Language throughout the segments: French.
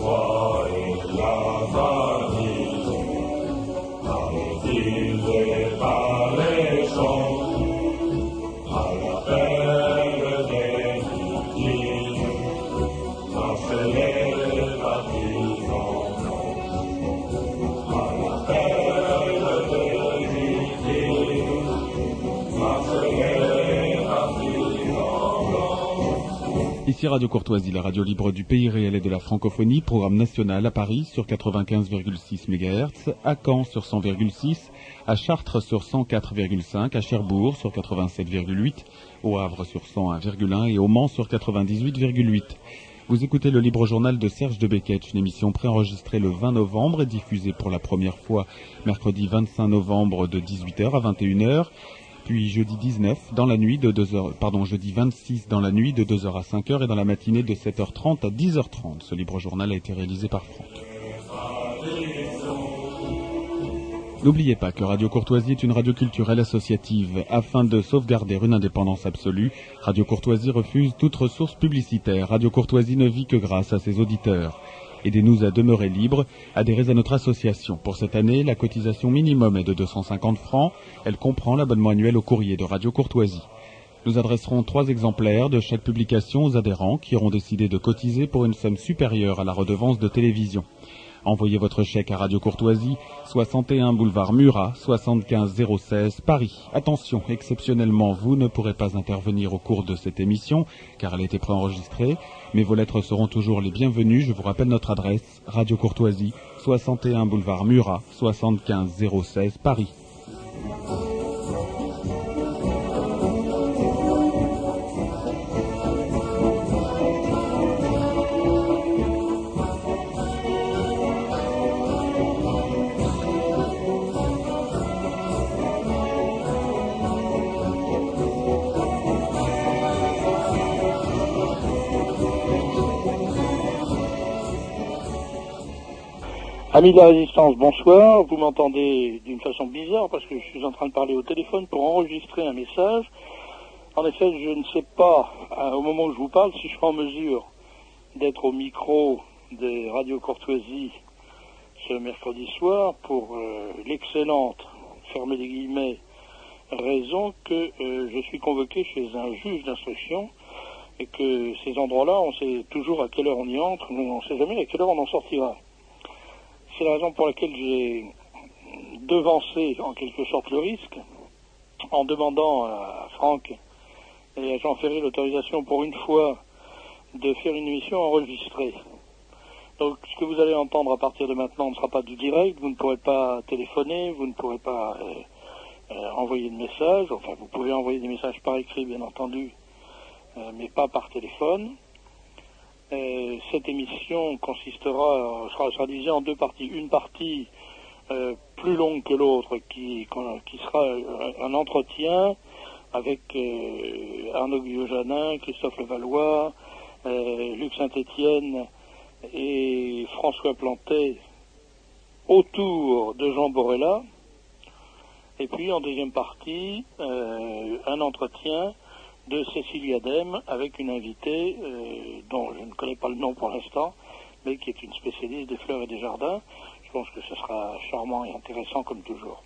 joie et la famille, par les îles et par les champs, à l'appel des victimes, marchez les partisans blancs. À l'appel des victimes, marchez les partisans blancs. Ici Radio Courtoisie, la radio libre du pays réel et de la francophonie, programme national à Paris sur 95,6 MHz, à Caen sur 100,6, à Chartres sur 104,5, à Cherbourg sur 87,8, au Havre sur 101,1 et au Mans sur 98,8. Vous écoutez le libre journal de Serge de Beketch, une émission préenregistrée le 20 novembre et diffusée pour la première fois mercredi 25 novembre de 18h à 21h. Puis jeudi 19 dans la nuit de 2h, jeudi 26 dans la nuit de 2h à 5h et dans la matinée de 7h30 à 10h30. Ce libre journal a été réalisé par Franck. N'oubliez pas que Radio Courtoisie est une radio culturelle associative. Afin de sauvegarder une indépendance absolue, Radio Courtoisie refuse toute ressource publicitaire. Radio Courtoisie ne vit que grâce à ses auditeurs. Aidez-nous à demeurer libres. Adhérez à notre association. Pour cette année, la cotisation minimum est de 250 francs. Elle comprend l'abonnement annuel au courrier de Radio Courtoisie. Nous adresserons 3 exemplaires de chaque publication aux adhérents qui auront décidé de cotiser pour une somme supérieure à la redevance de télévision. Envoyez votre chèque à Radio Courtoisie, 61 boulevard Murat, 75 016 Paris. Attention, exceptionnellement, vous ne pourrez pas intervenir au cours de cette émission, car elle a été préenregistrée, mais vos lettres seront toujours les bienvenues. Je vous rappelle notre adresse, Radio Courtoisie, 61 boulevard Murat, 75 016 Paris. Amis de la Résistance, bonsoir. Vous m'entendez d'une façon bizarre parce que je suis en train de parler au téléphone pour enregistrer un message. En effet, je ne sais pas, au moment où je vous parle, si je serai en mesure d'être au micro de Radio Courtoisie ce mercredi soir pour l'excellente, fermez les guillemets, raison que je suis convoqué chez un juge d'instruction et que ces endroits-là, on sait toujours à quelle heure on y entre, mais on ne sait jamais à quelle heure on en sortira. C'est la raison pour laquelle j'ai devancé en quelque sorte le risque en demandant à Franck et à Jean Ferré l'autorisation pour une fois de faire une émission enregistrée. Donc ce que vous allez entendre à partir de maintenant ne sera pas du direct, vous ne pourrez pas téléphoner, vous ne pourrez pas envoyer de messages, enfin vous pouvez envoyer des messages par écrit bien entendu, mais pas par téléphone. Cette émission sera divisée en 2 parties. Une partie plus longue que l'autre qui sera un entretien avec Arnaud Guyot-Janin, Christophe Levallois, Luc Saint-Étienne et François Plantet autour de Jean Borella. Et puis en deuxième partie, un entretien de Cécilia Dème avec une invitée dont je ne connais pas le nom pour l'instant, mais qui est une spécialiste des fleurs et des jardins. Je pense que ce sera charmant et intéressant comme toujours.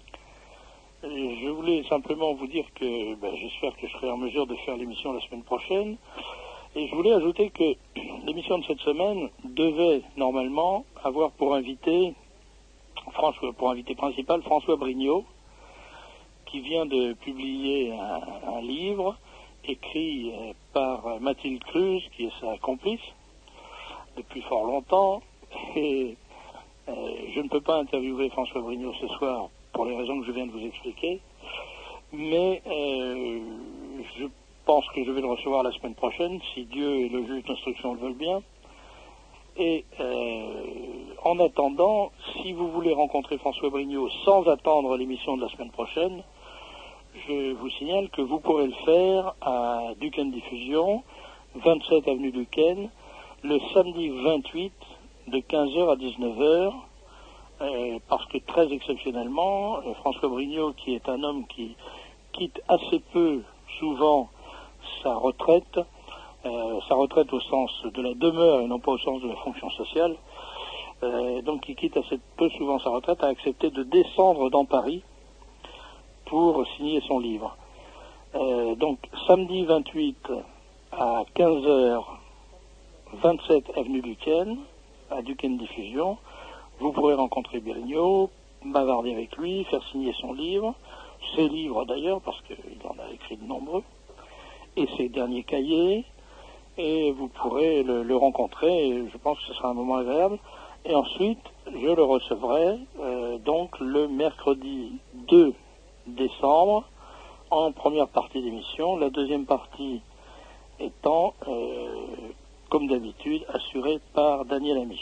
Je voulais simplement vous dire que j'espère que je serai en mesure de faire l'émission la semaine prochaine. Et je voulais ajouter que l'émission de cette semaine devait normalement avoir pour invité principal François Brignot, qui vient de publier un livre écrit par Mathilde Cruz, qui est sa complice depuis fort longtemps. Et je ne peux pas interviewer François Brignot ce soir pour les raisons que je viens de vous expliquer, mais je pense que je vais le recevoir la semaine prochaine, si Dieu et le juge d'instruction le veulent bien. Et en attendant, si vous voulez rencontrer François Brignot sans attendre l'émission de la semaine prochaine, je vous signale que vous pourrez le faire à Duquesne Diffusion, 27 avenue Duquesne, le samedi 28 de 15h à 19h, parce que très exceptionnellement, François Brignot, qui est un homme qui quitte assez peu, souvent, sa retraite, sa retraite au sens de la demeure et non pas au sens de la fonction sociale, donc qui quitte assez peu souvent sa retraite, a accepté de descendre dans Paris pour signer son livre. Donc samedi 28 à 15h, 27 avenue Duquesne, à Duquesne Diffusion, vous pourrez rencontrer Birigno, bavarder avec lui, faire signer son livre, ses livres d'ailleurs, parce qu'il en a écrit de nombreux, et ses derniers cahiers, et vous pourrez le rencontrer, et je pense que ce sera un moment agréable. Et ensuite, je le recevrai donc le mercredi 2 décembre en première partie d'émission, la deuxième partie étant, comme d'habitude, assurée par Daniel Amiche.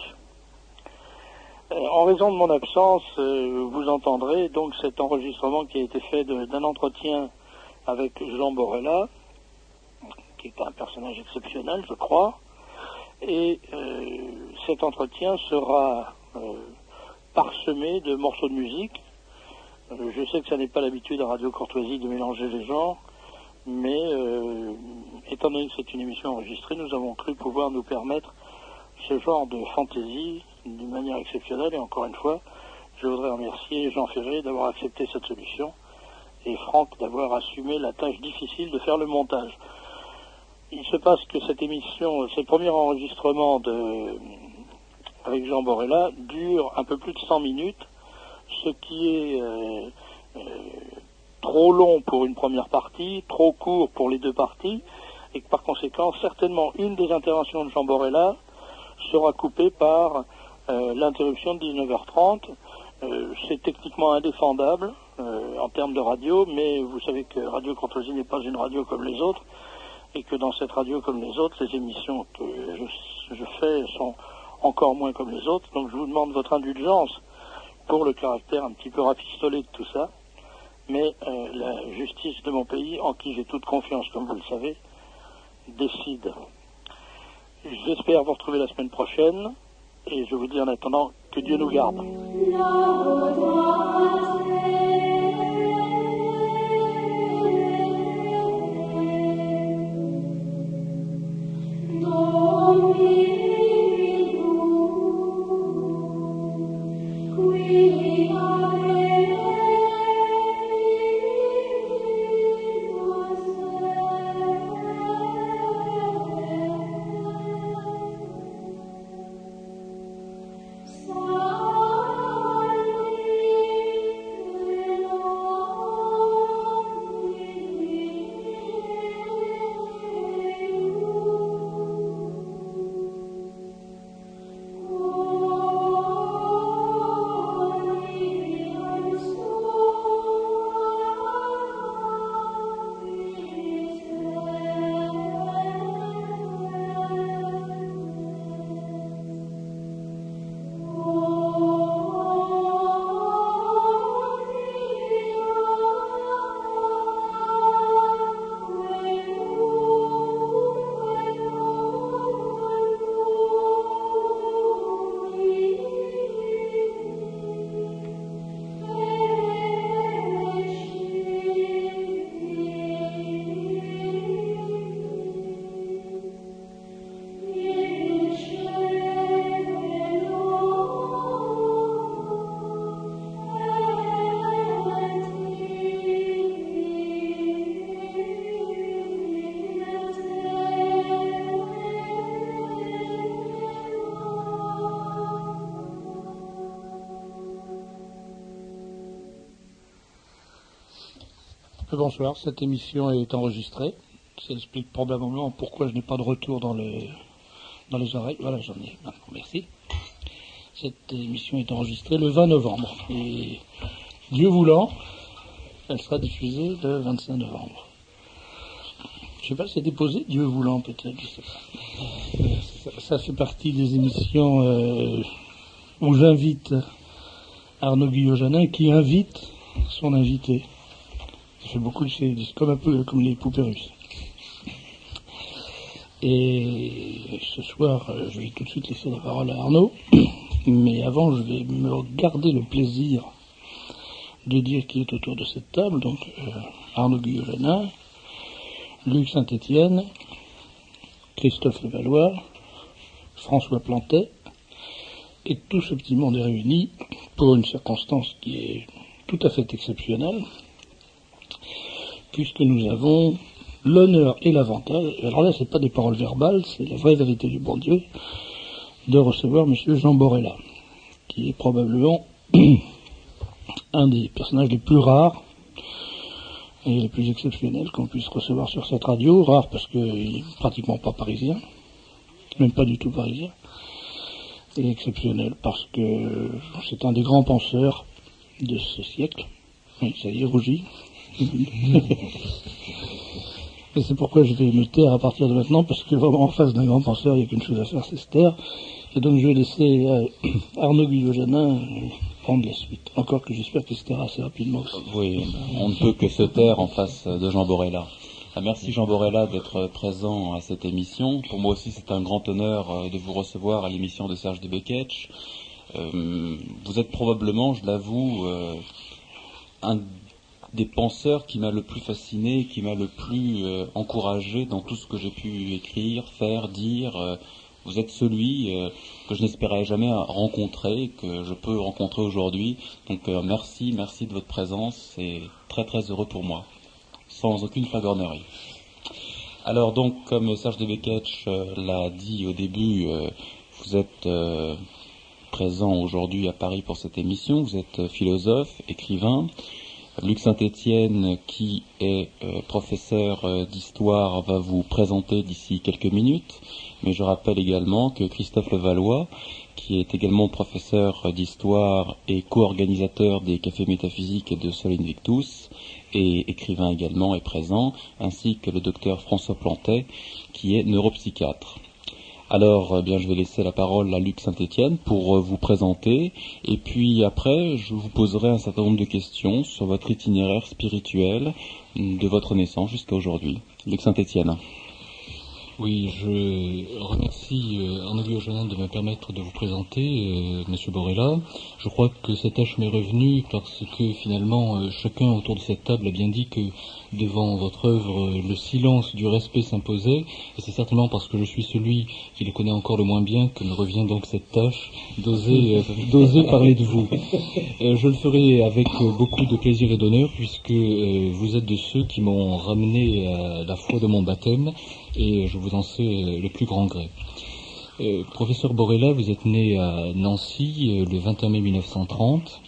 En raison de mon absence, vous entendrez donc cet enregistrement qui a été fait d'un entretien avec Jean Borella, qui est un personnage exceptionnel, je crois, et cet entretien sera parsemé de morceaux de musique. Je sais que ça n'est pas l'habitude à Radio Courtoisie de mélanger les genres, mais étant donné que c'est une émission enregistrée, nous avons cru pouvoir nous permettre ce genre de fantaisie d'une manière exceptionnelle. Et encore une fois, je voudrais remercier Jean Ferré d'avoir accepté cette solution et Franck d'avoir assumé la tâche difficile de faire le montage. Il se passe que cette émission, ce premier enregistrement avec Jean Borella dure un peu plus de 100 minutes, ce qui est trop long pour une première partie, trop court pour les deux parties, et que par conséquent, certainement une des interventions de Jean Borella sera coupée par l'interruption de 19h30. C'est techniquement indéfendable en termes de radio, mais vous savez que Radio Courtoisie n'est pas une radio comme les autres, et que dans cette radio comme les autres, les émissions que je fais sont encore moins comme les autres. Donc je vous demande votre indulgence pour le caractère un petit peu rafistolé de tout ça. Mais la justice de mon pays, en qui j'ai toute confiance, comme vous le savez, décide. J'espère vous retrouver la semaine prochaine, et je vous dis en attendant que Dieu nous garde. Bonsoir, cette émission est enregistrée. Ça explique probablement pourquoi je n'ai pas de retour dans les oreilles. Voilà, j'en ai maintenant, merci. Cette émission est enregistrée le 20 novembre. Et Dieu voulant, elle sera diffusée le 25 novembre. Je ne sais pas, c'est déposé, Dieu voulant peut-être, je ne sais pas. Ça fait partie des émissions où j'invite Arnaud Guyot-Janin qui invite son invité. Ça fait beaucoup, c'est comme un peu comme les poupées russes. Et ce soir, je vais tout de suite laisser la parole à Arnaud, mais avant, je vais me garder le plaisir de dire qui est autour de cette table. Donc, Arnaud Guyot-Janin, Luc Saint-Étienne, Christophe Levallois, François Plantet, et tout ce petit monde est réuni pour une circonstance qui est tout à fait exceptionnelle, puisque nous avons l'honneur et l'avantage, alors là c'est pas des paroles verbales, c'est la vraie vérité du bon Dieu, de recevoir M. Jean Borella, qui est probablement un des personnages les plus rares et les plus exceptionnels qu'on puisse recevoir sur cette radio. Rare parce qu'il n'est pratiquement pas parisien, même pas du tout parisien, et exceptionnel parce que c'est un des grands penseurs de ce siècle. Oui, ça y est, rougi. Et c'est pourquoi je vais me taire à partir de maintenant, parce que vraiment en face d'un grand penseur, il n'y a qu'une chose à faire, c'est se taire. Et donc je vais laisser Arnaud Guyot-Janin prendre la suite. Encore que j'espère qu'il se taira assez rapidement aussi. Oui, on ne peut que se taire en face de Jean Borella. Merci Jean Borella d'être présent à cette émission. Pour moi aussi c'est un grand honneur de vous recevoir à l'émission de Serge de Beketch. Vous êtes probablement, je l'avoue, un des penseurs qui m'a le plus fasciné, qui m'a le plus encouragé dans tout ce que j'ai pu écrire, faire, dire. Vous êtes celui que je n'espérais jamais rencontrer, que je peux rencontrer aujourd'hui. Donc merci de votre présence, c'est très très heureux pour moi, sans aucune flagornerie. Alors donc, comme Serge de Beketch l'a dit au début, vous êtes présent aujourd'hui à Paris pour cette émission, vous êtes philosophe, écrivain. Luc Saint-Étienne, qui est professeur d'histoire, va vous présenter d'ici quelques minutes. Mais je rappelle également que Christophe Levallois, qui est également professeur d'histoire et co-organisateur des cafés métaphysiques et de Sol Invictus, et écrivain également, est présent, ainsi que le docteur François Plantet, qui est neuropsychiatre. Alors, bien, je vais laisser la parole à Luc Saint-Étienne pour vous présenter, et puis après, je vous poserai un certain nombre de questions sur votre itinéraire spirituel de votre naissance jusqu'à aujourd'hui. Luc Saint-Étienne. Oui, je remercie Arnaud Guyot-Janin de me permettre de vous présenter Monsieur Borella. Je crois que cette tâche m'est revenue parce que finalement chacun autour de cette table a bien dit que devant votre œuvre le silence du respect s'imposait, et c'est certainement parce que je suis celui qui le connaît encore le moins bien que me revient donc cette tâche d'oser parler de vous. Je le ferai avec beaucoup de plaisir et d'honneur puisque vous êtes de ceux qui m'ont ramené à la foi de mon baptême, et je vous en sais le plus grand gré. Professeur Borella, vous êtes né à Nancy le 21 mai 1930.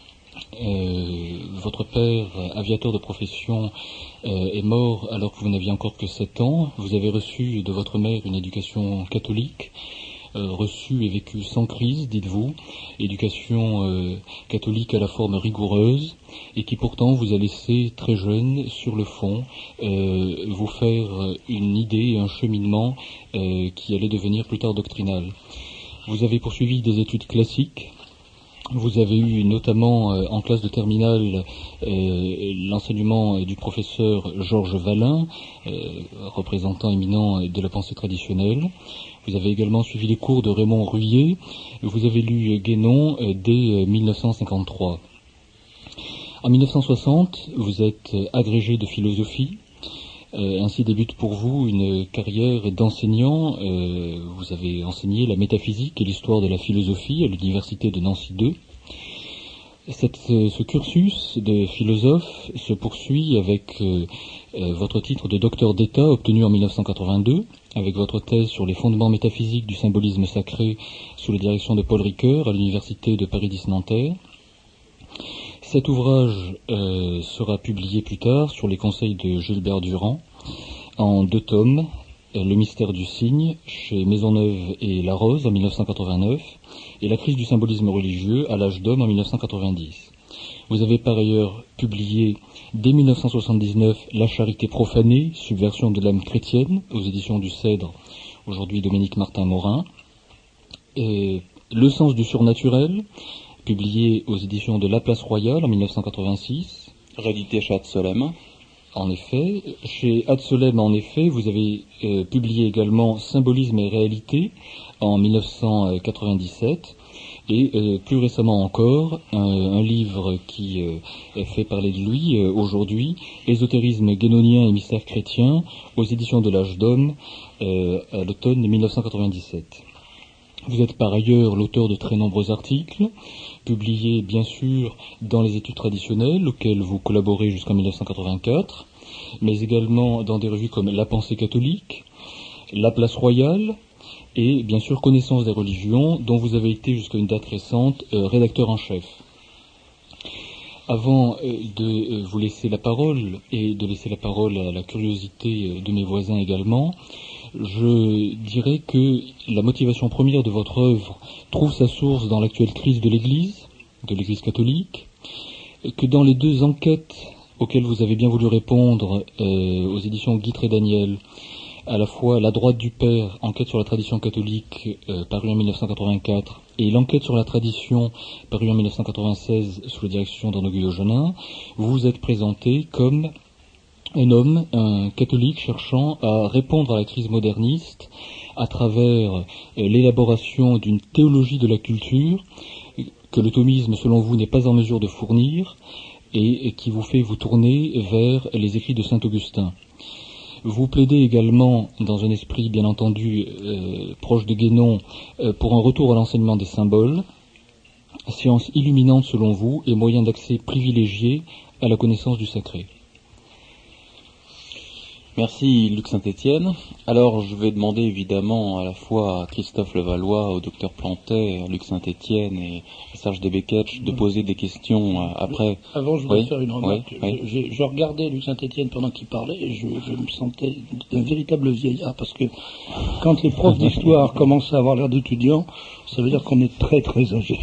Votre père, aviateur de profession, est mort alors que vous n'aviez encore que 7 ans. Vous avez reçu de votre mère une éducation catholique, reçue et vécue sans crise, dites-vous, éducation catholique à la forme rigoureuse, et qui pourtant vous a laissé très jeune, sur le fond, vous faire une idée et un cheminement qui allait devenir plus tard doctrinal. Vous avez poursuivi des études classiques. Vous avez eu notamment en classe de terminale l'enseignement du professeur Georges Valin, représentant éminent de la pensée traditionnelle. Vous avez également suivi les cours de Raymond Ruyé. Vous avez lu Guénon dès 1953. En 1960, vous êtes agrégé de philosophie. Ainsi débute pour vous une carrière d'enseignant. Vous avez enseigné la métaphysique et l'histoire de la philosophie à l'université de Nancy II. Ce cursus de philosophe se poursuit avec votre titre de docteur d'État obtenu en 1982, avec votre thèse sur les fondements métaphysiques du symbolisme sacré sous la direction de Paul Ricoeur à l'université de Paris X-Nanterre. Cet ouvrage sera publié plus tard sur les conseils de Gilbert Durand en 2 tomes, Le mystère du cygne chez Maisonneuve et La Rose en 1989 et La crise du symbolisme religieux à l'âge d'homme en 1990. Vous avez par ailleurs publié dès 1979 La charité profanée, subversion de l'âme chrétienne aux éditions du Cèdre, aujourd'hui Dominique Martin-Morin, et Le sens du surnaturel, publié aux éditions de La Place Royale en 1986. Réédité chez Ad-Solem. En effet, chez Ad-Solem, en effet, vous avez publié également Symbolisme et réalité en 1997. Et plus récemment encore, un livre qui fait parler de lui aujourd'hui, Ésotérisme guénonien et mystère chrétien, aux éditions de l'Âge d'Homme, à l'automne 1997. Vous êtes par ailleurs l'auteur de très nombreux articles, publiés bien sûr dans les études traditionnelles, auxquelles vous collaborez jusqu'en 1984, mais également dans des revues comme La Pensée catholique, La Place Royale, et bien sûr Connaissance des religions, dont vous avez été jusqu'à une date récente rédacteur en chef. Avant de vous laisser la parole, et de laisser la parole à la curiosité de mes voisins également, je dirais que la motivation première de votre œuvre trouve sa source dans l'actuelle crise de l'Église catholique, que dans les deux enquêtes auxquelles vous avez bien voulu répondre aux éditions Guitre et Daniel, à la fois La droite du Père, enquête sur la tradition catholique, parue en 1984, et l'enquête sur la tradition, parue en 1996, sous la direction d'Arnaud Guyot-Genin, vous vous êtes présenté comme un homme, un catholique cherchant à répondre à la crise moderniste à travers l'élaboration d'une théologie de la culture que le thomisme, selon vous, n'est pas en mesure de fournir et qui vous fait vous tourner vers les écrits de saint Augustin. Vous plaidez également, dans un esprit bien entendu proche de Guénon, pour un retour à l'enseignement des symboles, science illuminante selon vous et moyen d'accès privilégié à la connaissance du sacré. Merci Luc Saint-Étienne. Alors je vais demander évidemment à la fois à Christophe Levallois, au docteur Plantet, à Luc Saint-Étienne et à Serge Debeketch de poser des questions après. Avant, je voudrais faire une remarque. Je regardais Luc Saint-Étienne pendant qu'il parlait et je me sentais un véritable vieillard parce que quand les profs d'histoire commencent à avoir l'air d'étudiants, ça veut dire qu'on est très très âgé.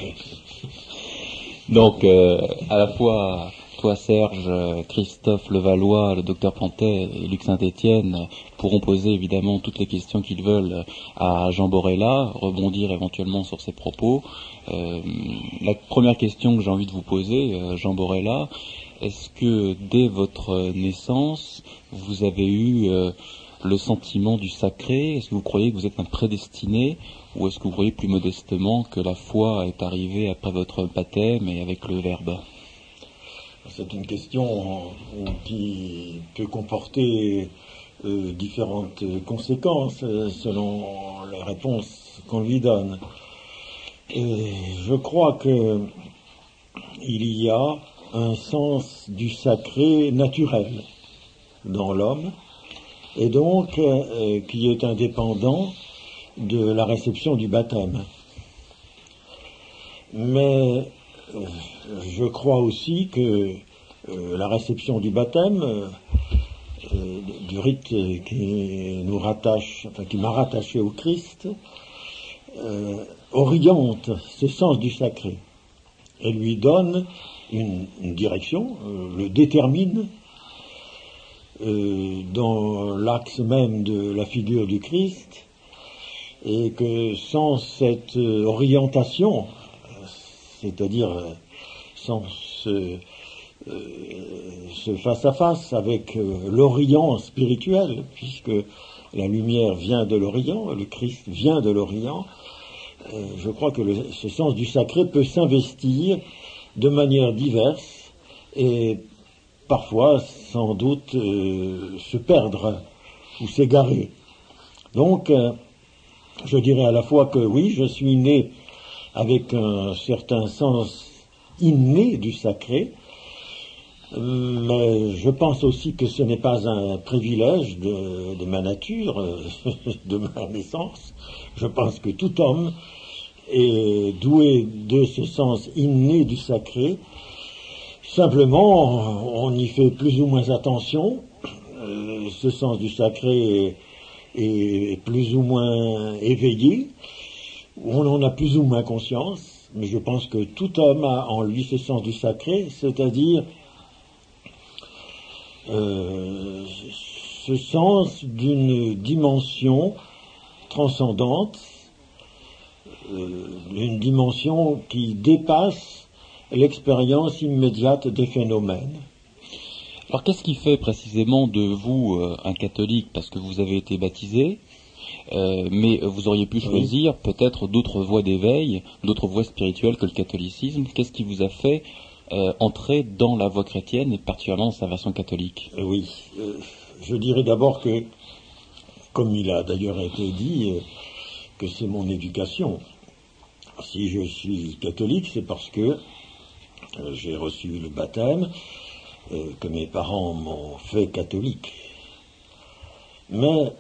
Donc à la fois toi Serge, Christophe Levallois, le docteur Plantet et Luc Saint-Étienne pourront poser évidemment toutes les questions qu'ils veulent à Jean Borella, rebondir éventuellement sur ses propos. La première question que j'ai envie de vous poser, Jean Borella, est-ce que dès votre naissance, vous avez eu le sentiment du sacré? Est-ce que vous croyez que vous êtes un prédestiné? Ou est-ce que vous croyez plus modestement que la foi est arrivée après votre baptême et avec le Verbe? C'est une question qui peut comporter différentes conséquences selon la réponse qu'on lui donne. Et je crois que il y a un sens du sacré naturel dans l'homme, et donc qui est indépendant de la réception du baptême. Mais je crois aussi que la réception du baptême, du rite qui nous rattache, enfin qui m'a rattaché au Christ, oriente ce sens du sacré et lui donne une direction, le détermine dans l'axe même de la figure du Christ, et que sans cette orientation, c'est-à-dire sans ce face-à-face avec l'Orient spirituel, puisque la lumière vient de l'Orient, le Christ vient de l'Orient, je crois que ce sens du sacré peut s'investir de manière diverse et parfois sans doute se perdre ou s'égarer. Donc, je dirais à la fois que oui, je suis né avec un certain sens inné du sacré, mais je pense aussi que ce n'est pas un privilège de ma nature, de ma naissance. Je pense que tout homme est doué de ce sens inné du sacré. Simplement, on y fait plus ou moins attention. Ce sens du sacré est plus ou moins éveillé. On en a plus ou moins conscience, mais je pense que tout homme a en lui ce sens du sacré, c'est-à-dire ce sens d'une dimension transcendante, une dimension qui dépasse l'expérience immédiate des phénomènes. Alors qu'est-ce qui fait précisément de vous un catholique, parce que vous avez été baptisé, Mais vous auriez pu choisir peut-être d'autres voies d'éveil, d'autres voies spirituelles que le catholicisme. Qu'est-ce qui vous a fait entrer dans la voie chrétienne et particulièrement dans sa version catholique? Oui, je dirais d'abord que, comme il a d'ailleurs été dit, que c'est mon éducation. Si je suis catholique, c'est parce que j'ai reçu le baptême, que mes parents m'ont fait catholique. Mais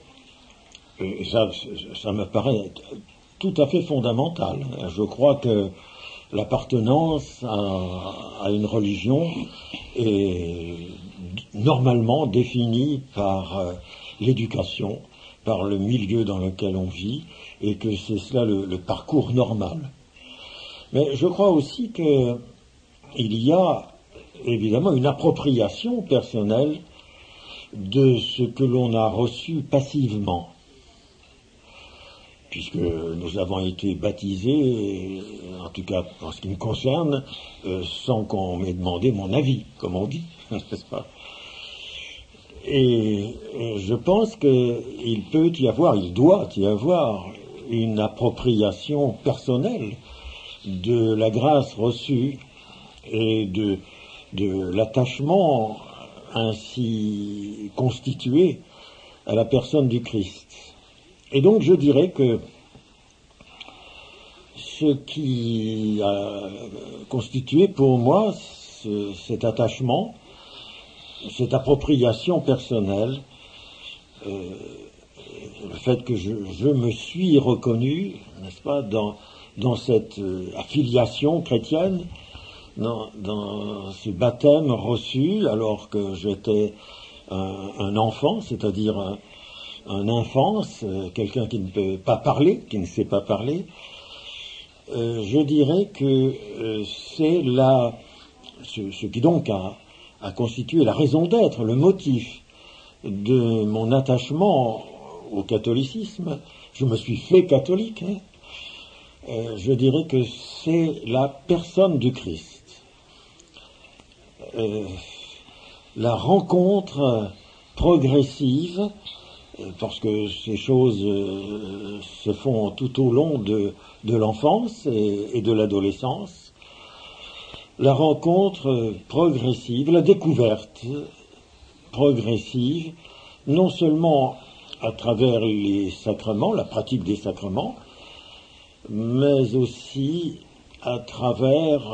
ça me paraît tout à fait fondamental. Je crois que l'appartenance à une religion est normalement définie par l'éducation, par le milieu dans lequel on vit, et que c'est cela le parcours normal. Mais je crois aussi qu'il y a évidemment une appropriation personnelle de ce que l'on a reçu passivement, puisque nous avons été baptisés, en tout cas en ce qui me concerne, sans qu'on m'ait demandé mon avis, comme on dit, n'est-ce pas? Et je pense qu'il peut y avoir, il doit y avoir une appropriation personnelle de la grâce reçue et de l'attachement ainsi constitué à la personne du Christ. Et donc je dirais que ce qui a constitué pour moi cet attachement, cette appropriation personnelle, le fait que je me suis reconnu, n'est-ce pas, dans cette affiliation chrétienne, dans ce baptême reçu alors que j'étais un enfant, c'est-à-dire un enfance, quelqu'un qui ne peut pas parler, qui ne sait pas parler. Je dirais que c'est ce qui donc a constitué la raison d'être, le motif de mon attachement au catholicisme. Je me suis fait catholique, je dirais que c'est la personne du Christ. La rencontre progressive, parce que ces choses se font tout au long de l'enfance et de l'adolescence, la rencontre progressive, la découverte progressive, non seulement à travers les sacrements, la pratique des sacrements, mais aussi à travers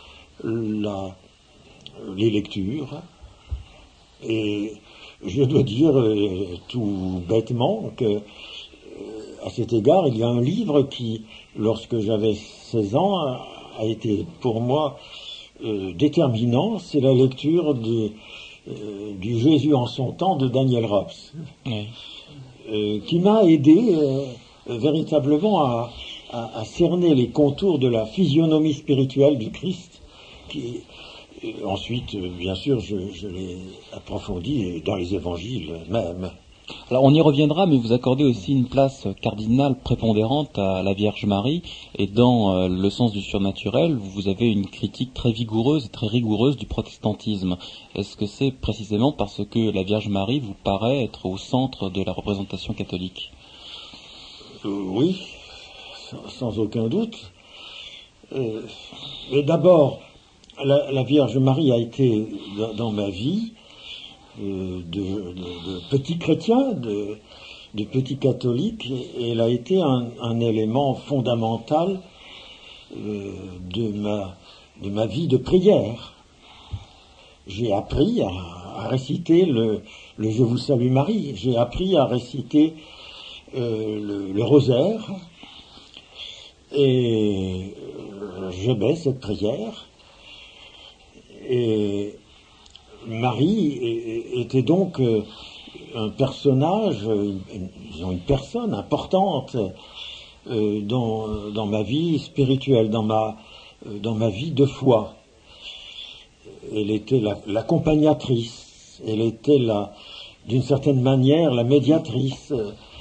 les lectures. Et je dois dire tout bêtement que, à cet égard, il y a un livre qui, lorsque j'avais 16 ans, a été pour moi déterminant, c'est la lecture du Jésus en son temps de Daniel Rops, qui m'a aidé véritablement à cerner les contours de la physionomie spirituelle du Christ, qui ensuite, bien sûr, je l'ai approfondi dans les évangiles même. Alors on y reviendra, mais vous accordez aussi une place cardinale prépondérante à la Vierge Marie, et dans le sens du surnaturel, vous avez une critique très vigoureuse et très rigoureuse du protestantisme. Est-ce que c'est précisément parce que la Vierge Marie vous paraît être au centre de la représentation catholique? Oui, sans aucun doute. Mais d'abord, la Vierge Marie a été dans ma vie de petit chrétien, de petit catholique, et elle a été un élément fondamental de ma vie de prière. J'ai appris à réciter le Je vous salue Marie, j'ai appris à réciter le rosaire, et j'aimais cette prière. Et Marie était donc un personnage, disons une personne importante dans ma vie spirituelle, dans ma vie de foi. Elle était l'accompagnatrice, elle était d'une certaine manière la médiatrice.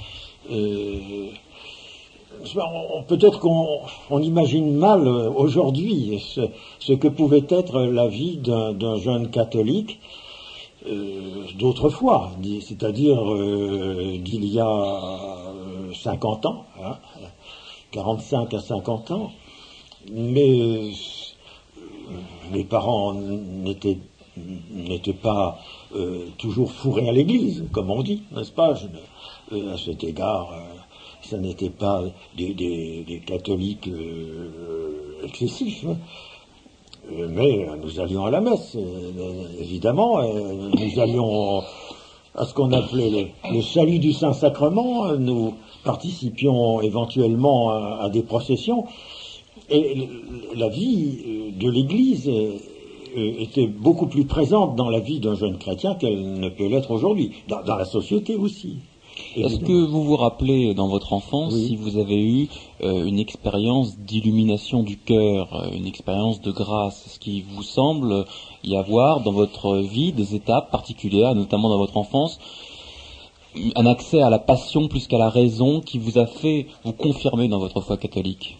Peut-être qu'on imagine mal aujourd'hui ce que pouvait être la vie d'un jeune catholique d'autrefois, c'est-à-dire d'il y a 50 ans, hein, 45 à 50 ans, mais mes parents n'étaient pas toujours fourrés à l'église, comme on dit, n'est-ce pas? À cet égard, ça n'était pas des catholiques excessifs, hein. Mais nous allions à la messe, évidemment, nous allions à ce qu'on appelait le salut du Saint-Sacrement, nous participions éventuellement à des processions, et la vie de l'Église était beaucoup plus présente dans la vie d'un jeune chrétien qu'elle ne peut l'être aujourd'hui, dans la société aussi. Est-ce que vous vous rappelez, dans votre enfance, si vous avez eu une expérience d'illumination du cœur, une expérience de grâce? Est-ce qu'il vous semble y avoir dans votre vie des étapes particulières, notamment dans votre enfance, un accès à la passion plus qu'à la raison qui vous a fait vous confirmer dans votre foi catholique?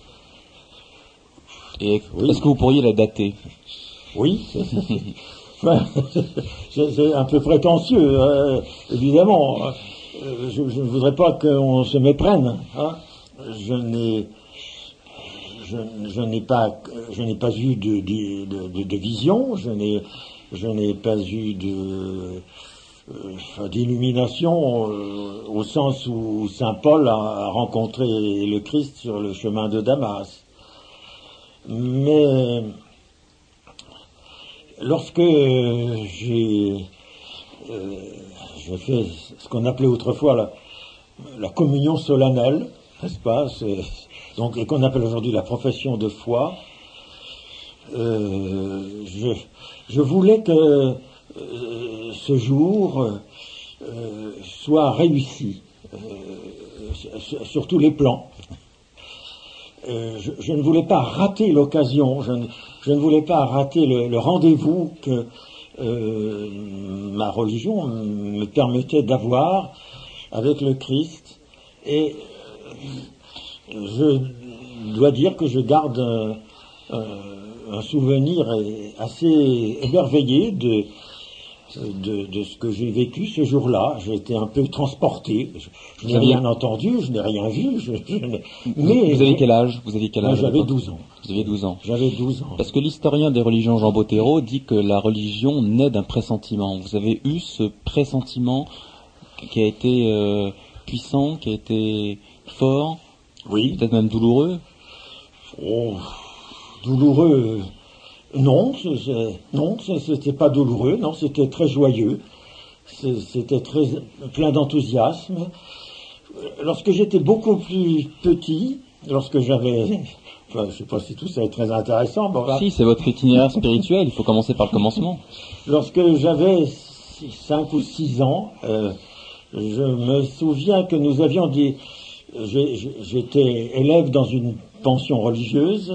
Et est-ce que vous pourriez la dater? Oui. C'est un peu prétentieux, évidemment. Je ne voudrais pas qu'on se méprenne, hein. Je n'ai pas eu de vision, je n'ai pas eu d'illumination au sens où saint Paul a rencontré le Christ sur le chemin de Damas. Mais lorsque j'ai fait ce qu'on appelait autrefois la communion solennelle, n'est-ce pas, donc, et qu'on appelle aujourd'hui la profession de foi, je voulais que ce jour soit réussi sur tous les plans. Je ne voulais pas rater l'occasion, je ne voulais pas rater le rendez-vous que ma religion me permettait d'avoir avec le Christ, et je dois dire que je garde un souvenir assez émerveillé de ce que j'ai vécu ce jour-là. J'ai été un peu transporté. Je n'ai rien entendu, je n'ai rien vu. Mais vous avez quel âge? J'avais 12 ans. Vous aviez 12 ans. J'avais 12 ans. Parce que l'historien des religions Jean Bottero dit que la religion naît d'un pressentiment. Vous avez eu ce pressentiment qui a été puissant, qui a été fort, oui, peut-être même douloureux. Oh, douloureux. Non, c'était pas douloureux, non, c'était très joyeux, c'était très plein d'enthousiasme. Lorsque j'étais beaucoup plus petit, lorsque j'avais, enfin, je sais pas si tout ça est très intéressant, bon, là, si, c'est votre itinéraire spirituel, il faut commencer par le commencement. Lorsque j'avais 5 ou 6 ans, je me souviens que nous avions dit, j'étais élève dans une pension religieuse,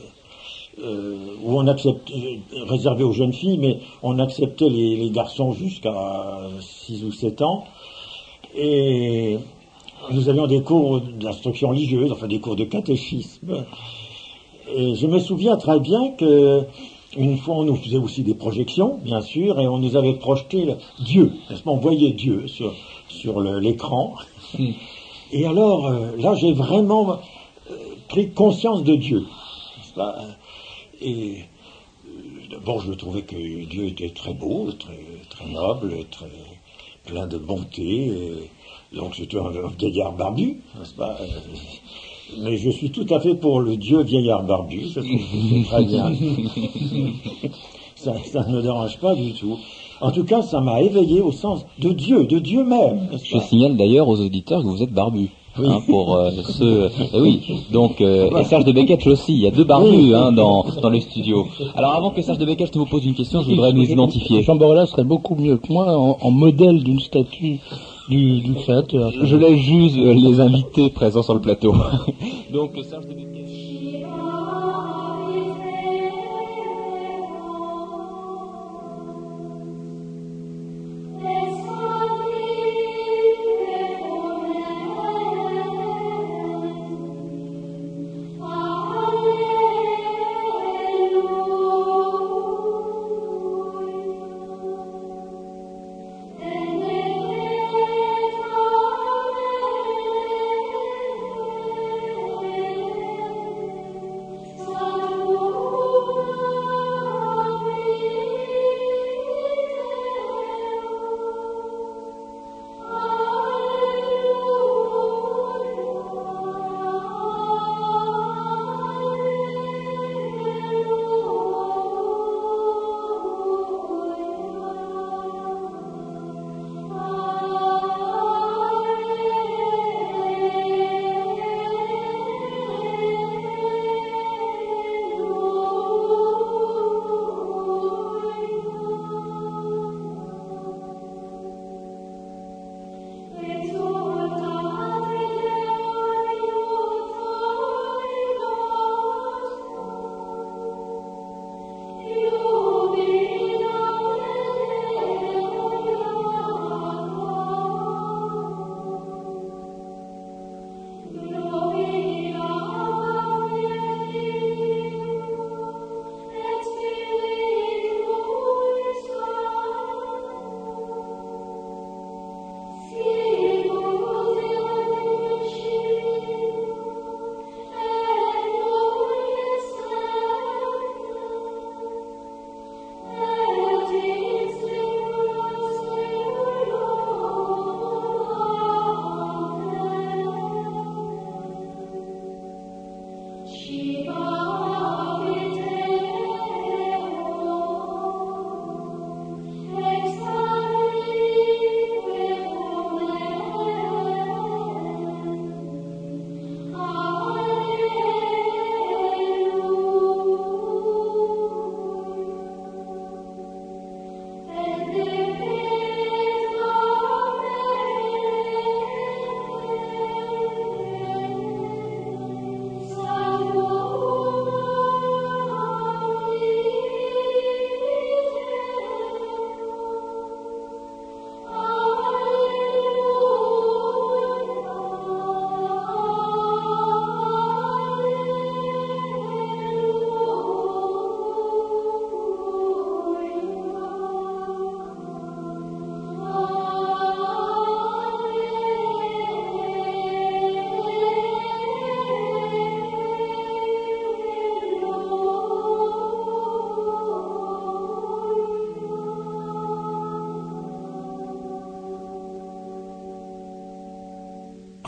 où on acceptait, réservé aux jeunes filles, mais on acceptait les garçons jusqu'à 6 ou 7 ans. Et nous avions des cours d'instruction religieuse, enfin des cours de catéchisme. Et je me souviens très bien que une fois on nous faisait aussi des projections, bien sûr, et on nous avait projeté Dieu, n'est-ce pas, on voyait Dieu sur l'écran. Et alors, là j'ai vraiment pris conscience de Dieu, n'est-ce pas? Et d'abord, je trouvais que Dieu était très beau, très noble, très plein de bonté. Donc, c'était un vieillard barbu, n'est-ce pas? Mais je suis tout à fait pour le Dieu vieillard barbu, je trouve que c'est très bien. Ça ne me dérange pas du tout. En tout cas, ça m'a éveillé au sens de Dieu même. Je signale d'ailleurs aux auditeurs que vous êtes barbu. Oui. Hein, pour ceux. Oui, donc et Serge de Beketch aussi. Il y a 2 barbus dans le studio. Alors avant que Serge de Beketch vous pose une question, je voudrais nous identifier. Jean Borella serait beaucoup mieux que moi en modèle d'une statue du créateur. Je laisse juste les invités présents sur le plateau. Donc Serge de Beketch.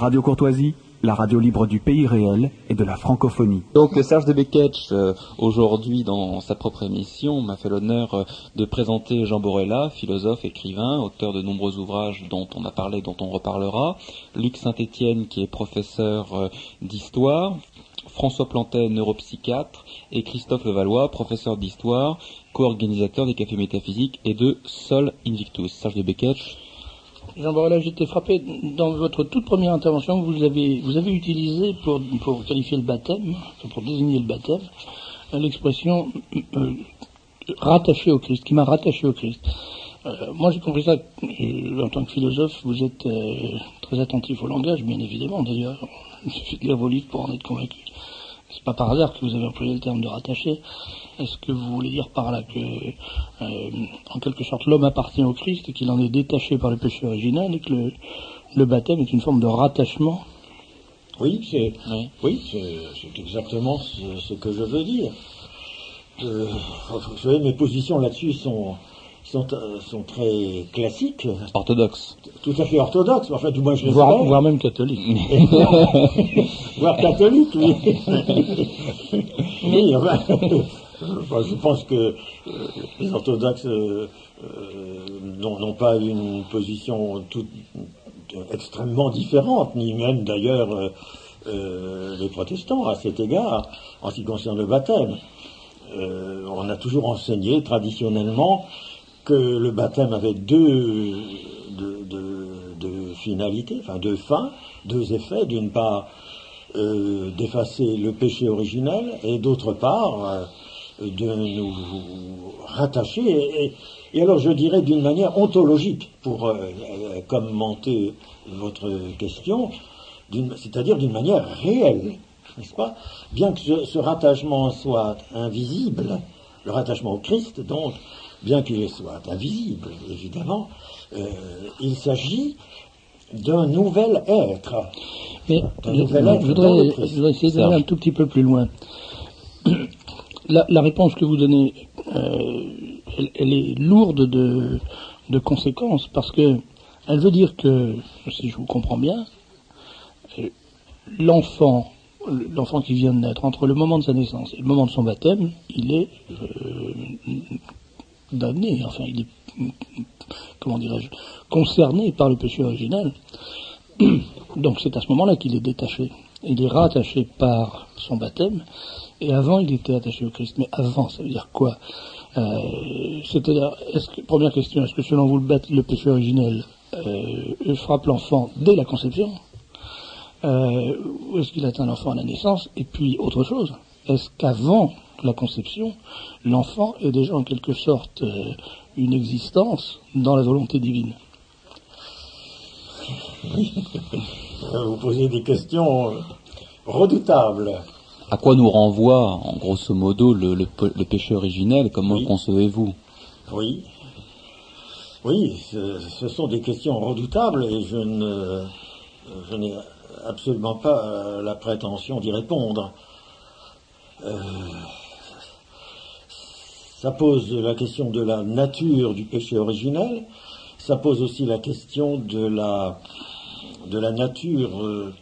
Radio Courtoisie, la radio libre du pays réel et de la francophonie. Donc Serge de Beketch, aujourd'hui dans sa propre émission, m'a fait l'honneur de présenter Jean Borella, philosophe, écrivain, auteur de nombreux ouvrages dont on a parlé, dont on reparlera, Luc Saint-Étienne qui est professeur d'histoire, François Plantet, neuropsychiatre, et Christophe Levallois, professeur d'histoire, co-organisateur des cafés métaphysiques et de Sol Invictus. Serge de Beketch. Jean Borella, j'étais frappé dans votre toute première intervention que vous avez utilisé pour qualifier le baptême, pour désigner le baptême, l'expression rattaché au Christ, qui m'a rattaché au Christ. Moi j'ai compris ça en tant que philosophe, vous êtes très attentif au langage, bien évidemment d'ailleurs, il suffit de lire vos livres pour en être convaincu. C'est pas par hasard que vous avez employé le terme de rattaché. Est-ce que vous voulez dire par là que, en quelque sorte, l'homme appartient au Christ et qu'il en est détaché par le péché original et que le baptême est une forme de rattachement? Oui, c'est exactement ce que je veux dire. Vous savez, mes positions là-dessus sont très classiques. Orthodoxes. Tout à fait orthodoxes. Enfin, du moins, je les voire même catholiques. Voire catholiques, oui. Oui, enfin, je pense que les orthodoxes n'ont pas une position extrêmement différente, ni même d'ailleurs les protestants à cet égard, en ce qui concerne le baptême. On a toujours enseigné traditionnellement que le baptême avait deux finalités, enfin deux fins, deux effets. D'une part, d'effacer le péché originel, et d'autre part, de nous rattacher, et alors je dirais d'une manière ontologique, pour commenter votre question, c'est-à-dire d'une manière réelle, n'est-ce pas? Bien que ce rattachement soit invisible, le rattachement au Christ, donc, bien qu'il soit invisible, évidemment, il s'agit d'un nouvel être. Mais je voudrais essayer d'aller un tout petit peu plus loin. La réponse que vous donnez, elle est lourde de conséquences, parce que elle veut dire que, si je vous comprends bien, l'enfant qui vient de naître, entre le moment de sa naissance et le moment de son baptême, il est damné, enfin il est, comment dirais-je, concerné par le péché original. Donc c'est à ce moment-là qu'il est détaché. Il est rattaché par son baptême, et avant il était attaché au Christ. Mais avant, ça veut dire quoi? C'est-à-dire, première question, est-ce que selon vous le péché originel frappe l'enfant dès la conception, ou est-ce qu'il atteint l'enfant à la naissance? Et puis autre chose, est-ce qu'avant la conception, l'enfant est déjà en quelque sorte une existence dans la volonté divine? Vous posez des questions redoutables. À quoi nous renvoie, en grosso modo, le péché originel? Comment le concevez-vous? Oui, ce sont des questions redoutables, et je n'ai absolument pas la prétention d'y répondre. Ça pose la question de la nature du péché originel, ça pose aussi la question de la nature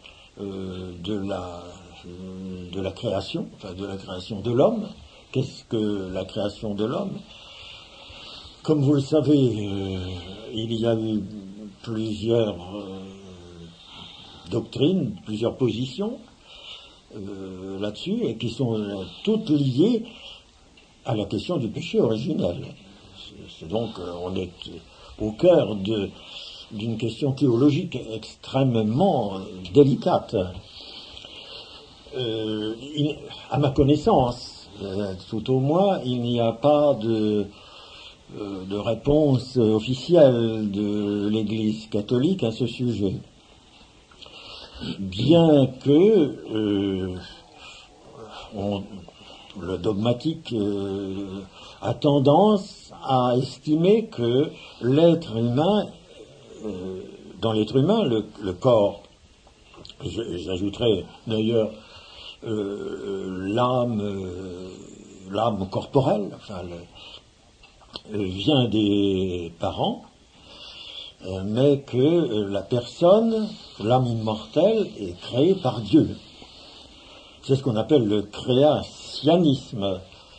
de la création, enfin de la création de l'homme. Qu'est-ce que la création de l'homme? Comme vous le savez, il y a eu plusieurs doctrines, plusieurs positions là-dessus, et qui sont toutes liées à la question du péché originel. C'est donc, on est au cœur d'une question théologique extrêmement délicate. À ma connaissance, tout au moins, il n'y a pas de réponse officielle de l'Église catholique à ce sujet. Bien que le dogmatique a tendance à estimer que l'être humain, dans l'être humain, le corps, j'ajouterais d'ailleurs l'âme corporelle, enfin, vient des parents, mais que la personne, l'âme immortelle, est créée par Dieu. C'est ce qu'on appelle le créationnisme.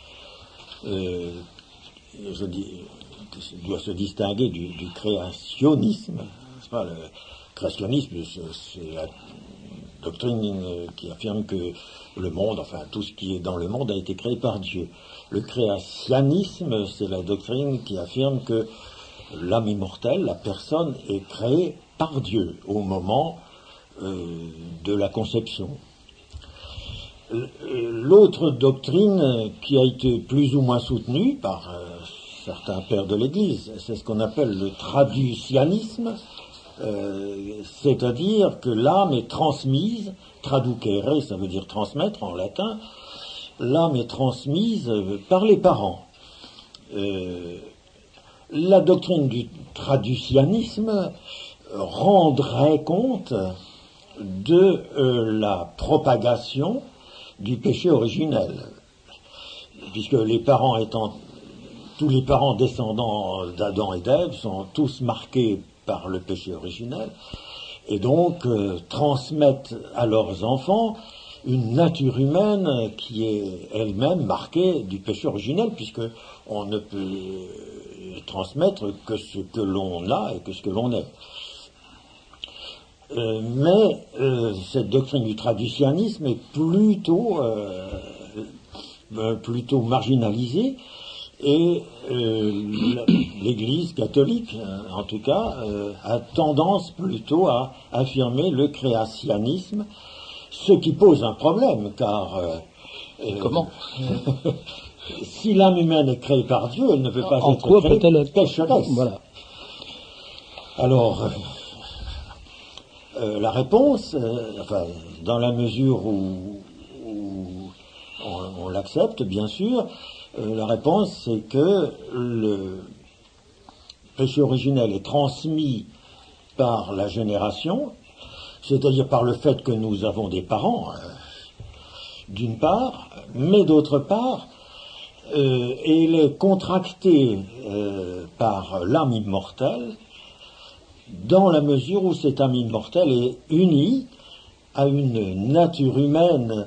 Je dis, doit se distinguer du créationnisme. C'est pas le créationnisme, c'est la doctrine qui affirme que le monde, enfin tout ce qui est dans le monde a été créé par Dieu. Le créationnisme, c'est la doctrine qui affirme que l'âme immortelle, la personne, est créée par Dieu au moment de la conception. L'autre doctrine qui a été plus ou moins soutenue par certains pères de l'Église, c'est ce qu'on appelle le traducianisme, c'est-à-dire que l'âme est transmise, traducere, ça veut dire transmettre en latin, l'âme est transmise par les parents. La doctrine du traducianisme rendrait compte de la propagation du péché originel, puisque les parents étant, tous les parents descendants d'Adam et d'Ève sont tous marqués par le péché originel, et donc transmettent à leurs enfants une nature humaine qui est elle-même marquée du péché originel, puisque on ne peut transmettre que ce que l'on a et que ce que l'on est. Mais cette doctrine du traducianisme est plutôt marginalisée, et l'Église catholique, en tout cas, a tendance plutôt à affirmer le créationnisme, ce qui pose un problème, car comment si l'âme humaine est créée par Dieu, elle ne peut pas en être quoi créée peut-elle être pécheresse. Voilà. Alors, la réponse, enfin, dans la mesure où on l'accepte, bien sûr, la réponse, c'est que le péché originel est transmis par la génération, c'est-à-dire par le fait que nous avons des parents, d'une part, mais d'autre part, il est contracté par l'âme immortelle, dans la mesure où cette âme immortelle est unie à une nature humaine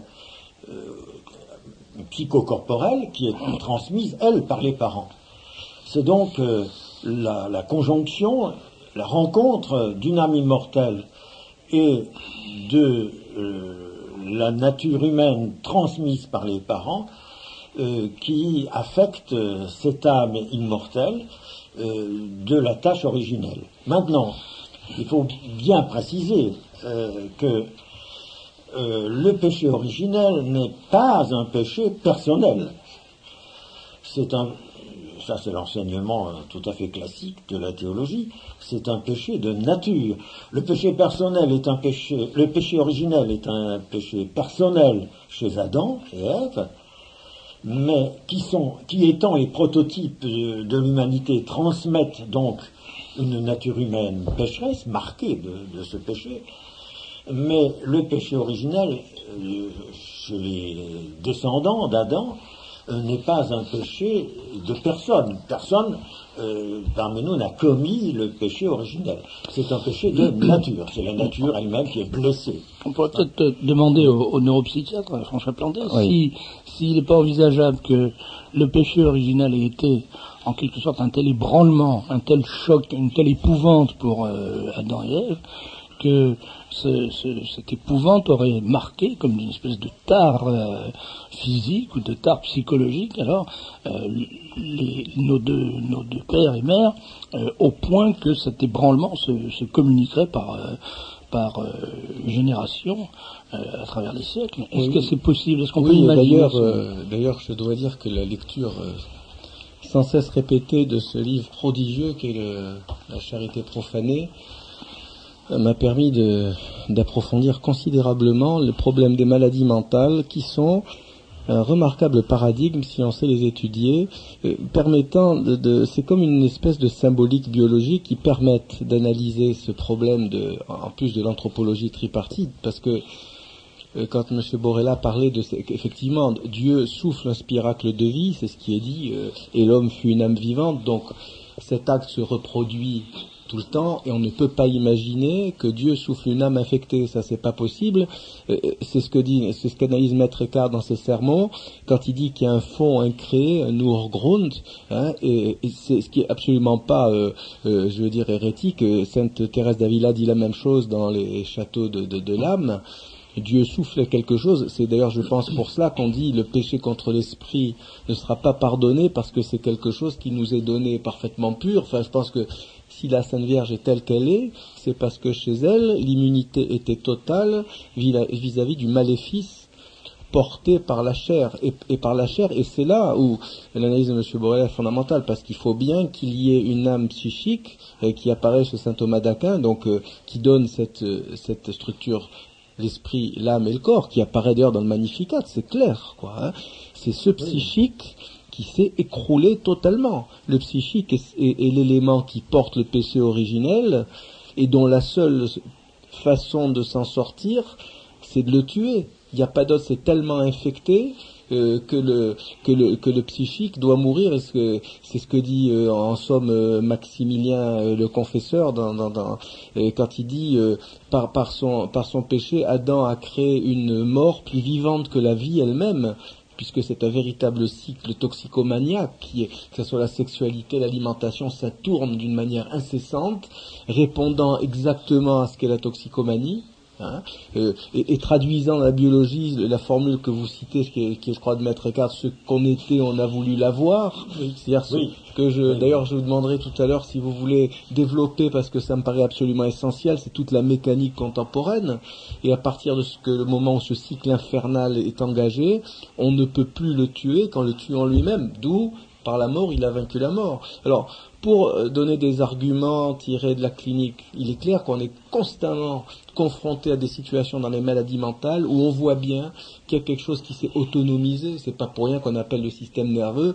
psychocorporelle qui est transmise, elle, par les parents. C'est donc la conjonction, la rencontre d'une âme immortelle et de la nature humaine transmise par les parents qui affecte cette âme immortelle de la tâche originelle. Maintenant, il faut bien préciser que le péché originel n'est pas un péché personnel. Ça c'est l'enseignement tout à fait classique de la théologie, c'est un péché de nature. Le péché personnel est un péché, le péché originel est un péché personnel chez Adam et Ève, mais qui étant les prototypes de l'humanité, transmettent donc une nature humaine pécheresse, marquée de ce péché. Mais le péché originel, chez les descendants d'Adam, n'est pas un péché de personne. Personne parmi nous n'a commis le péché originel. C'est un péché de nature. C'est la nature elle-même qui est blessée. On pourrait peut-être demander au neuropsychiatre, à François Plantet, s'il n'est pas envisageable que le péché originel ait été en quelque sorte un tel ébranlement, un tel choc, une telle épouvante pour Adam et Ève, que cette épouvante aurait marqué comme une espèce de tare physique ou de tare psychologique alors nos deux pères et mères, au point que cet ébranlement se communiquerait par génération à travers les siècles. Est-ce que c'est possible? Est-ce qu'on peut imaginer d'ailleurs, je dois dire que la lecture sans cesse répétée de ce livre prodigieux qu'est La charité profanée m'a permis d'approfondir considérablement le problème des maladies mentales, qui sont un remarquable paradigme, si on sait les étudier, permettant c'est comme une espèce de symbolique biologique qui permettent d'analyser ce problème en plus de l'anthropologie tripartite, parce que quand M. Borella parlait effectivement, Dieu souffle un spiracle de vie, c'est ce qui est dit, et l'homme fut une âme vivante, donc cet acte se reproduit tout le temps, et on ne peut pas imaginer que Dieu souffle une âme infectée, ça c'est pas possible. C'est ce qu'analyse Maître Eckhart dans ses sermons, quand il dit qu'il y a un fond incréé, un Urgrund, hein, et c'est ce qui est absolument pas, je veux dire, hérétique. Sainte Thérèse d'Avila dit la même chose dans les châteaux de l'âme. Dieu souffle quelque chose, c'est d'ailleurs je pense pour cela qu'on dit le péché contre l'esprit ne sera pas pardonné parce que c'est quelque chose qui nous est donné parfaitement pur. Enfin je pense que si la Sainte Vierge est telle qu'elle est, c'est parce que chez elle l'immunité était totale vis-à-vis du maléfice porté par la chair et par la chair, et c'est là où l'analyse de M. Borel est fondamentale, parce qu'il faut bien qu'il y ait une âme psychique qui apparaît chez saint Thomas d'Aquin, donc qui donne cette structure, l'esprit, l'âme et le corps, qui apparaît d'ailleurs dans le Magnificat, c'est clair, quoi. Hein. C'est ce psychique qui s'est écroulé totalement. Le psychique est l'élément qui porte le péché originel et dont la seule façon de s'en sortir, c'est de le tuer. Il n'y a pas d'autre, c'est tellement infecté que le psychique doit mourir. C'est ce que dit en somme Maximilien le confesseur quand il dit par son péché, Adam a créé une mort plus vivante que la vie elle-même, puisque c'est un véritable cycle toxicomaniaque, que ce soit la sexualité, l'alimentation, ça tourne d'une manière incessante, répondant exactement à ce qu'est la toxicomanie. Hein, et traduisant dans la biologie la formule que vous citez, qui est je crois de Maître Eckhart, ce qu'on était, on a voulu l'avoir. Oui. C'est-à-dire d'ailleurs je vous demanderai tout à l'heure si vous voulez développer, parce que ça me paraît absolument essentiel, c'est toute la mécanique contemporaine, et à partir de le moment où ce cycle infernal est engagé, on ne peut plus le tuer qu'en le tuant lui-même, d'où par la mort il a vaincu la mort. Alors pour donner des arguments tirés de la clinique, il est clair qu'on est constamment confronté à des situations dans les maladies mentales où on voit bien qu'il y a quelque chose qui s'est autonomisé. C'est pas pour rien qu'on appelle le système nerveux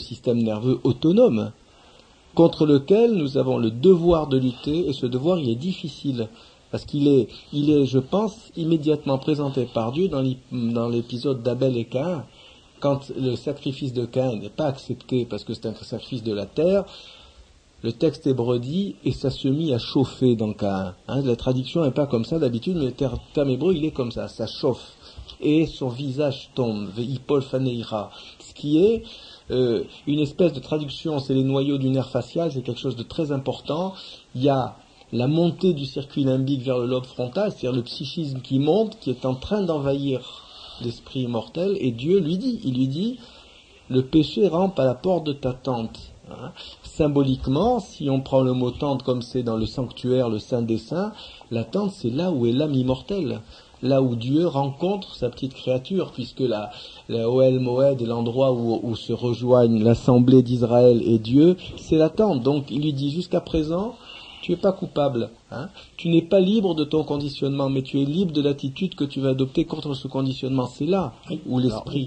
autonome, contre lequel nous avons le devoir de lutter, et ce devoir il est difficile parce qu'il est, je pense, immédiatement présenté par Dieu dans l'épisode d'Abel et Caïn, quand le sacrifice de Caïn n'est pas accepté parce que c'est un sacrifice de la terre. Le texte hébreu dit, et ça se mit à chauffer dans Caïn. Hein, la traduction n'est pas comme ça d'habitude, mais le terme hébreu, il est comme ça chauffe. Et son visage tombe, ve'ipol faneira. Ce qui est une espèce de traduction, c'est les noyaux du nerf facial, c'est quelque chose de très important. Il y a la montée du circuit limbique vers le lobe frontal, c'est-à-dire le psychisme qui monte, qui est en train d'envahir l'esprit immortel, et Dieu lui dit, le péché rampe à la porte de ta tente. Hein. Symboliquement, si on prend le mot tente comme c'est dans le sanctuaire, le Saint des Saints, la tente c'est là où est l'âme immortelle, là où Dieu rencontre sa petite créature, puisque la Ohel Moed est l'endroit où se rejoignent l'assemblée d'Israël et Dieu, c'est la tente. Donc il lui dit jusqu'à présent, tu n'es pas coupable, hein. Tu n'es pas libre de ton conditionnement, mais tu es libre de l'attitude que tu vas adopter contre ce conditionnement. C'est là où l'esprit...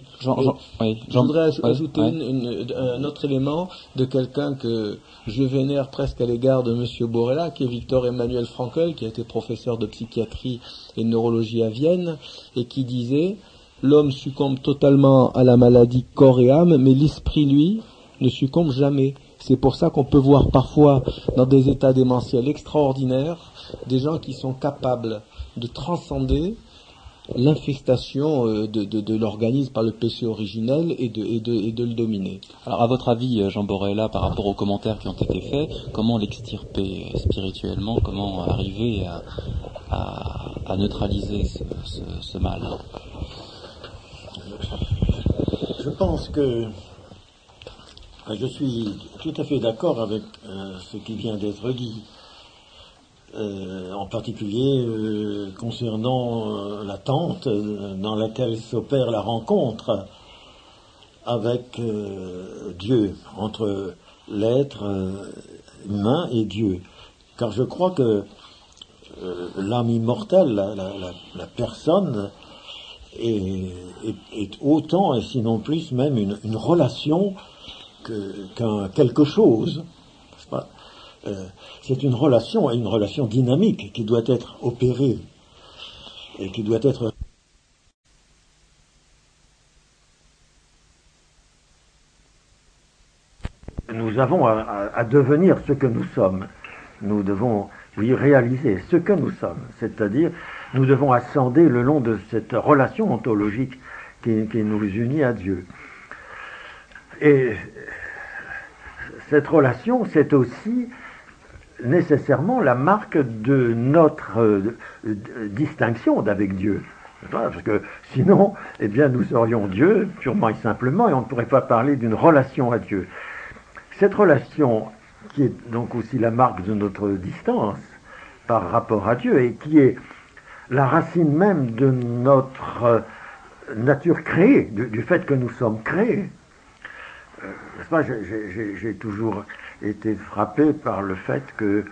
Je voudrais ajouter un autre élément de quelqu'un que je vénère presque à l'égard de M. Borella, qui est Victor Emmanuel Frankl, qui a été professeur de psychiatrie et de neurologie à Vienne, et qui disait « L'homme succombe totalement à la maladie corps et âme, mais l'esprit, lui, ne succombe jamais. » C'est pour ça qu'on peut voir parfois, dans des états démentiels extraordinaires, des gens qui sont capables de transcender l'infestation de l'organisme par le péché originel et de le dominer. Alors, à votre avis, Jean Borella, par rapport aux commentaires qui ont été faits, comment l'extirper spirituellement, comment arriver à neutraliser ce mal? Je pense que je suis tout à fait d'accord avec ce qui vient d'être dit, en particulier concernant la tente dans laquelle s'opère la rencontre avec Dieu, entre l'être humain et Dieu. Car je crois que l'âme immortelle, la personne, est autant, et sinon plus même, une relation qu'un quelque chose. N'est-ce pas ? C'est une relation dynamique qui doit être opérée et qui doit être... Nous avons à devenir ce que nous sommes. nous devons, oui, réaliser ce que nous sommes, c'est-à-dire nous devons ascender le long de cette relation ontologique qui nous unit à Dieu. Et cette relation, c'est aussi nécessairement la marque de notre distinction d'avec Dieu. Parce que sinon, eh bien, nous serions Dieu purement et simplement, et on ne pourrait pas parler d'une relation à Dieu. Cette relation, qui est donc aussi la marque de notre distance par rapport à Dieu, et qui est la racine même de notre nature créée, du fait que nous sommes créés. N'est-ce pas, j'ai toujours été frappé par le fait que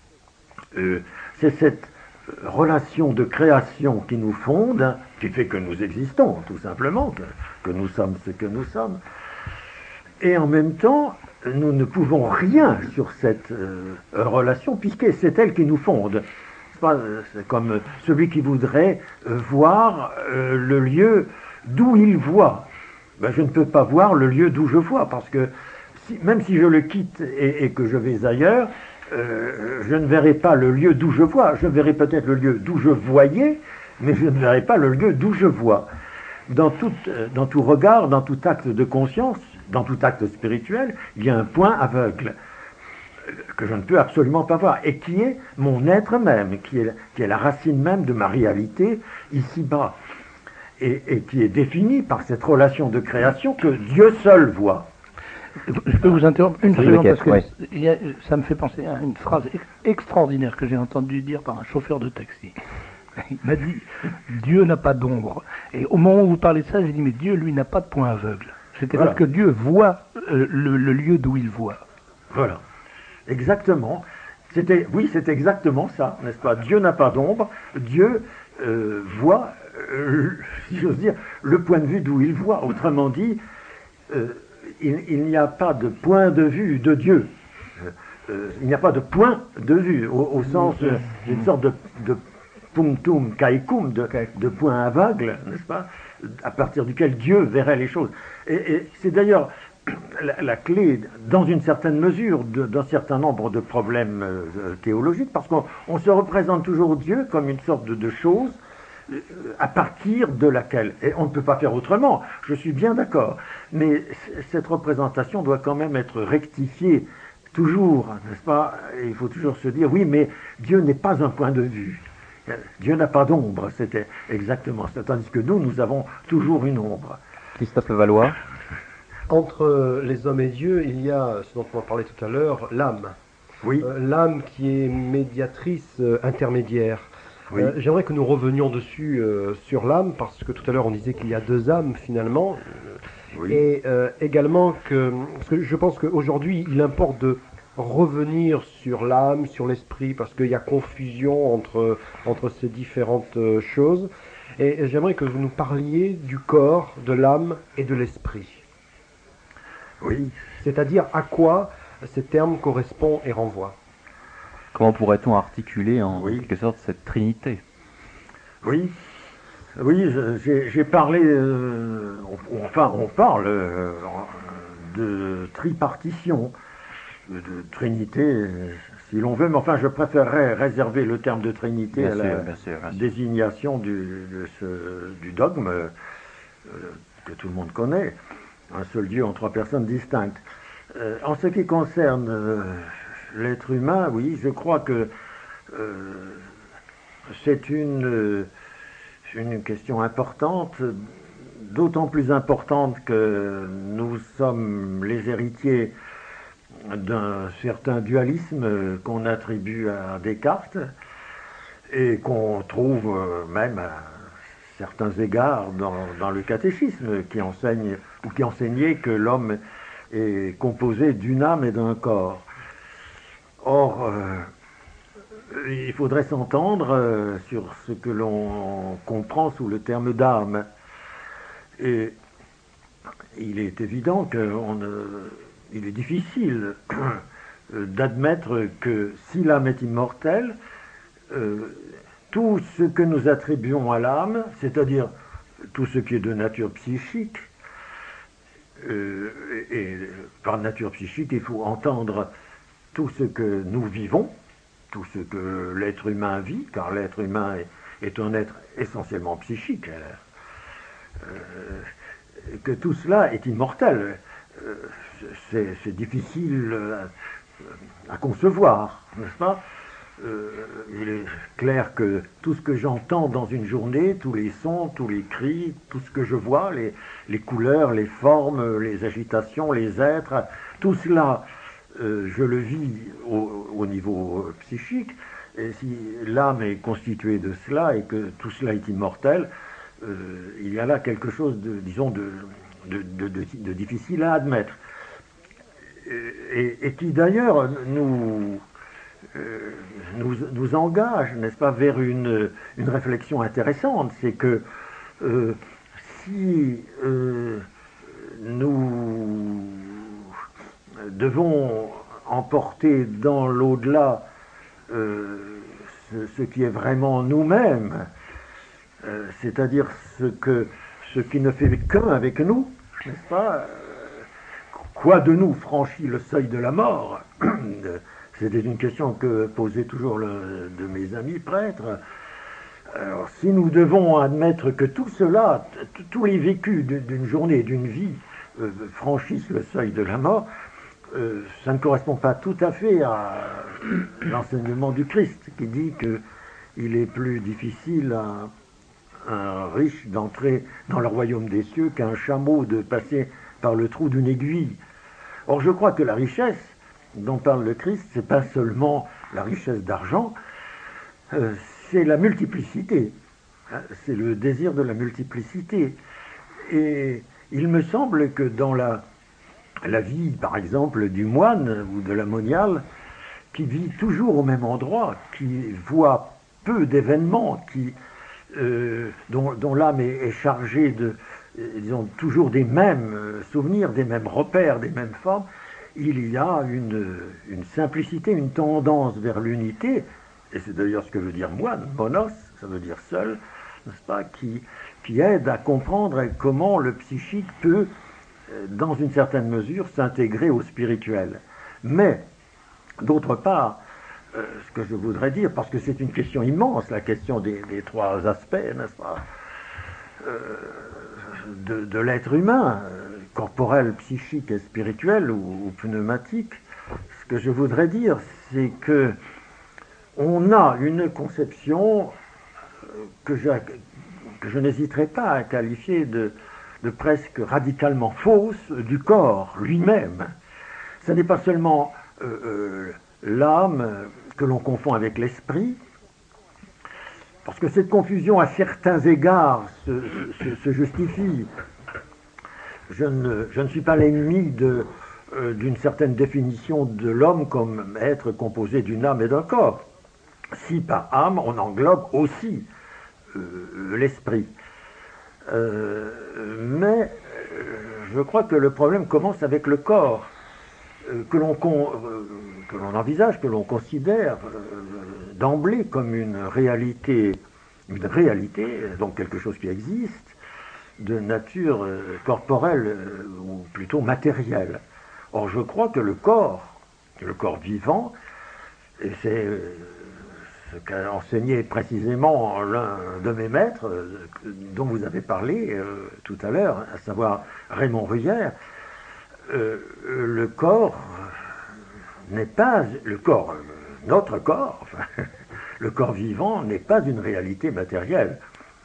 c'est cette relation de création qui nous fonde, qui fait que nous existons, tout simplement, que nous sommes ce que nous sommes. Et en même temps, nous ne pouvons rien sur cette relation, puisque c'est elle qui nous fonde. C'est comme celui qui voudrait voir le lieu d'où il voit. Ben, je ne peux pas voir le lieu d'où je vois, parce que même si je le quitte et que je vais ailleurs, je ne verrai pas le lieu d'où je vois. Je verrai peut-être le lieu d'où je voyais, mais je ne verrai pas le lieu d'où je vois. Dans tout regard, dans tout acte de conscience, dans tout acte spirituel, il y a un point aveugle que je ne peux absolument pas voir, et qui est mon être même, qui est la racine même de ma réalité ici-bas, et qui est définie par cette relation de création que Dieu seul voit. Je peux vous interrompre une seconde, parce que ça me fait penser à une phrase extraordinaire que j'ai entendue dire par un chauffeur de taxi. Il m'a dit « Dieu n'a pas d'ombre ». Et au moment où vous parlez de ça, j'ai dit « Mais Dieu, lui, n'a pas de point aveugle ». C'est-à-dire que Dieu voit le lieu d'où il voit. Voilà. Exactement. Oui, c'est exactement ça, n'est-ce pas? Dieu n'a pas d'ombre, Dieu voit, si j'ose dire, le point de vue d'où il voit. Autrement dit, il n'y a pas de point de vue de Dieu. Il n'y a pas de point de vue, au sens d'une sorte de punctum caecum, de point aveugle, n'est-ce pas? À partir duquel Dieu verrait les choses. Et c'est d'ailleurs la clé, dans une certaine mesure, d'un certain nombre de problèmes théologiques, parce qu'on se représente toujours Dieu comme une sorte de chose à partir de laquelle, et on ne peut pas faire autrement, je suis bien d'accord, mais cette représentation doit quand même être rectifiée toujours, n'est-ce pas? Il faut toujours se dire, oui, mais Dieu n'est pas un point de vue. Dieu n'a pas d'ombre, c'était exactement ça, tandis que nous avons toujours une ombre. Christophe Levallois. Entre les hommes et Dieu, il y a, ce dont on parlait tout à l'heure, l'âme. Oui. L'âme qui est médiatrice intermédiaire. Oui. J'aimerais que nous revenions dessus sur l'âme, parce que tout à l'heure on disait qu'il y a deux âmes finalement. Oui. Et également parce que je pense qu'aujourd'hui il importe de revenir sur l'âme, sur l'esprit, parce qu'il y a confusion entre ces différentes choses. Et j'aimerais que vous nous parliez du corps, de l'âme et de l'esprit. Oui. C'est-à-dire à quoi ces termes correspondent et renvoient. Comment pourrait-on articuler en quelque sorte cette trinité? Oui, j'ai parlé, on parle de tripartition, de trinité, si l'on veut, mais enfin je préférerais réserver le terme de trinité à la désignation du dogme que tout le monde connaît, un seul Dieu en trois personnes distinctes. En ce qui concerne l'être humain, oui, je crois que c'est une question importante, d'autant plus importante que nous sommes les héritiers d'un certain dualisme qu'on attribue à Descartes et qu'on trouve même à certains égards dans le catéchisme qui enseigne ou qui enseignait que l'homme est composé d'une âme et d'un corps. Or, il faudrait s'entendre sur ce que l'on comprend sous le terme d'âme. Et il est évident qu'il est difficile d'admettre que si l'âme est immortelle, tout ce que nous attribuons à l'âme, c'est-à-dire tout ce qui est de nature psychique, et par nature psychique, il faut entendre tout ce que nous vivons, tout ce que l'être humain vit, car l'être humain est un être essentiellement psychique, que tout cela est immortel. C'est difficile à concevoir, n'est-ce pas? Il est clair que tout ce que j'entends dans une journée, tous les sons, tous les cris, tout ce que je vois, les couleurs, les formes, les agitations, les êtres, tout cela, je le vis au niveau psychique. Et si l'âme est constituée de cela et que tout cela est immortel, il y a là quelque chose de, disons, de difficile à admettre. Et qui d'ailleurs nous engage, n'est-ce pas, vers une réflexion intéressante. C'est que si nous devons emporter dans l'au-delà ce qui est vraiment nous-mêmes, c'est-à-dire ce qui ne fait qu'un avec nous, n'est-ce pas? Quoi de nous franchit le seuil de la mort? C'était une question que posait toujours l'un de mes amis prêtres. Alors, si nous devons admettre que tout cela, tous les vécus d'une journée, d'une vie, franchissent le seuil de la mort, ça ne correspond pas tout à fait à l'enseignement du Christ, qui dit qu'il est plus difficile à un riche d'entrer dans le royaume des cieux qu'à un chameau de passer par le trou d'une aiguille. Or, je crois que la richesse dont parle le Christ, c'est pas seulement la richesse d'argent, c'est la multiplicité. C'est le désir de la multiplicité. Et il me semble que dans la vie, par exemple, du moine ou de la moniale, qui vit toujours au même endroit, qui voit peu d'événements, dont l'âme est chargée disons, toujours des mêmes souvenirs, des mêmes repères, des mêmes formes, il y a une simplicité, une tendance vers l'unité, et c'est d'ailleurs ce que veut dire moine, monos, ça veut dire seul, n'est-ce pas, qui aide à comprendre comment le psychique peut, dans une certaine mesure, s'intégrer au spirituel. Mais, d'autre part, ce que je voudrais dire, parce que c'est une question immense, la question des trois aspects, n'est-ce pas, de l'être humain, corporel, psychique et spirituel ou pneumatique, ce que je voudrais dire, c'est que on a une conception que je n'hésiterai pas à qualifier de presque radicalement fausse du corps lui-même. Ce n'est pas seulement l'âme que l'on confond avec l'esprit, parce que cette confusion à certains égards se justifie. Je ne suis pas l'ennemi d'une certaine définition de l'homme comme être composé d'une âme et d'un corps. Si par âme, on englobe aussi l'esprit. Mais je crois que le problème commence avec le corps, que l'on envisage, que l'on considère d'emblée comme une réalité, donc quelque chose qui existe, de nature corporelle ou plutôt matérielle. Or, je crois que le corps vivant, et c'est ce qu'a enseigné précisément l'un de mes maîtres, dont vous avez parlé tout à l'heure, à savoir Raymond Ruyère, le corps n'est pas notre corps, enfin, le corps vivant n'est pas une réalité matérielle.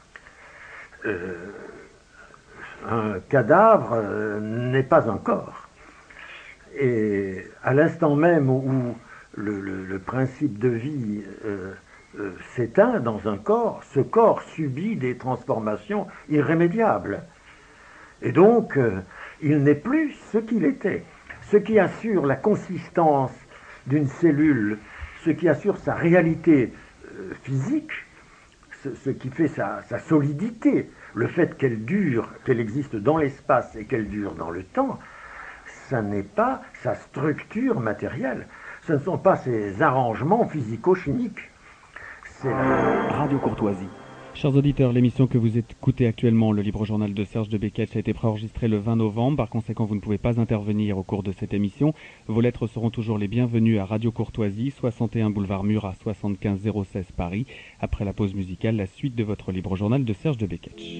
Un cadavre n'est pas un corps. Et à l'instant même où le principe de vie s'éteint dans un corps, ce corps subit des transformations irrémédiables. Et donc, il n'est plus ce qu'il était. Ce qui assure la consistance d'une cellule, ce qui assure sa réalité physique, ce qui fait sa solidité, le fait qu'elle dure, qu'elle existe dans l'espace et qu'elle dure dans le temps, ça n'est pas sa structure matérielle. Ce ne sont pas ses arrangements physico-chimiques. Radio Courtoisie, Chers auditeurs, l'émission que vous écoutez actuellement, le libre journal de Serge de Beketch, a été préenregistrée le 20 novembre. Par conséquent, vous ne pouvez pas intervenir au cours de cette émission. Vos lettres seront toujours les bienvenues à Radio Courtoisie, 61 boulevard Murat, 75 016 Paris. Après la pause musicale, la suite de votre libre journal de Serge de Beketch.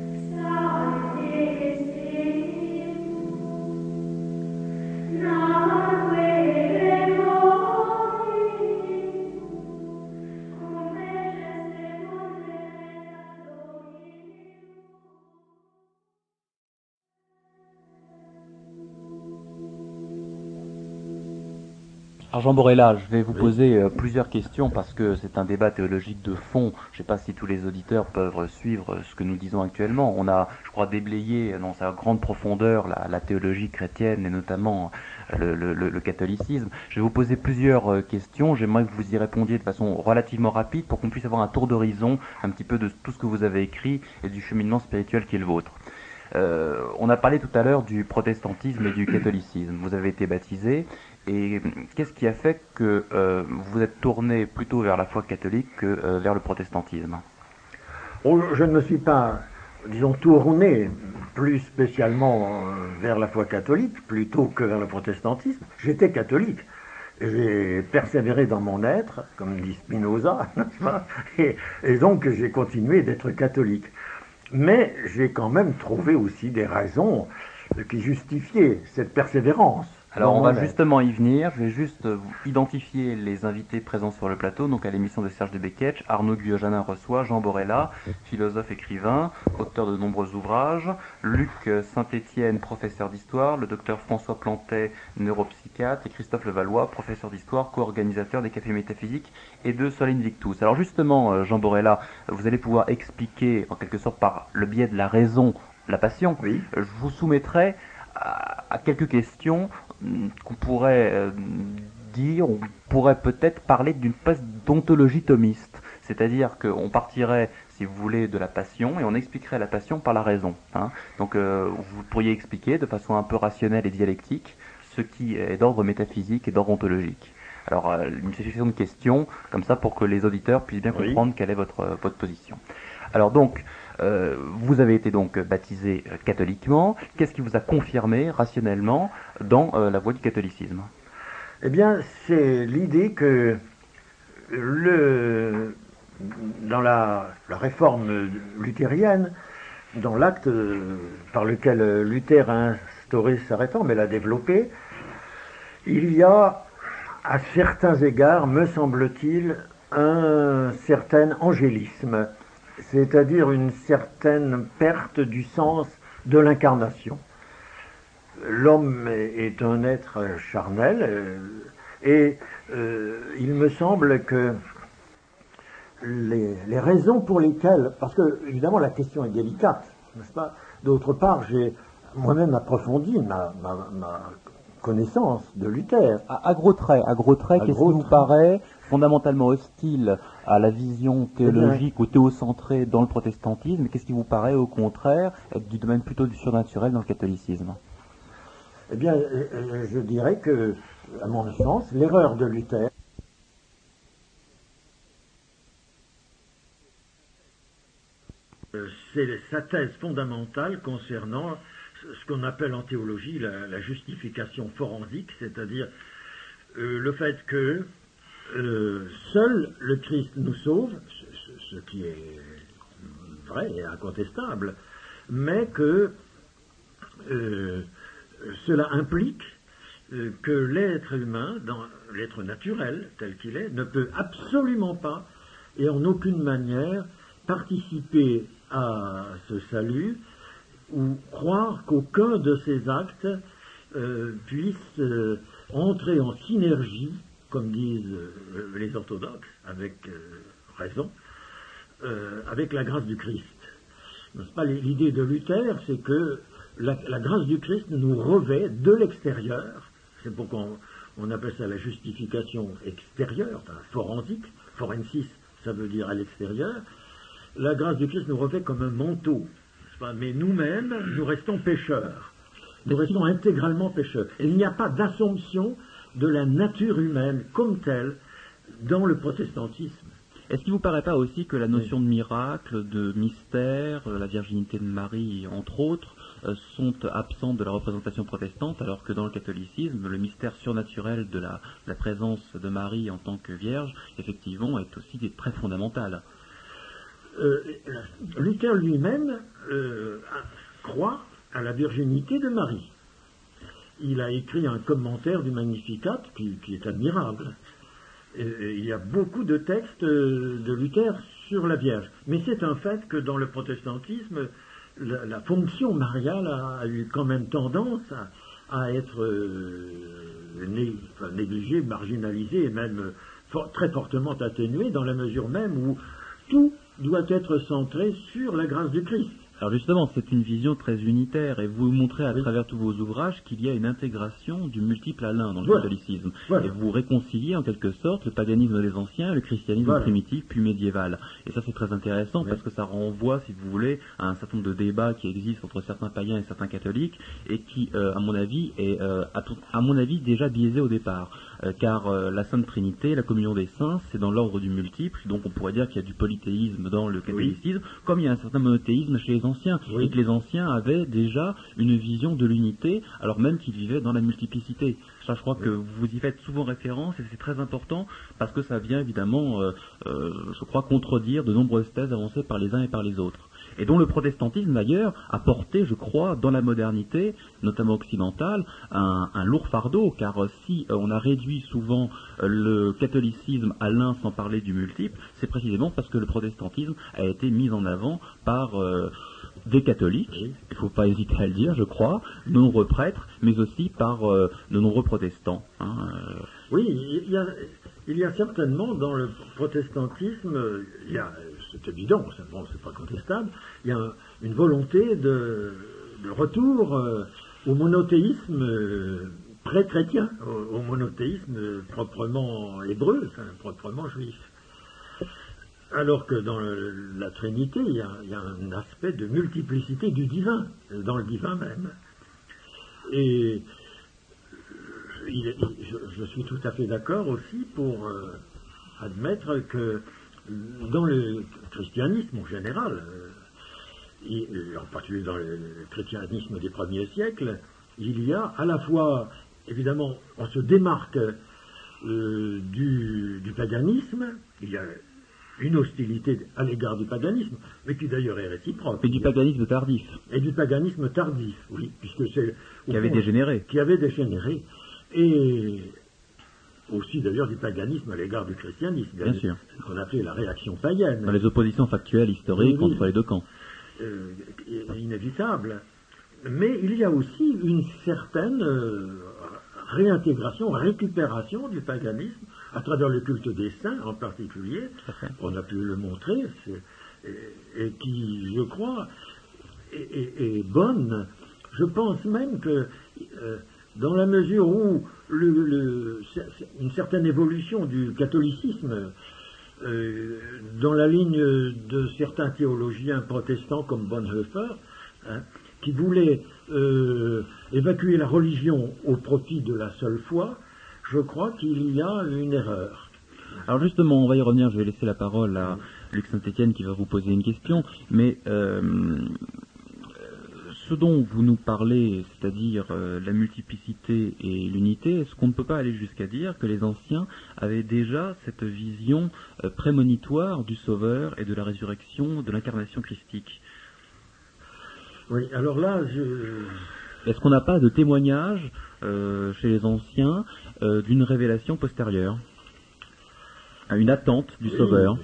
Alors Jean Borella, je vais vous poser plusieurs questions parce que c'est un débat théologique de fond. Je ne sais pas si tous les auditeurs peuvent suivre ce que nous disons actuellement. On a, je crois, déblayé dans sa grande profondeur la théologie chrétienne et notamment le catholicisme. Je vais vous poser plusieurs questions. J'aimerais que vous y répondiez de façon relativement rapide pour qu'on puisse avoir un tour d'horizon un petit peu de tout ce que vous avez écrit et du cheminement spirituel qui est le vôtre. On a parlé tout à l'heure du protestantisme et du catholicisme. Vous avez été baptisé. Et qu'est-ce qui a fait que vous êtes tourné plutôt vers la foi catholique que vers le protestantisme? Je ne me suis pas, disons, tourné plus spécialement vers la foi catholique plutôt que vers le protestantisme. J'étais catholique. J'ai persévéré dans mon être, comme dit Spinoza, n'est-ce pas ? Et donc j'ai continué d'être catholique. Mais j'ai quand même trouvé aussi des raisons qui justifiaient cette persévérance. Alors on va justement y venir, je vais juste identifier les invités présents sur le plateau, donc à l'émission de Serge de Beketch. Arnaud Guyojanin reçoit Jean Borella, philosophe écrivain, auteur de nombreux ouvrages, Luc Saint-Étienne, professeur d'histoire, le docteur François Plantet, neuropsychiatre, et Christophe Levallois, professeur d'histoire, co-organisateur des cafés métaphysiques et de Sol Invictus. Alors justement, Jean Borella, vous allez pouvoir expliquer en quelque sorte par le biais de la raison, la passion. Oui. Je vous soumettrai à quelques questions qu'on pourrait dire, on pourrait peut-être parler d'une espèce d'ontologie thomiste, c'est-à-dire qu'on partirait, si vous voulez, de la passion et on expliquerait la passion par la raison. Donc vous pourriez expliquer de façon un peu rationnelle et dialectique ce qui est d'ordre métaphysique et d'ordre ontologique. Alors une succession de questions comme ça pour que les auditeurs puissent bien comprendre quelle est votre position. Alors donc, vous avez été donc baptisé catholiquement. Qu'est-ce qui vous a confirmé rationnellement dans la voie du catholicisme? Eh bien, c'est l'idée que dans la réforme luthérienne, dans l'acte par lequel Luther a instauré sa réforme et l'a développée, il y a, à certains égards, me semble-t-il, un certain angélisme, c'est-à-dire une certaine perte du sens de l'incarnation. L'homme est un être charnel et il me semble que les raisons pour lesquelles, parce que évidemment la question est délicate, n'est-ce pas? D'autre part, j'ai moi-même approfondi ma connaissance de Luther. À gros traits, qu'est-ce qui vous paraît fondamentalement hostile à la vision théologique ou théocentrée dans le protestantisme? Qu'est-ce qui vous paraît au contraire être du domaine plutôt du surnaturel dans le catholicisme? Eh bien, je dirais que, à mon sens, l'erreur de Luther, c'est sa thèse fondamentale concernant ce qu'on appelle en théologie la justification forensique, c'est-à-dire le fait que seul le Christ nous sauve, ce qui est vrai et incontestable, mais que cela implique que l'être humain, dans l'être naturel tel qu'il est, ne peut absolument pas et en aucune manière participer à ce salut ou croire qu'aucun de ces actes puisse entrer en synergie, comme disent les orthodoxes, avec raison, avec la grâce du Christ. N'est-ce pas? L'idée de Luther, c'est que la grâce du Christ nous revêt de l'extérieur. C'est pourquoi on appelle ça la justification extérieure, enfin forensique. Forensis, ça veut dire à l'extérieur. La grâce du Christ nous revêt comme un manteau. N'est-ce pas? Mais nous-mêmes, nous restons pécheurs. Nous restons intégralement pécheurs. Et il n'y a pas d'assomption de la nature humaine comme telle dans le protestantisme. Est-ce qu'il ne vous paraît pas aussi que la notion de miracle, de mystère, la virginité de Marie, entre autres, sont absentes de la représentation protestante, alors que dans le catholicisme, le mystère surnaturel de la présence de Marie en tant que Vierge, effectivement, est aussi très fondamental. Luther lui-même croit à la virginité de Marie. Il a écrit un commentaire du Magnificat qui est admirable. Il y a beaucoup de textes de Luther sur la Vierge. Mais c'est un fait que dans le protestantisme, la fonction mariale a eu quand même tendance à être négligée, marginalisée et même très fortement atténuée, dans la mesure même où tout doit être centré sur la grâce du Christ. Alors justement, c'est une vision très unitaire, et vous montrez à travers tous vos ouvrages qu'il y a une intégration du multiple à l'un dans le catholicisme. Et vous réconciliez en quelque sorte le paganisme des anciens et le christianisme primitif puis médiéval. Et ça, c'est très intéressant parce que ça renvoie, si vous voulez, à un certain nombre de débats qui existent entre certains païens et certains catholiques, et qui, à mon avis, est déjà biaisé au départ. Car la Sainte Trinité, la communion des saints, c'est dans l'ordre du multiple, donc on pourrait dire qu'il y a du polythéisme dans le catholicisme, comme il y a un certain monothéisme chez les anciens, et que les anciens avaient déjà une vision de l'unité, alors même qu'ils vivaient dans la multiplicité. Ça, je crois que vous y faites souvent référence, et c'est très important, parce que ça vient évidemment, je crois, contredire de nombreuses thèses avancées par les uns et par les autres. Et dont le protestantisme, d'ailleurs, a porté, je crois, dans la modernité, notamment occidentale, un lourd fardeau, car si on a réduit souvent le catholicisme à l'un sans parler du multiple, c'est précisément parce que le protestantisme a été mis en avant par des catholiques, il ne faut pas hésiter à le dire, je crois, de nombreux prêtres, mais aussi par de nombreux protestants. Oui, il y a certainement dans le protestantisme, c'est évident, c'est pas contestable, il y a une volonté de retour au monothéisme pré-chrétien, au monothéisme proprement hébreu, proprement juif. Alors que dans la Trinité, il y a un aspect de multiplicité du divin, dans le divin même. Et je suis tout à fait d'accord aussi pour admettre que dans le christianisme en général, et en particulier dans le christianisme des premiers siècles, il y a à la fois, évidemment, on se démarque du paganisme, il y a une hostilité à l'égard du paganisme, mais qui d'ailleurs est réciproque. Et du paganisme tardif. Et du paganisme tardif, oui, puisque c'est... Qui avait dégénéré. Qui avait dégénéré. Et aussi d'ailleurs du paganisme à l'égard du christianisme. Bien sûr. Ce qu'on appelait la réaction païenne. Dans les oppositions factuelles, historiques, entre les deux camps. Inévitable. Mais il y a aussi une certaine réintégration, récupération du paganisme à travers le culte des saints en particulier. On a pu le montrer, et qui, je crois, est bonne. Je pense même que dans la mesure où une certaine évolution du catholicisme dans la ligne de certains théologiens protestants comme Bonhoeffer, qui voulaient évacuer la religion au profit de la seule foi, je crois qu'il y a une erreur. Alors justement, on va y revenir, je vais laisser la parole à Luc Saint-Étienne qui va vous poser une question, mais ce dont vous nous parlez, c'est-à-dire la multiplicité et l'unité, est-ce qu'on ne peut pas aller jusqu'à dire que les anciens avaient déjà cette vision prémonitoire du Sauveur et de la résurrection, de l'incarnation christique? Oui, alors là, est-ce qu'on n'a pas de témoignage chez les anciens d'une révélation postérieure, à une attente du Sauveur?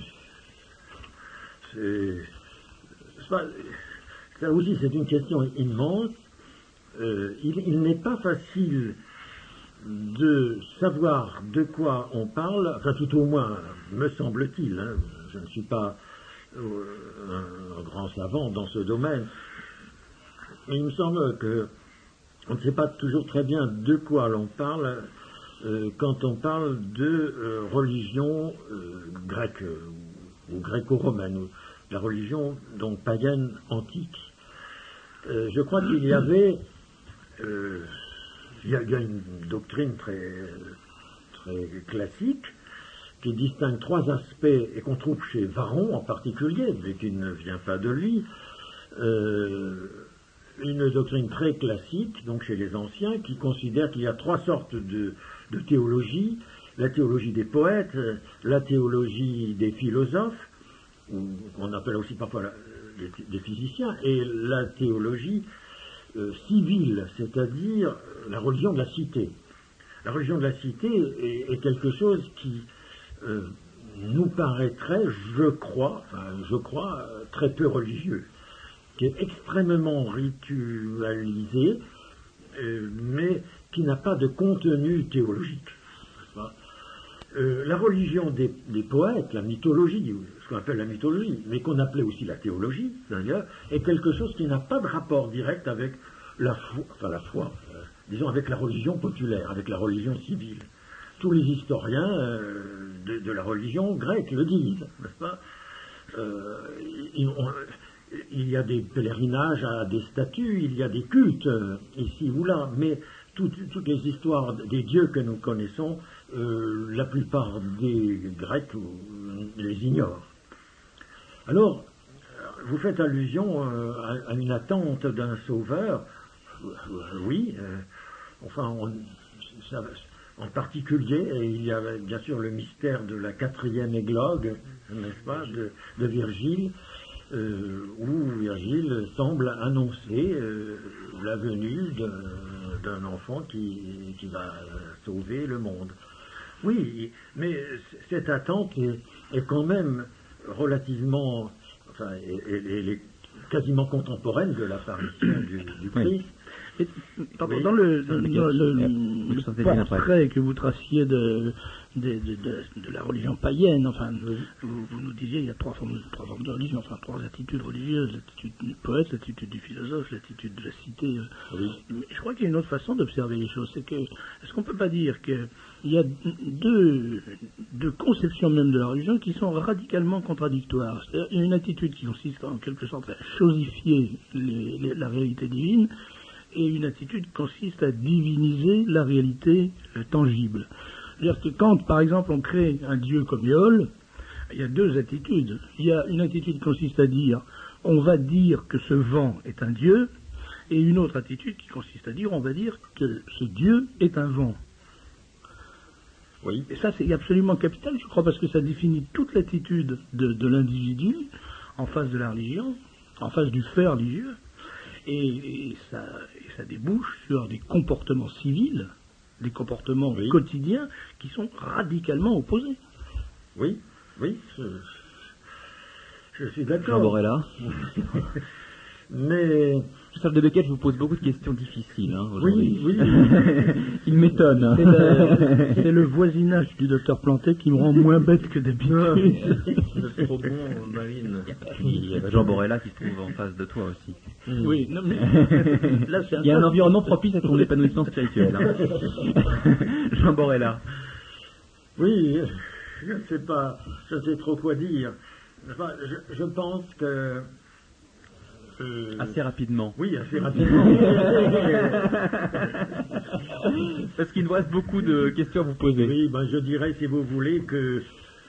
Ça aussi, c'est une question immense. Il n'est pas facile de savoir de quoi on parle, enfin tout au moins, me semble-t-il, je ne suis pas un grand savant dans ce domaine, mais il me semble que on ne sait pas toujours très bien de quoi l'on parle quand on parle de religion grecque ou gréco-romaine, la religion donc païenne antique. Je crois qu'il y avait il y a une doctrine très classique qui distingue trois aspects et qu'on trouve chez Varron en particulier, mais qui ne vient pas de lui. Une doctrine très classique, donc chez les anciens, qui considère qu'il y a trois sortes de théologie: la théologie des poètes, la théologie des philosophes, ou qu'on appelle aussi parfois des physiciens, et la théologie civile, c'est-à-dire la religion de la cité. La religion de la cité est quelque chose qui nous paraîtrait, je crois, très peu religieux, qui est extrêmement ritualisé, mais qui n'a pas de contenu théologique. La religion des poètes, la mythologie, ce qu'on appelle la mythologie, mais qu'on appelait aussi la théologie, d'ailleurs, est quelque chose qui n'a pas de rapport direct avec la foi, disons avec la religion populaire, avec la religion civile. Tous les historiens de la religion grecque le disent, n'est-ce pas? Il y a des pèlerinages à des statues, il y a des cultes ici ou là, mais toutes les histoires des dieux que nous connaissons, la plupart des Grecs les ignorent. Alors, vous faites allusion à une attente d'un sauveur. Oui, en particulier, il y a bien sûr le mystère de la 4e églogue, n'est-ce pas, de Virgile, où Virgile semble annoncer la venue d'un enfant qui va sauver le monde. Oui, mais cette attente est quand même relativement, elle est quasiment contemporaine de l'apparition du Christ. Et, pardon, dans le portrait que vous traciez de la religion païenne, enfin, vous nous disiez il y a trois formes de religion, enfin trois attitudes religieuses: l'attitude du poète, l'attitude du philosophe, l'attitude de la cité. Oui. Mais je crois qu'il y a une autre façon d'observer les choses, c'est que, est-ce qu'on ne peut pas dire qu'il y a deux conceptions même de la religion qui sont radicalement contradictoires? C'est-à-dire, il y a une attitude qui consiste en quelque sorte à chosifier la réalité divine, et une attitude qui consiste à diviniser la réalité tangible. C'est-à-dire que quand, par exemple, on crée un dieu comme Éole, il y a deux attitudes. Il y a une attitude qui consiste à dire, on va dire que ce vent est un dieu, et une autre attitude qui consiste à dire, on va dire que ce dieu est un vent. Oui. Et ça, c'est absolument capital, je crois, parce que ça définit toute l'attitude de l'individu en face de la religion, en face du fait religieux. Et ça débouche sur des comportements civils, des comportements quotidiens qui sont radicalement opposés. Oui, je suis d'accord. Jean Borella. Mais Charles de Beckett vous pose beaucoup de questions difficiles aujourd'hui. Oui. Il m'étonne. C'est le voisinage du docteur Plantet qui me rend moins bête que d'habitude. C'est trop bon, Marine. Il y a Jean Borella qui se trouve en face de toi aussi. Oui, non mais là c'est il y a un environnement propice à ton épanouissement spirituel. Jean Borella. Oui, je ne sais trop quoi dire. Enfin, je pense que assez rapidement. Oui, assez rapidement. Parce qu'il nous reste beaucoup de questions à vous poser. Oui, je dirais, si vous voulez, que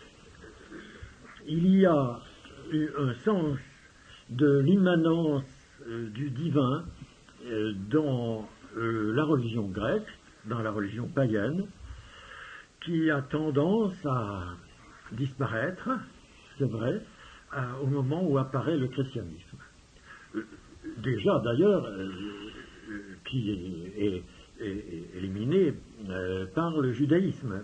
il y a un sens de l'immanence du divin dans la religion grecque, dans la religion païenne, qui a tendance à disparaître, c'est vrai, au moment où apparaît le christianisme. Déjà d'ailleurs, qui est éliminé par le judaïsme.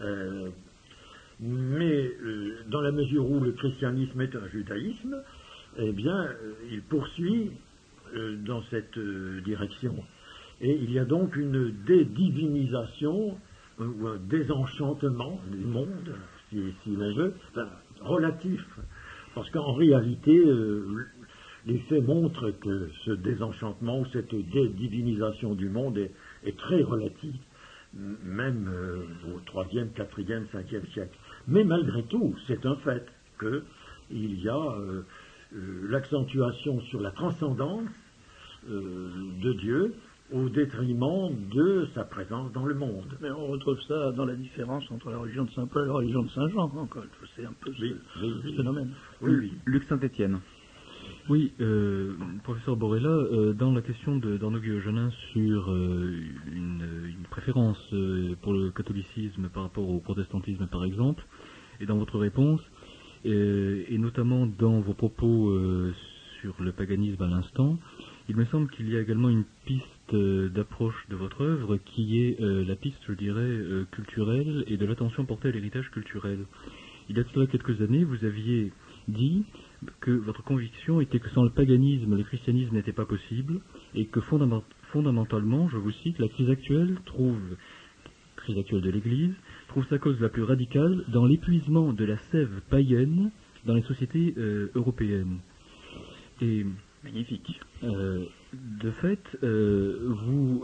Mais dans la mesure où le christianisme est un judaïsme, eh bien, il poursuit dans cette direction. Et il y a donc une dédivinisation ou un désenchantement du monde, si l'on veut, relatif. Parce qu'en réalité, les faits montrent que ce désenchantement ou cette dédivinisation du monde est très relative, même au 3e, 4e, 5e siècle. Mais malgré tout, c'est un fait qu'il y a l'accentuation sur la transcendance de Dieu au détriment de sa présence dans le monde. Mais on retrouve ça dans la différence entre la religion de Saint Paul et la religion de Saint Jean, encore. C'est un peu ce phénomène. Oui. Luc Saint-Étienne. Oui, professeur Borella, dans la question d'Arnaud Guillogenin sur une préférence pour le catholicisme par rapport au protestantisme par exemple, et dans votre réponse, et notamment dans vos propos sur le paganisme à l'instant, il me semble qu'il y a également une piste d'approche de votre œuvre qui est la piste, je dirais, culturelle et de l'attention portée à l'héritage culturel. Il y a de cela quelques années, vous aviez dit que votre conviction était que sans le paganisme, le christianisme n'était pas possible, et que fondamentalement, je vous cite, la crise actuelle de l'Église, trouve sa cause la plus radicale dans l'épuisement de la sève païenne dans les sociétés européennes. Et magnifique. De fait, vous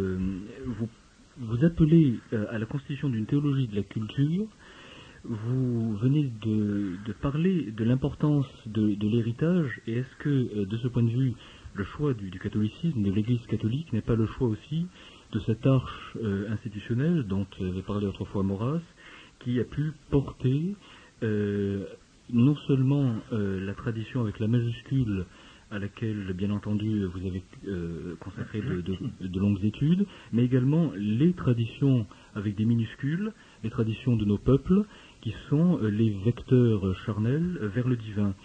appelez à la constitution d'une théologie de la culture. Vous venez de parler de l'importance de l'héritage, et est-ce que, de ce point de vue, le choix du catholicisme, de l'Église catholique, n'est pas le choix aussi de cette arche institutionnelle dont avait parlé autrefois Maurras, qui a pu porter non seulement la tradition avec la majuscule, à laquelle, bien entendu, vous avez consacré de longues études, mais également les traditions avec des minuscules, les traditions de nos peuples, qui sont les vecteurs charnels vers le divin.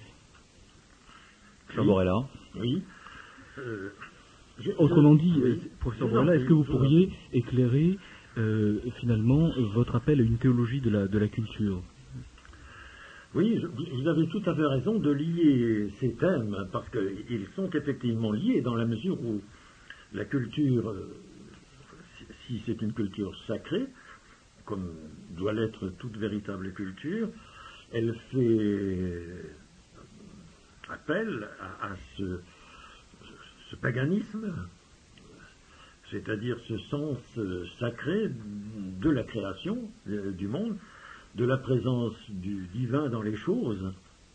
Jean Borella. Oui. Autrement dit, professeur Borella, est-ce que vous pourriez éclairer finalement votre appel à une théologie de la culture? Oui, vous avez tout à fait raison de lier ces thèmes, parce qu'ils sont effectivement liés dans la mesure où la culture, si c'est une culture sacrée, comme doit l'être toute véritable culture, elle fait appel à ce paganisme, c'est-à-dire ce sens sacré de la création du monde, de la présence du divin dans les choses.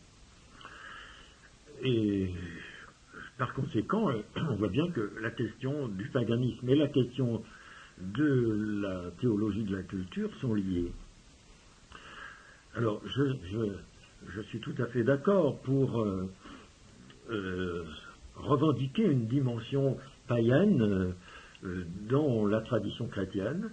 Et par conséquent, on voit bien que la question du paganisme et la question de la théologie de la culture sont liées. Alors, je suis tout à fait d'accord pour revendiquer une dimension païenne dans la tradition chrétienne.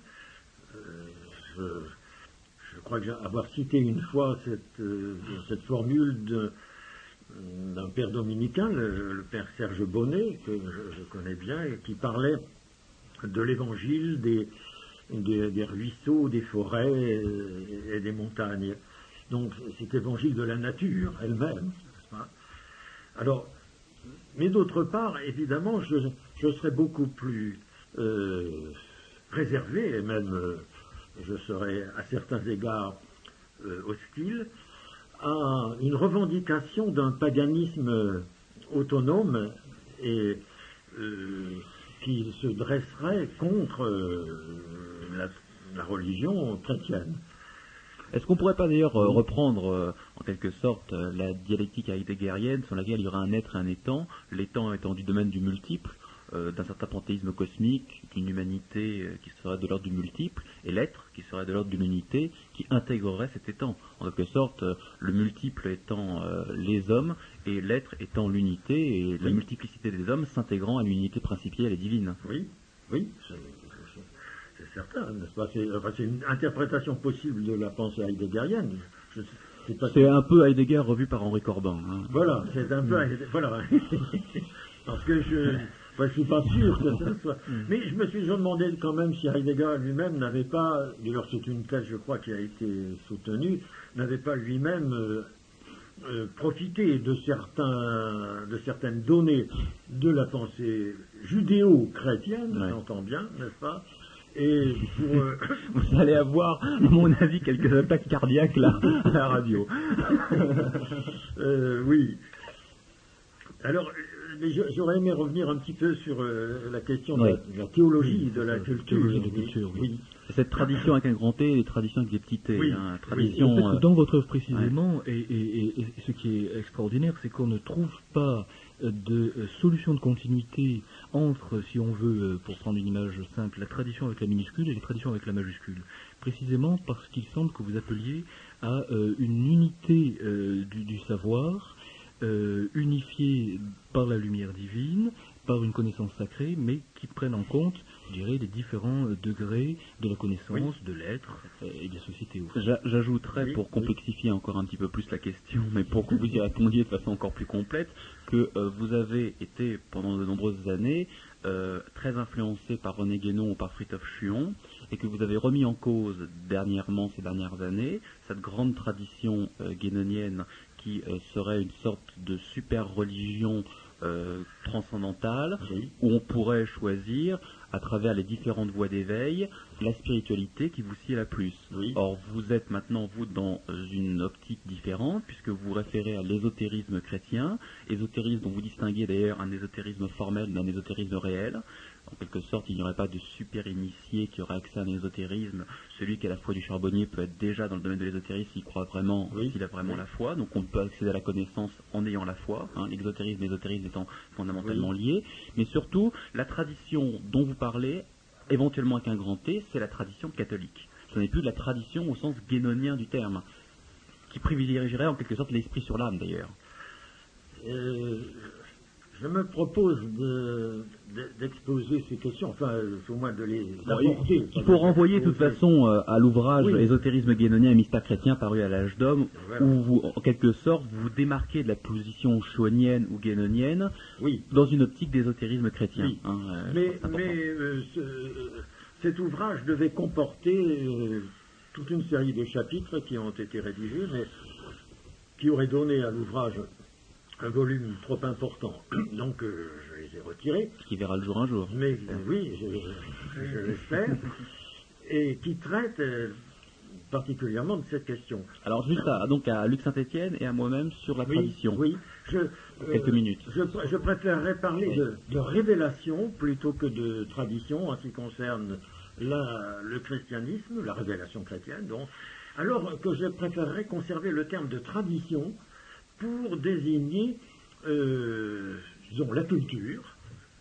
Je crois que avoir cité une fois cette formule d'un père dominicain, le père Serge Bonnet, que je connais bien, et qui parlait de l'évangile des ruisseaux, des forêts et des montagnes. Donc cet évangile de la nature elle-même. Alors, mais d'autre part, évidemment, je serais beaucoup plus réservé, et même je serais à certains égards hostile, à une revendication d'un paganisme autonome et qui se dresserait contre la religion chrétienne. Est-ce qu'on pourrait pas d'ailleurs reprendre en quelque sorte la dialectique heideggerienne sur laquelle il y aura un être et un étant, l'étant étant du domaine du multiple, d'un certain panthéisme cosmique, d'une humanité qui serait de l'ordre du multiple, et l'être qui serait de l'ordre de l'unité, qui intégrerait cet étant. En quelque sorte, le multiple étant les hommes, et l'être étant l'unité, et la multiplicité des hommes s'intégrant à l'unité principielle et divine. Oui, oui, c'est certain, n'est-ce pas? C'est une interprétation possible de la pensée heideggerienne. C'est un peu Heidegger revu par Henri Corbin. Hein. Voilà, c'est un peu Heidegger, voilà. Parce que je suis pas sûr que ça soit. Mais je me suis toujours demandé quand même si Heidegger lui-même n'avait pas, d'ailleurs c'est une thèse je crois qui a été soutenue, n'avait pas lui-même profité de certaines données de la pensée judéo-chrétienne, j'entends bien, n'est-ce pas? Et pour, vous allez avoir, à mon avis, quelques attaques cardiaques là à la radio. Oui. Alors, j'aurais aimé revenir un petit peu sur la question de la théologie de la culture. Oui. Cette tradition avec un grand T et les traditions avec des petits T. Oui. Hein, tradition, en fait, dans votre œuvre précisément, et ce qui est extraordinaire, c'est qu'on ne trouve pas de solution de continuité entre, si on veut, pour prendre une image simple, la tradition avec la minuscule et les traditions avec la majuscule. Précisément parce qu'il semble que vous appeliez à une unité du savoir, unifiée par la lumière divine, par une connaissance sacrée, mais qui prennent en compte, je dirais, les différents degrés de la connaissance, de l'être et de la société. J'ajouterais, pour complexifier encore un petit peu plus la question, mais pour que vous y répondiez de façon encore plus complète, que vous avez été, pendant de nombreuses années, très influencé par René Guénon ou par Fritjof Schuon, et que vous avez remis en cause dernièrement, ces dernières années, cette grande tradition guénonienne qui serait une sorte de super religion transcendantale, où on pourrait choisir, à travers les différentes voies d'éveil, la spiritualité qui vous sied la plus. Or, vous êtes maintenant, vous, dans une optique différente, puisque vous vous référez à l'ésotérisme chrétien, ésotérisme dont vous distinguez d'ailleurs un ésotérisme formel d'un ésotérisme réel. En quelque sorte, il n'y aurait pas de super initié qui aurait accès à un ésotérisme. Celui qui a la foi du charbonnier peut être déjà dans le domaine de l'ésotérisme s'il croit vraiment, s'il a vraiment la foi. Donc on peut accéder à la connaissance en ayant la foi, l'exotérisme et l'ésotérisme étant fondamentalement liés. Mais surtout, la tradition dont vous parlez, éventuellement avec un grand T, c'est la tradition catholique. Ce n'est plus de la tradition au sens guénonien du terme, qui privilégierait en quelque sorte l'esprit sur l'âme d'ailleurs. Je me propose d'exposer ces questions, enfin, au moins de les apporter. Il faut renvoyer de toute façon à l'ouvrage Ésotérisme guénonien et mystère chrétien paru à l'âge d'homme, où vous, en quelque sorte, vous démarquez de la position chouanienne ou guénonienne dans une optique d'ésotérisme chrétien. Cet ouvrage devait comporter toute une série de chapitres qui ont été rédigés, mais qui auraient donné à l'ouvrage un volume trop important, donc je les ai retirés. Qui verra le jour un jour. Mais oui, je l'espère, et qui traite particulièrement de cette question. Alors juste à Luc Saint-Étienne et à moi-même sur la tradition. Oui, quelques minutes. Je préférerais parler de révélation plutôt que de tradition en ce qui concerne le christianisme, la révélation chrétienne, donc, alors que je préférerais conserver le terme de tradition pour désigner, disons, la culture,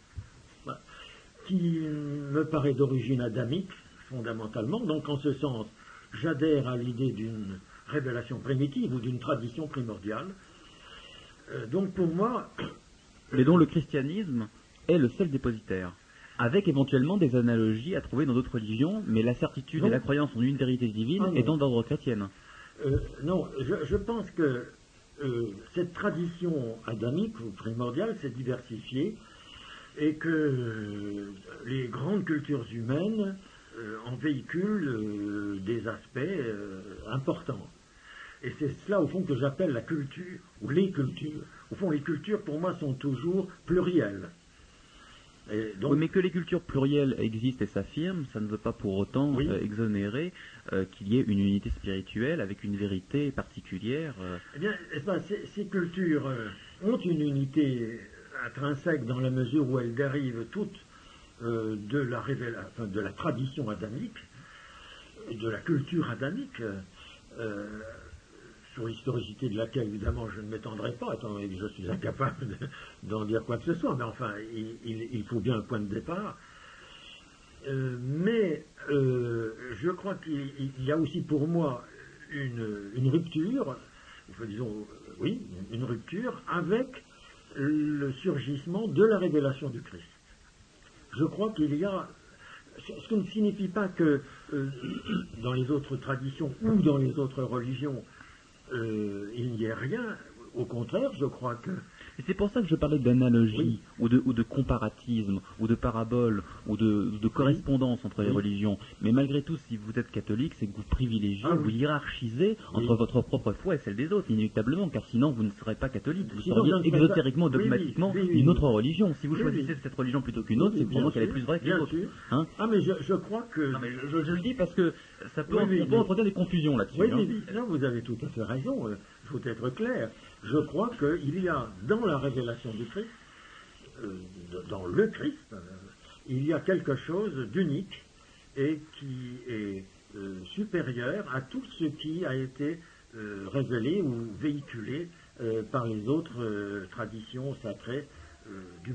qui me paraît d'origine adamique, fondamentalement. Donc, en ce sens, j'adhère à l'idée d'une révélation primitive ou d'une tradition primordiale. Donc, pour moi... Mais dont le christianisme est le seul dépositaire, avec éventuellement des analogies à trouver dans d'autres religions, mais la certitude et la croyance en une vérité divine étant d'ordre chrétienne. Non, je pense que cette tradition adamique ou primordiale s'est diversifiée et que les grandes cultures humaines en véhiculent des aspects importants. Et c'est cela, au fond, que j'appelle la culture, ou les cultures. Au fond, les cultures, pour moi, sont toujours plurielles. Donc... Oui, mais que les cultures plurielles existent et s'affirment, ça ne veut pas pour autant exonérer qu'il y ait une unité spirituelle avec une vérité particulière. Eh bien, ces cultures ont une unité intrinsèque dans la mesure où elles dérivent toutes de la tradition adamique, de la culture adamique, sur l'historicité de laquelle, évidemment, je ne m'étendrai pas, étant donné que je suis incapable d'en dire quoi que ce soit, mais enfin, il faut bien un point de départ. Mais je crois qu'il y a aussi pour moi une rupture, disons, une rupture avec le surgissement de la révélation du Christ. Je crois qu'il y a... Ce qui ne signifie pas que dans les autres traditions ou dans les autres religions, il n'y ait rien. Au contraire, je crois que... Et c'est pour ça que je parlais d'analogie, ou de comparatisme, ou de parabole, ou de correspondance entre les religions. Mais malgré tout, si vous êtes catholique, c'est que vous privilégiez, vous hiérarchisez entre votre propre foi et celle des autres, inéluctablement, car sinon vous ne serez pas catholique. Vous seriez exotériquement, dogmatiquement, une autre religion. Si vous choisissez cette religion plutôt qu'une autre, c'est pour moi qu'elle est plus vraie que les autres. Hein? Ah, mais je crois que... Non, mais je le dis parce que ça peut, on peut entretenir des confusions là-dessus. Là, vous avez tout à fait raison. Il faut être clair. Je crois qu'il y a dans la révélation du Christ, dans le Christ, il y a quelque chose d'unique et qui est supérieur à tout ce qui a été révélé ou véhiculé par les autres traditions sacrées du monde.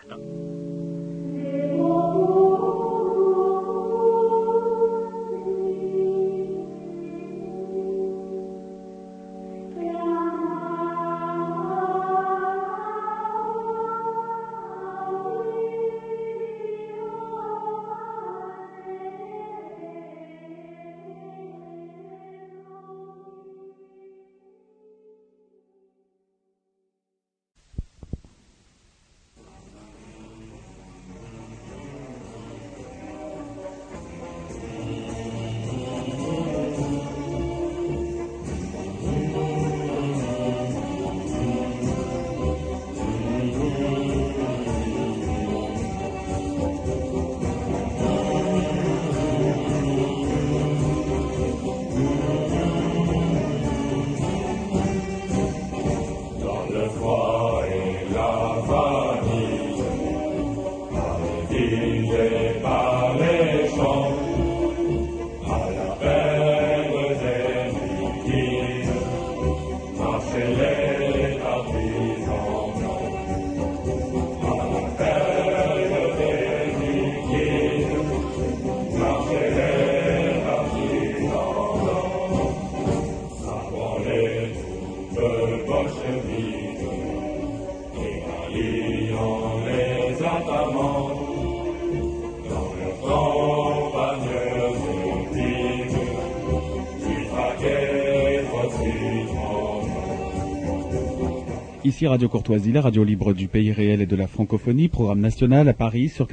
Ici Radio Courtoisie, la radio libre du pays réel et de la francophonie, programme national à Paris sur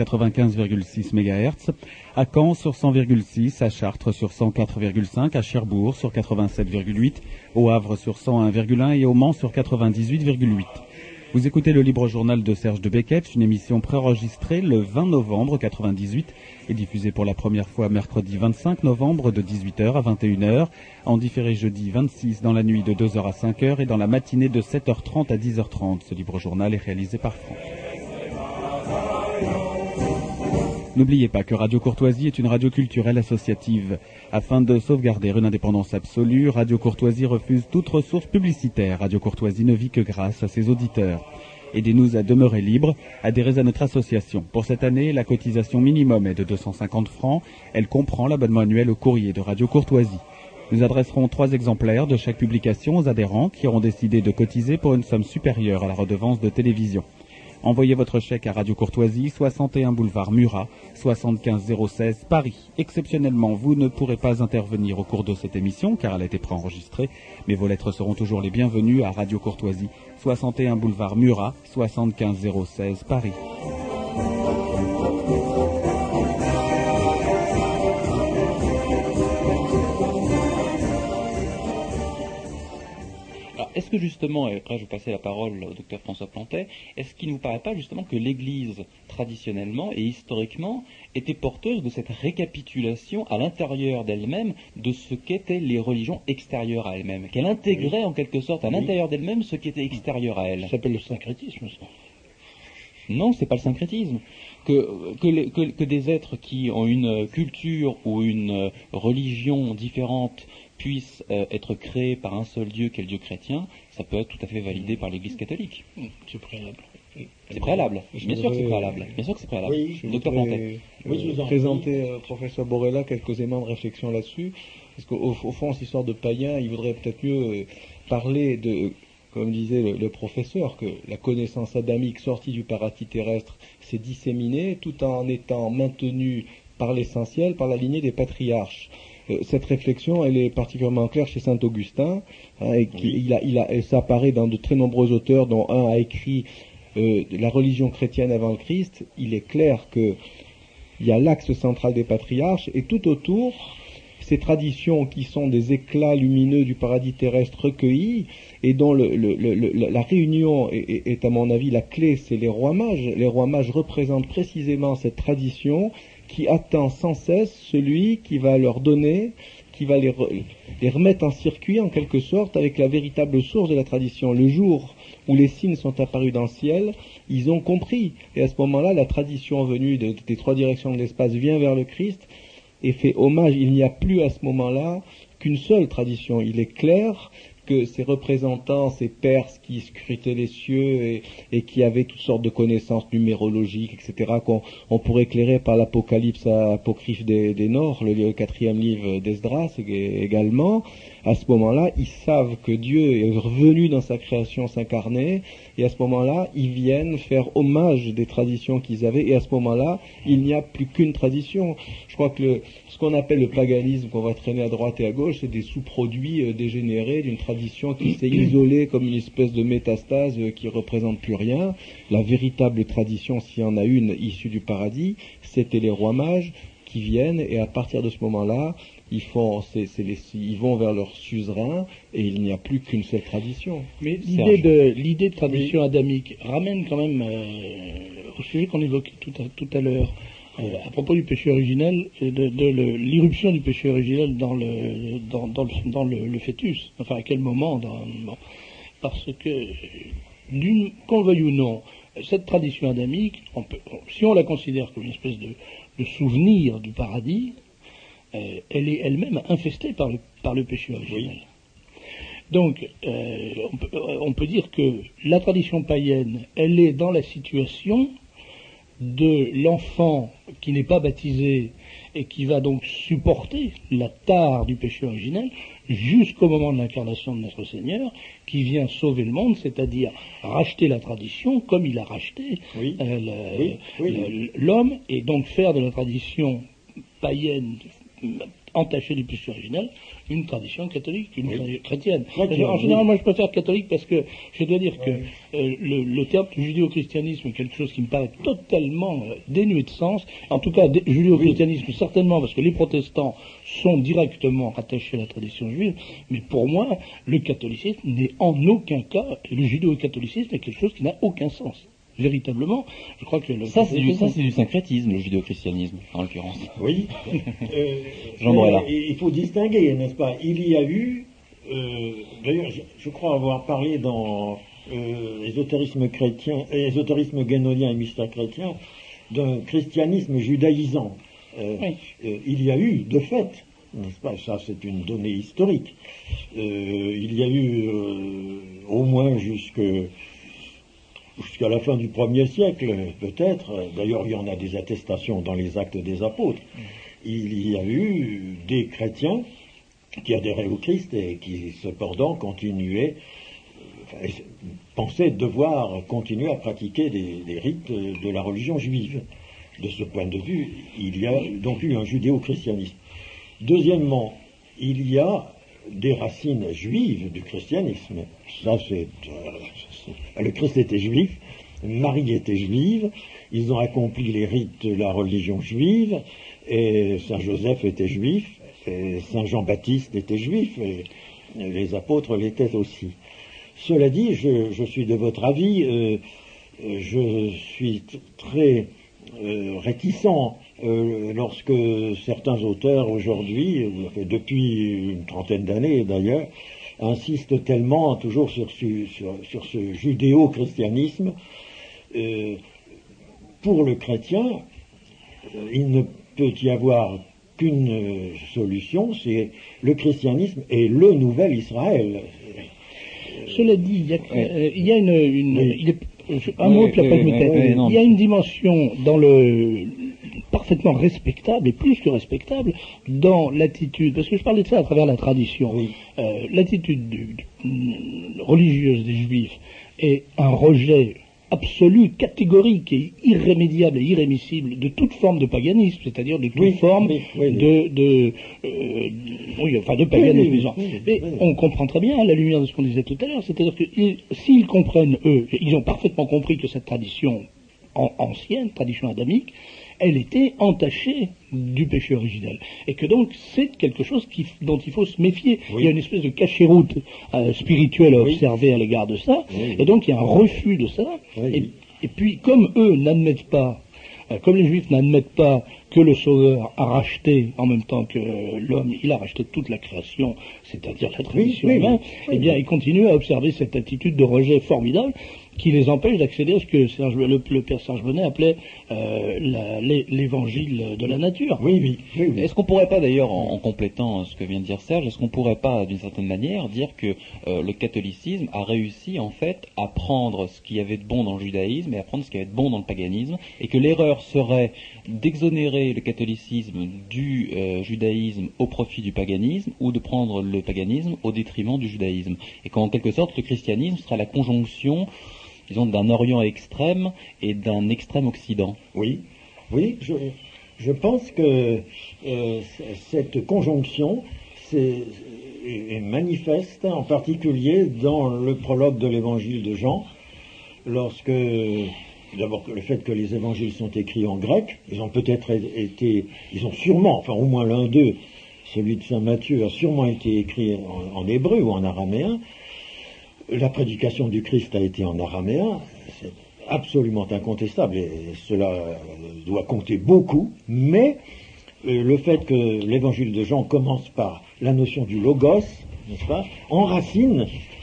95,6 MHz, à Caen sur 100,6, à Chartres sur 104,5, à Cherbourg sur 87,8, au Havre sur 101,1 et au Mans sur 98,8. Vous écoutez le libre journal de Serge de Beketch, une émission préenregistrée le 20 novembre 98 et diffusée pour la première fois mercredi 25 novembre de 18h à 21h, en différé jeudi 26 dans la nuit de 2h à 5h et dans la matinée de 7h30 à 10h30. Ce libre journal est réalisé par Franck. N'oubliez pas que Radio Courtoisie est une radio culturelle associative. Afin de sauvegarder une indépendance absolue, Radio Courtoisie refuse toute ressource publicitaire. Radio Courtoisie ne vit que grâce à ses auditeurs. Aidez-nous à demeurer libres, adhérez à notre association. Pour cette année, la cotisation minimum est de 250 francs. Elle comprend l'abonnement annuel au courrier de Radio Courtoisie. Nous adresserons 3 exemplaires de chaque publication aux adhérents qui auront décidé de cotiser pour une somme supérieure à la redevance de télévision. Envoyez votre chèque à Radio Courtoisie, 61 boulevard Murat, 75 016 Paris. Exceptionnellement, vous ne pourrez pas intervenir au cours de cette émission car elle a été préenregistrée, mais vos lettres seront toujours les bienvenues à Radio Courtoisie, 61 boulevard Murat, 75 016 Paris. Est-ce que justement, et après je vais passer la parole au docteur François Plantet, est-ce qu'il ne vous paraît pas justement que l'Église, traditionnellement et historiquement, était porteuse de cette récapitulation à l'intérieur d'elle-même de ce qu'étaient les religions extérieures à elle-même, qu'elle intégrait en quelque sorte à l'intérieur d'elle-même ce qui était extérieur à elle? Ça s'appelle le syncrétisme, ça. Non, c'est pas le syncrétisme. Que des êtres qui ont une culture ou une religion différente puissent être créés par un seul Dieu qui est le Dieu chrétien, ça peut être tout à fait validé par l'Église catholique. C'est préalable. C'est préalable. Bien sûr que c'est préalable. Bien sûr que c'est préalable. Oui, je voudrais présenter professeur Borella quelques éléments de réflexion là-dessus, parce qu'au fond, cette histoire de païen, il vaudrait peut-être mieux parler de, comme disait le professeur, que la connaissance adamique sortie du paradis terrestre s'est disséminée tout en étant maintenue par l'essentiel, par la lignée des patriarches. Cette réflexion, elle est particulièrement claire chez saint Augustin, et ça apparaît dans de très nombreux auteurs, dont un a écrit la religion chrétienne avant le Christ. Il est clair qu'il y a l'axe central des patriarches, et tout autour, ces traditions qui sont des éclats lumineux du paradis terrestre recueillis, et dont la réunion est à mon avis la clé, c'est les rois mages. Les rois mages représentent précisément cette tradition qui attend sans cesse celui qui va leur donner, qui va les remettre en circuit en quelque sorte avec la véritable source de la tradition. Le jour où les signes sont apparus dans le ciel, ils ont compris. Et à ce moment-là, la tradition venue des 3 directions de l'espace vient vers le Christ et fait hommage. Il n'y a plus à ce moment-là qu'une seule tradition. Il est clair que ces représentants, ces Perses qui scrutaient les cieux et qui avaient toutes sortes de connaissances numérologiques, etc., qu'on pourrait éclairer par l'Apocalypse apocryphe des Nords, le 4e livre d'Esdras également, à ce moment-là, ils savent que Dieu est revenu dans sa création s'incarner, et à ce moment-là, ils viennent faire hommage des traditions qu'ils avaient, et à ce moment-là, il n'y a plus qu'une tradition. Je crois que ce qu'on appelle le paganisme, qu'on va traîner à droite et à gauche, c'est des sous-produits dégénérés d'une tradition qui s'est isolée comme une espèce de métastase qui ne représente plus rien. La véritable tradition, s'il y en a une issue du paradis, c'était les rois mages qui viennent, et à partir de ce moment-là, ils vont vers leur suzerain, et il n'y a plus qu'une seule tradition. Mais l'idée de tradition adamique ramène quand même au sujet qu'on évoquait tout à l'heure, à propos du péché originel, et de l'irruption du péché originel dans le fœtus. Enfin, à quel moment parce que, qu'on le veuille ou non, cette tradition adamique, si on la considère comme une espèce de souvenir du paradis, elle est elle-même infestée par le péché originel. Oui. Donc, on peut dire que la tradition païenne, elle est dans la situation de l'enfant qui n'est pas baptisé et qui va donc supporter la tare du péché originel jusqu'au moment de l'incarnation de notre Seigneur, qui vient sauver le monde, c'est-à-dire racheter la tradition comme il a racheté l'homme, et donc faire de la tradition païenne entachée du péché originel une tradition catholique, chrétienne. En général, moi je préfère catholique parce que je dois dire que le terme judéo-christianisme est quelque chose qui me paraît totalement dénué de sens. En tout cas, judéo-christianisme certainement, parce que les protestants sont directement rattachés à la tradition juive, mais pour moi, le catholicisme n'est en aucun cas, le judéo-catholicisme est quelque chose qui n'a aucun sens. Véritablement, je crois que ça c'est du syncrétisme, le judéo-christianisme, en l'occurrence. Oui. Jean Borella. Il faut distinguer, n'est-ce pas? Il y a eu, d'ailleurs, je crois avoir parlé dans ésotérisme chrétien, ésotérisme guénolien et mystère chrétien, d'un christianisme judaïsant. Il y a eu, de fait, n'est-ce pas? Ça, c'est une donnée historique. Il y a eu au moins jusqu'à la fin du 1er siècle, peut-être, d'ailleurs il y en a des attestations dans les Actes des Apôtres, il y a eu des chrétiens qui adhéraient au Christ et qui cependant pensaient devoir continuer à pratiquer des rites de la religion juive. De ce point de vue, il y a donc eu un judéo-christianisme. Deuxièmement, il y a des racines juives du christianisme. Ça, le Christ était juif, Marie était juive, ils ont accompli les rites de la religion juive, et Saint Joseph était juif, et Saint Jean-Baptiste était juif, et les apôtres l'étaient aussi. Cela dit, je suis de votre avis, je suis très réticent lorsque certains auteurs aujourd'hui, depuis une trentaine d'années d'ailleurs, insistent tellement toujours sur ce judéo-christianisme. Pour le chrétien, il ne peut y avoir qu'une solution, c'est le christianisme et le nouvel Israël. Cela dit, il y a un mot de la page il y a une dimension dans parfaitement respectable, et plus que respectable, dans l'attitude, parce que je parlais de ça à travers la tradition, l'attitude religieuse des Juifs est un rejet absolu, catégorique et irrémédiable et irrémissible de toute forme de paganisme, c'est-à-dire de toute forme de paganisme. Mais on comprend très bien, à la lumière de ce qu'on disait tout à l'heure, c'est-à-dire que s'ils comprennent, eux, ils ont parfaitement compris que cette tradition ancienne, tradition adamique, elle était entachée du péché originel. Et que donc, c'est quelque chose dont il faut se méfier. Il y a une espèce de cachet-route spirituelle à observer à l'égard de ça. Et donc, il y a un refus de ça. Et puis, comme eux n'admettent pas, comme les Juifs n'admettent pas que le Sauveur a racheté, en même temps que l'homme, il a racheté toute la création, c'est-à-dire la tradition humaine, eh bien, ils continuent à observer cette attitude de rejet formidable qui les empêche d'accéder à ce que le père Serge Bonnet appelait l'évangile de la nature. Oui. Est-ce qu'on pourrait pas d'ailleurs, en complétant ce que vient de dire Serge, est-ce qu'on pourrait pas d'une certaine manière dire que le catholicisme a réussi en fait à prendre ce qu'il y avait de bon dans le judaïsme et à prendre ce qu'il y avait de bon dans le paganisme, et que l'erreur serait d'exonérer le catholicisme du judaïsme au profit du paganisme, ou de prendre le paganisme au détriment du judaïsme, et qu'en quelque sorte le christianisme sera la conjonction, disons, d'un Orient extrême et d'un extrême Occident. Oui, je pense que cette conjonction est manifeste, en particulier dans le prologue de l'évangile de Jean, lorsque, d'abord, le fait que les évangiles sont écrits en grec, ils ont sûrement, enfin au moins l'un d'eux, celui de saint Matthieu, a sûrement été écrit en hébreu ou en araméen. La prédication du Christ a été en araméen, c'est absolument incontestable, et cela doit compter beaucoup, mais le fait que l'évangile de Jean commence par la notion du logos, n'est-ce pas, enracine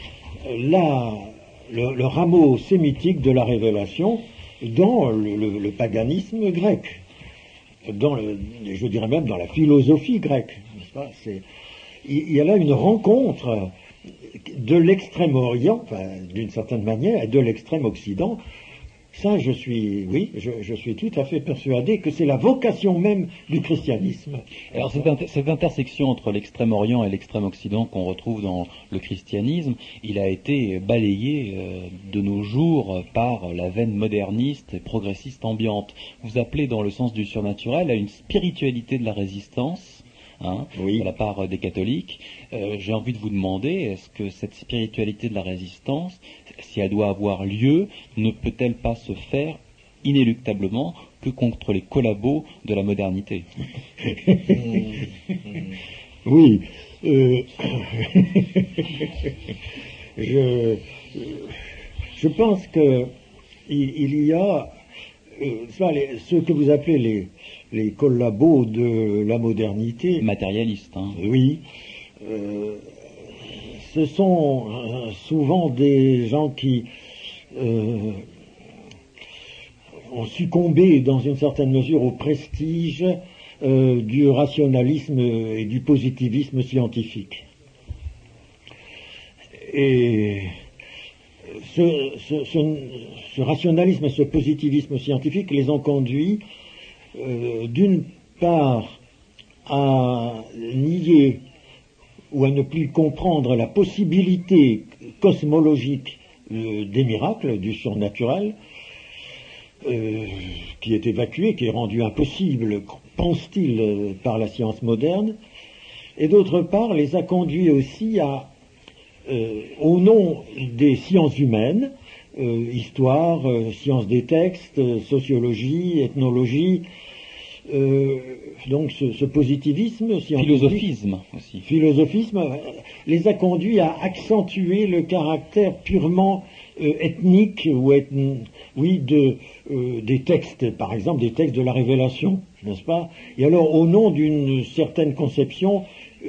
le rameau sémitique de la révélation dans le paganisme grec, je dirais même dans la philosophie grecque, n'est-ce pas. Il y a là une rencontre de l'extrême-orient, enfin, d'une certaine manière, et de l'extrême-occident. Ça, je suis tout à fait persuadé que c'est la vocation même du christianisme. Alors cette intersection entre l'extrême-orient et l'extrême-occident qu'on retrouve dans le christianisme, il a été balayé de nos jours par la veine moderniste et progressiste ambiante. Vous appelez dans le sens du surnaturel à une spiritualité de la résistance, de la part des catholiques. J'ai envie de vous demander, est-ce que cette spiritualité de la résistance, si elle doit avoir lieu, ne peut-elle pas se faire inéluctablement que contre les collabos de la modernité? Oui. Je pense que il y a ce que vous appelez les collabos de la modernité. Matérialistes. Oui. Ce sont souvent des gens qui ont succombé dans une certaine mesure au prestige du rationalisme et du positivisme scientifique. Et ce rationalisme et ce positivisme scientifique les ont conduits d'une part à nier ou à ne plus comprendre la possibilité cosmologique des miracles, du surnaturel, qui est évacué, qui est rendu impossible, pense-t-il, par la science moderne, et d'autre part les a conduits aussi à, au nom des sciences humaines, histoire, sciences des textes, sociologie, ethnologie, donc ce positivisme scientifique, philosophisme les a conduits à accentuer le caractère purement ethnique ou des textes, par exemple des textes de la Révélation, n'est-ce pas? Et alors au nom d'une certaine conception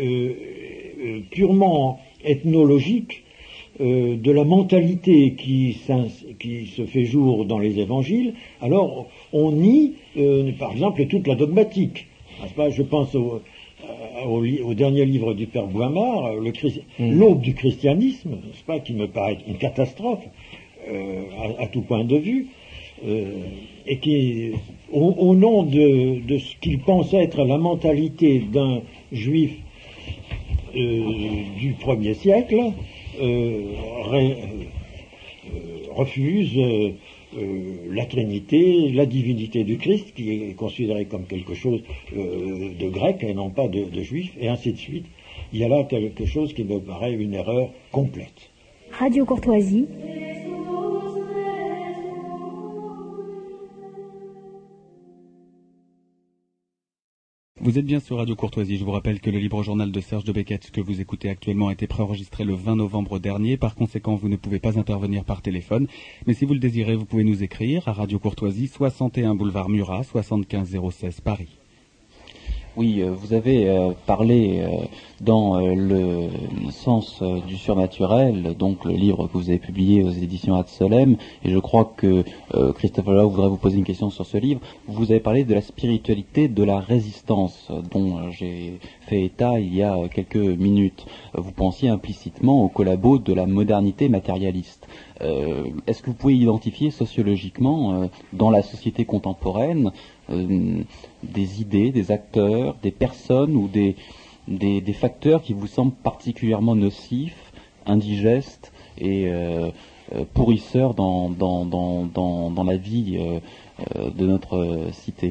purement ethnologique de la mentalité qui se fait jour dans les évangiles, alors on nie par exemple toute la dogmatique, n'est-ce pas? Je pense au dernier livre du père Boimard, l'aube du christianisme, n'est-ce pas, qui me paraît une catastrophe à tout point de vue, et qui, au nom de ce qu'il pense être la mentalité d'un juif du 1er siècle, refuse la Trinité, la divinité du Christ, qui est considérée comme quelque chose de grec et non pas de juif, et ainsi de suite. Il y a là quelque chose qui me paraît une erreur complète. Radio Courtoisie. Vous êtes bien sur Radio Courtoisie. Je vous rappelle que le libre journal de Serge de Beketch que vous écoutez actuellement a été préenregistré le 20 novembre dernier. Par conséquent, vous ne pouvez pas intervenir par téléphone. Mais si vous le désirez, vous pouvez nous écrire à Radio Courtoisie, 61 boulevard Murat, 75 016 Paris. Oui, vous avez parlé dans le sens du surnaturel, donc le livre que vous avez publié aux éditions Ad Solem, et je crois que Christophe Lau voudrait vous poser une question sur ce livre. Vous avez parlé de la spiritualité de la résistance, dont j'ai fait état il y a quelques minutes. Vous pensiez implicitement au collabo de la modernité matérialiste. Est-ce que vous pouvez identifier sociologiquement, dans la société contemporaine, des idées, des acteurs, des personnes ou des facteurs qui vous semblent particulièrement nocifs, indigestes et pourrisseurs dans la vie de notre cité?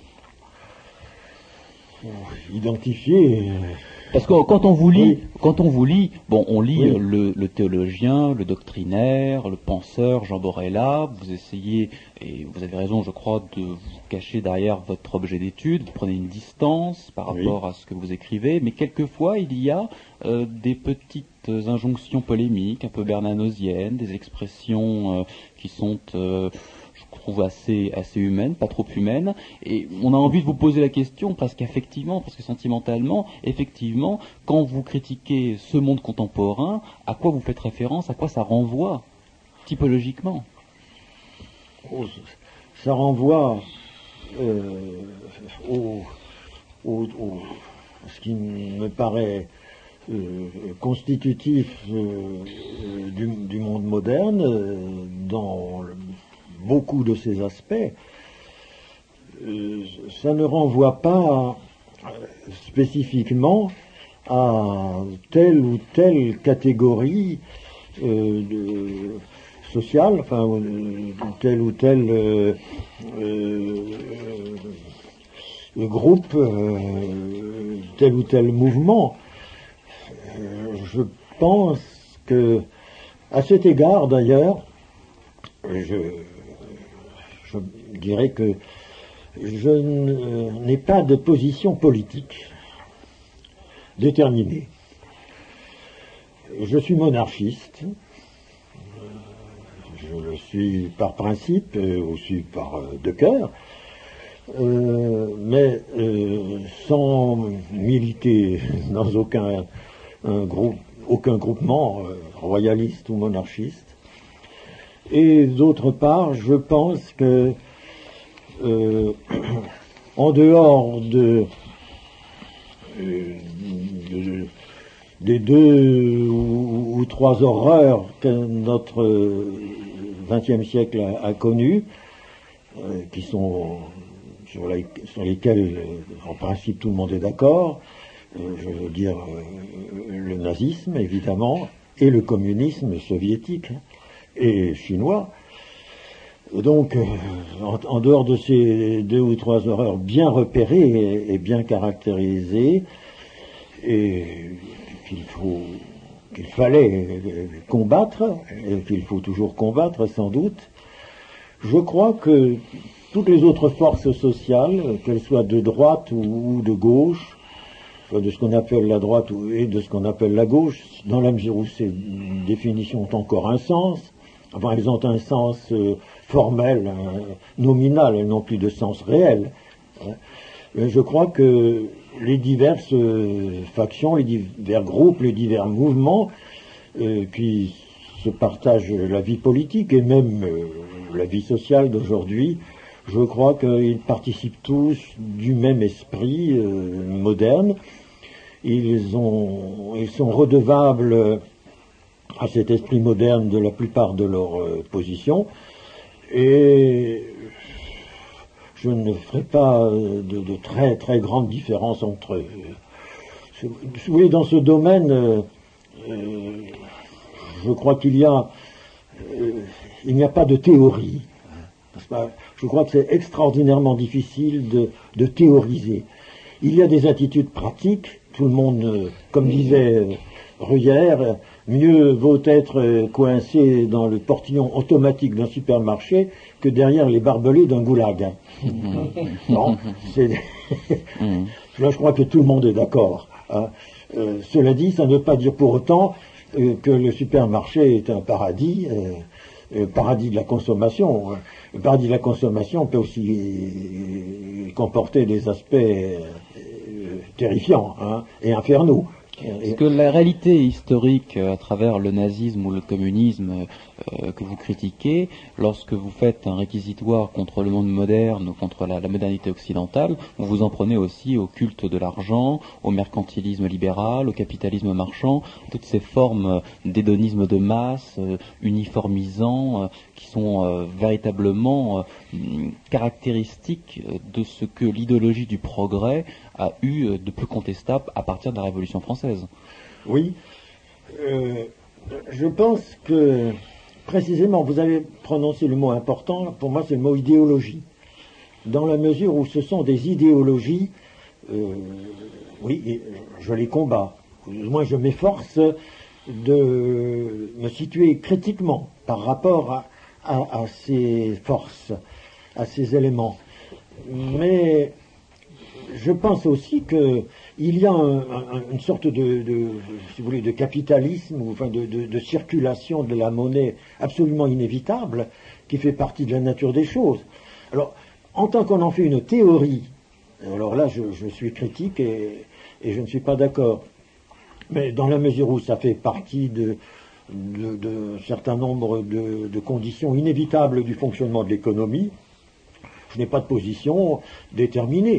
Identifier. Parce que quand on vous lit, bon, on lit oui. le théologien, le doctrinaire, le penseur Jean Borella. Vous essayez, et vous avez raison, je crois, de vous cacher derrière votre objet d'étude. Vous prenez une distance par rapport à ce que vous écrivez, mais quelquefois il y a des petites injonctions polémiques, un peu bernanosiennes, des expressions qui sont je trouve assez humaine, pas trop humaine, et on a envie de vous poser la question presque affectivement, presque sentimentalement, effectivement, quand vous critiquez ce monde contemporain, à quoi vous faites référence, à quoi ça renvoie, typologiquement? Ça renvoie ce qui me paraît constitutif du monde moderne, dans beaucoup de ces aspects. Ça ne renvoie pas spécifiquement à telle ou telle catégorie sociale, enfin tel ou tel groupe, tel ou tel mouvement. Je pense que, à cet égard d'ailleurs, je dirais que je n'ai pas de position politique déterminée. Je suis monarchiste, je le suis par principe, aussi par de cœur, mais sans militer dans aucun groupement royaliste ou monarchiste. Et d'autre part, je pense que en dehors des deux ou trois horreurs que notre XXe siècle a connues, qui sont sur lesquelles en principe tout le monde est d'accord, je veux dire le nazisme évidemment et le communisme soviétique et chinois. Donc, en dehors de ces deux ou trois horreurs bien repérées et bien caractérisées, et qu'il fallait combattre, et qu'il faut toujours combattre sans doute, je crois que toutes les autres forces sociales, qu'elles soient de droite ou de gauche, soit de ce qu'on appelle la droite et de ce qu'on appelle la gauche, dans la mesure où ces définitions ont encore un sens, enfin elles ont un sens formel, nominal, elles n'ont plus de sens réel. Mais je crois que les diverses factions, les divers groupes, les divers mouvements qui se partagent la vie politique et même la vie sociale d'aujourd'hui, je crois qu'ils participent tous du même esprit moderne. Ils sont redevables à cet esprit moderne de la plupart de leurs positions, et je ne ferai pas de très très grande différence entre eux. Vous voyez, dans ce domaine, je crois qu'il n'y a pas de théorie. Je crois que c'est extraordinairement difficile de théoriser. Il y a des attitudes pratiques, tout le monde, comme disait Bruyère, mieux vaut être coincé dans le portillon automatique d'un supermarché que derrière les barbelés d'un goulag. Non, là je crois que tout le monde est d'accord. Hein. Cela dit, ça ne veut pas dire pour autant que le supermarché est un paradis paradis de la consommation. Le paradis de la consommation peut aussi comporter des aspects terrifiants, hein, et infernaux. Est-ce que la réalité historique à travers le nazisme ou le communisme que vous critiquez, lorsque vous faites un réquisitoire contre le monde moderne ou contre la modernité occidentale, vous vous en prenez aussi au culte de l'argent, au mercantilisme libéral, au capitalisme marchand, toutes ces formes d'hédonisme de masse, uniformisants, qui sont véritablement caractéristiques de ce que l'idéologie du progrès a eu de plus contestable à partir de la Révolution française. Oui, je pense que précisément, vous avez prononcé le mot important, pour moi c'est le mot idéologie. Dans la mesure où ce sont des idéologies, oui, je les combats. Moi je m'efforce de me situer critiquement par rapport à ces forces, à ces éléments. Mais je pense aussi qu'il y a une sorte si vous voulez, de capitalisme, ou enfin de circulation de la monnaie absolument inévitable, qui fait partie de la nature des choses. Alors, en tant qu'on en fait une théorie, alors là je suis critique et je ne suis pas d'accord. Mais dans la mesure où ça fait partie de certain nombre de conditions inévitables du fonctionnement de l'économie, je n'ai pas de position déterminée.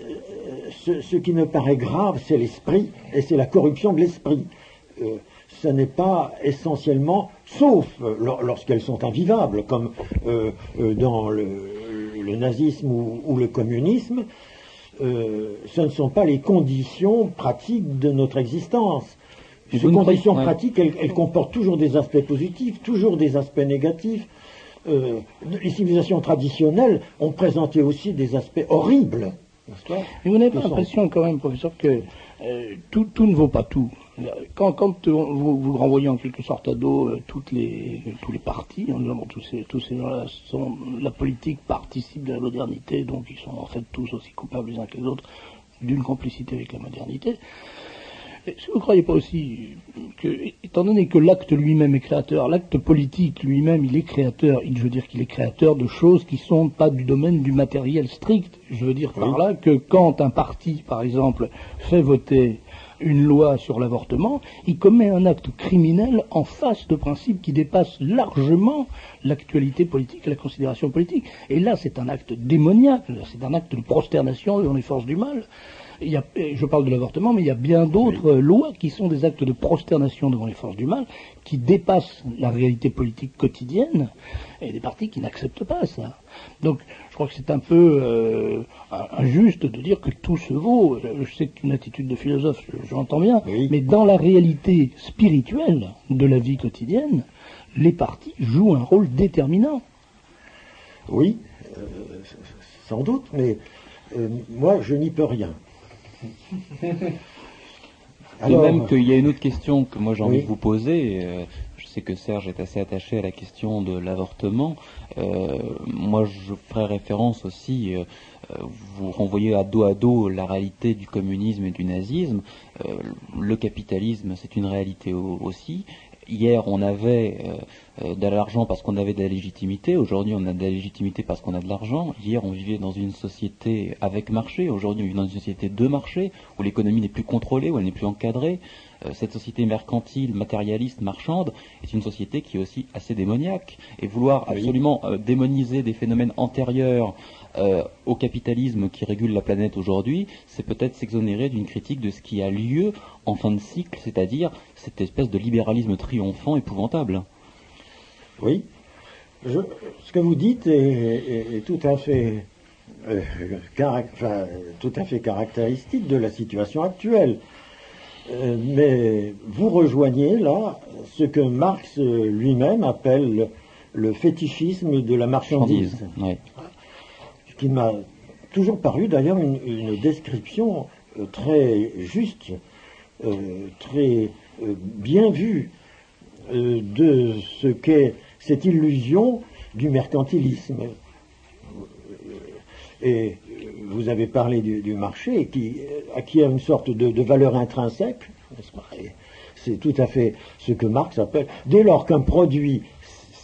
Ce qui me paraît grave, c'est l'esprit, et c'est la corruption de l'esprit. Ce n'est pas essentiellement, sauf lorsqu'elles sont invivables, comme dans le nazisme ou le communisme, ce ne sont pas les conditions pratiques de notre existence. Ces conditions pratiques, elles comportent toujours des aspects positifs, toujours des aspects négatifs. Les civilisations traditionnelles ont présenté aussi des aspects horribles. Mais vous n'avez pas l'impression quand même, professeur, que tout ne vaut pas tout. Quand vous renvoyez en quelque sorte à dos tous les partis, en disant bon, tous ces gens-là sont la politique participe de la modernité, donc ils sont en fait tous aussi coupables les uns que les autres d'une complicité avec la modernité. Est-ce que vous ne croyez pas aussi que, étant donné que l'acte lui-même est créateur, l'acte politique lui-même, il est créateur, je veux dire qu'il est créateur de choses qui ne sont pas du domaine du matériel strict. Je veux dire par là que quand un parti, par exemple, fait voter une loi sur l'avortement, il commet un acte criminel en face de principes qui dépassent largement l'actualité politique et la considération politique. Et là, c'est un acte démoniaque, c'est un acte de prosternation devant les forces du mal. Je parle de l'avortement, mais il y a bien d'autres lois qui sont des actes de prosternation devant les forces du mal, qui dépassent la réalité politique quotidienne, et des partis qui n'acceptent pas ça. Donc, je crois que c'est un peu injuste de dire que tout se vaut. Je sais que c'est une attitude de philosophe, je l'entends bien, mais dans la réalité spirituelle de la vie quotidienne, les partis jouent un rôle déterminant. Oui, sans doute, mais moi, je n'y peux rien. Et même qu'il y a une autre question que moi j'ai envie de vous poser. Je sais que Serge est assez attaché à la question de l'avortement. Moi, je ferai référence aussi, vous renvoyez à dos la réalité du communisme et du nazisme. Le capitalisme, c'est une réalité aussi. Hier, on avait de l'argent parce qu'on avait de la légitimité. Aujourd'hui, on a de la légitimité parce qu'on a de l'argent. Hier, on vivait dans une société avec marché. Aujourd'hui, on vit dans une société de marché où l'économie n'est plus contrôlée, où elle n'est plus encadrée. Cette société mercantile, matérialiste, marchande, est une société qui est aussi assez démoniaque. Et vouloir absolument démoniser des phénomènes antérieurs au capitalisme qui régule la planète aujourd'hui, c'est peut-être s'exonérer d'une critique de ce qui a lieu en fin de cycle, c'est-à-dire cette espèce de libéralisme triomphant épouvantable. Oui, ce que vous dites est tout à fait tout à fait caractéristique de la situation actuelle. Mais vous rejoignez là ce que Marx lui-même appelle le fétichisme de la marchandise. Oui. Ce qui m'a toujours paru d'ailleurs une description très juste, très bien vue de ce qu'est cette illusion du mercantilisme. Et vous avez parlé du marché qui a une sorte de valeur intrinsèque, n'est-ce pas ? C'est tout à fait ce que Marx appelle, dès lors qu'un produit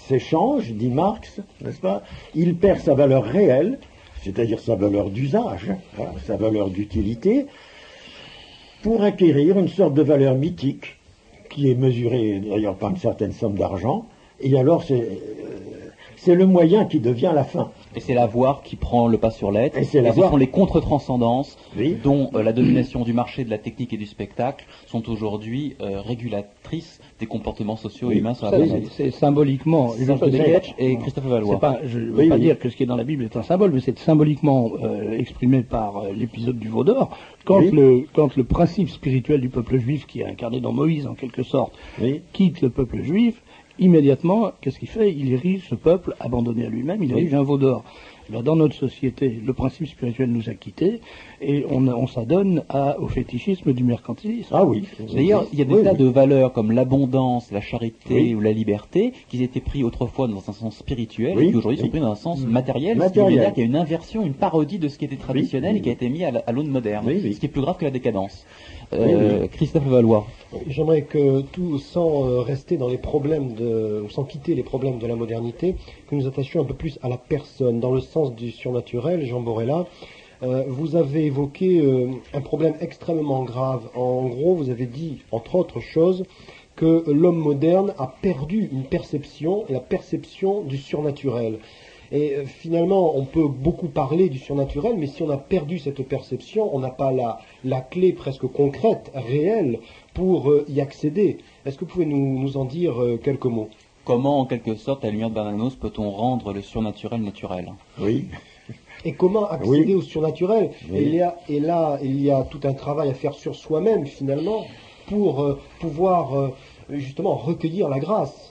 s'échange, dit Marx, n'est-ce pas? Il perd sa valeur réelle, c'est-à-dire sa valeur d'usage, sa valeur d'utilité, pour acquérir une sorte de valeur mythique, qui est mesurée d'ailleurs par une certaine somme d'argent, et alors c'est le moyen qui devient la fin. Et c'est l'avoir qui prend le pas sur l'être. Et ce sont les contre-transcendances dont la domination du marché, de la technique et du spectacle sont aujourd'hui régulatrices des comportements sociaux et humains sur la planète. C'est symboliquement. Serge de Beketch et Christophe Valois. Je ne veux pas dire que ce qui est dans la Bible est un symbole, mais c'est symboliquement exprimé par l'épisode du veau d'or. Quand le principe spirituel du peuple juif, qui est incarné dans Moïse en quelque sorte, quitte le peuple juif, immédiatement, qu'est-ce qu'il fait? Il érige ce peuple abandonné à lui-même, il érige un veau d'or. Dans notre société, le principe spirituel nous a quittés et on s'adonne au fétichisme du mercantilisme. Ah oui. D'ailleurs, il y a des tas de valeurs comme l'abondance, la charité ou la liberté qui étaient pris autrefois dans un sens spirituel et qui aujourd'hui sont pris dans un sens matériel. Ce qui veut dire qu'il y a une inversion, une parodie de ce qui était traditionnel et qui a été mis à l'aune moderne. Ce qui est plus grave que la décadence. Christophe Valois. J'aimerais que tout, sans rester dans les problèmes sans quitter les problèmes de la modernité, que nous attachions un peu plus à la personne, dans le sens du surnaturel. Jean Borella, vous avez évoqué un problème extrêmement grave. En gros, vous avez dit, entre autres choses, que l'homme moderne a perdu une perception, la perception du surnaturel. Et finalement, on peut beaucoup parler du surnaturel, mais si on a perdu cette perception, on n'a pas la clé presque concrète, réelle, pour y accéder. Est-ce que vous pouvez nous en dire quelques mots? Comment, en quelque sorte, à la lumière de Bernanos, peut-on rendre le surnaturel naturel? Oui. Et comment accéder au surnaturel? Et là, il y a tout un travail à faire sur soi-même, finalement, pour pouvoir, justement, recueillir la grâce.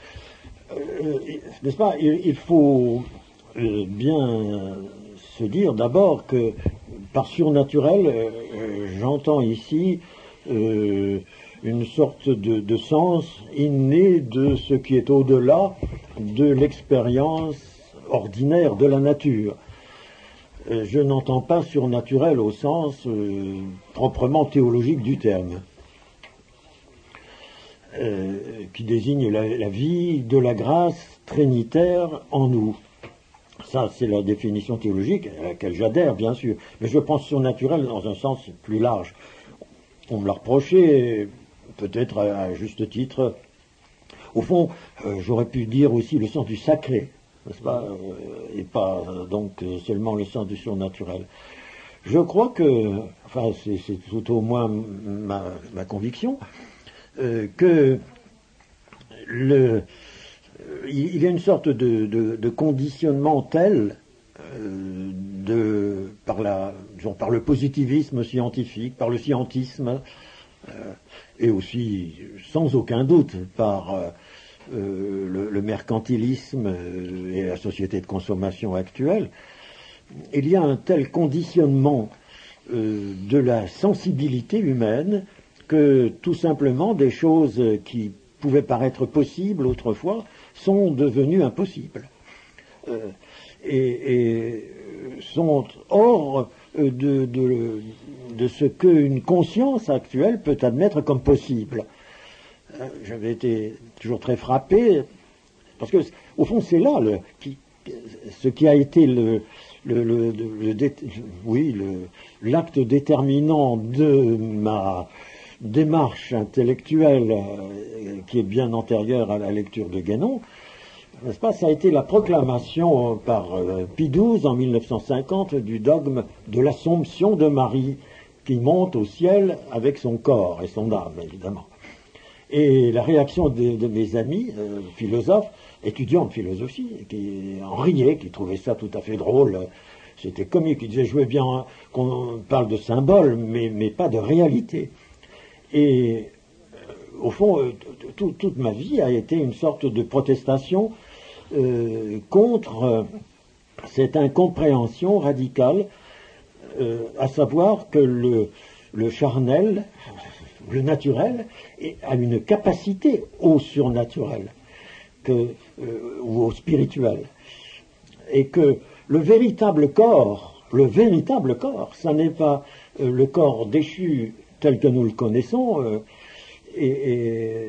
N'est-ce pas? Il faut bien se dire d'abord que par surnaturel, j'entends ici une sorte de sens inné de ce qui est au-delà de l'expérience ordinaire de la nature. Je n'entends pas surnaturel au sens proprement théologique du terme. Qui désigne la vie de la grâce trinitaire en nous. Ça, c'est la définition théologique à laquelle j'adhère, bien sûr. Mais je pense surnaturel dans un sens plus large. On me l'a reproché, peut-être à juste titre. Au fond, j'aurais pu dire aussi le sens du sacré, n'est-ce pas? Et pas donc seulement le sens du surnaturel. Je crois que, enfin, c'est tout au moins ma conviction, que il y a une sorte de conditionnement tel par le positivisme scientifique, par le scientisme, et aussi sans aucun doute par le mercantilisme et la société de consommation actuelle. Il y a un tel conditionnement de la sensibilité humaine que tout simplement des choses qui pouvaient paraître possibles autrefois sont devenues impossibles et sont hors de ce qu'une conscience actuelle peut admettre comme possible. J'avais été toujours très frappé parce que au fond c'est là ce qui a été l'acte déterminant de ma démarche intellectuelle qui est bien antérieure à la lecture de Guénon, n'est-ce pas? Ça a été la proclamation par Pie XII en 1950 du dogme de l'Assomption de Marie qui monte au ciel avec son corps et son âme, évidemment. Et la réaction de mes amis philosophes, étudiants de philosophie, qui en riaient, qui trouvaient ça tout à fait drôle, c'était comique, ils disaient: je veux bien qu'on parle de symboles, mais pas de réalité. Et au fond, toute ma vie a été une sorte de protestation contre cette incompréhension radicale, à savoir que le charnel, le naturel, a une capacité au surnaturel ou au spirituel. Et que le véritable corps, ça n'est pas le corps déchu tel que nous le connaissons, et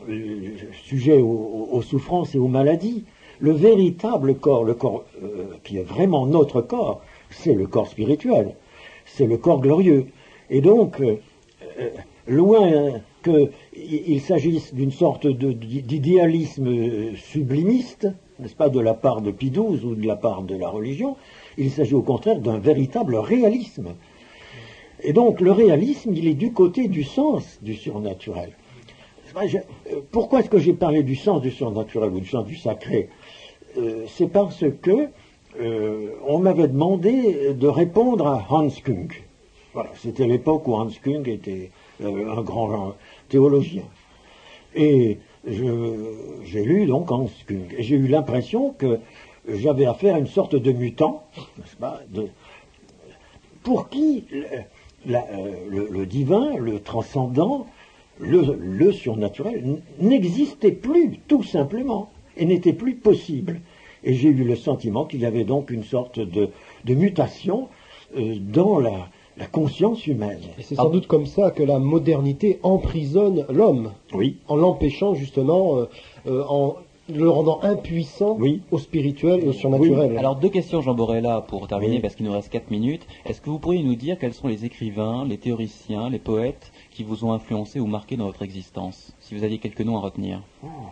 sujet aux souffrances et aux maladies. Le véritable corps, le corps qui est vraiment notre corps, c'est le corps spirituel, c'est le corps glorieux. Et donc, loin qu'il s'agisse d'une sorte d'idéalisme sublimiste, n'est-ce pas, de la part de Pie XII ou de la part de la religion, il s'agit au contraire d'un véritable réalisme. Et donc, le réalisme, il est du côté du sens du surnaturel. Pourquoi est-ce que j'ai parlé du sens du surnaturel ou du sens du sacré? C'est parce que on m'avait demandé de répondre à Hans Kung. Voilà, c'était l'époque où Hans Kung était un grand théologien. Et j'ai lu donc Hans Kung. Et j'ai eu l'impression que j'avais affaire à une sorte de mutant, n'est-ce pas, pour qui le divin, le transcendant, le surnaturel n'existait plus, tout simplement, et n'était plus possible. Et j'ai eu le sentiment qu'il y avait donc une sorte de mutation dans la conscience humaine. Et c'est sans doute comme ça que la modernité emprisonne l'homme, oui, en l'empêchant justement, en le rendant impuissant, oui, au spirituel et au surnaturel. Oui. Alors 2 questions, Jean Borella, pour terminer, oui, parce qu'il nous reste 4 minutes. Est-ce que vous pourriez nous dire quels sont les écrivains, les théoriciens, les poètes qui vous ont influencé ou marqué dans votre existence, si vous aviez quelques noms à retenir?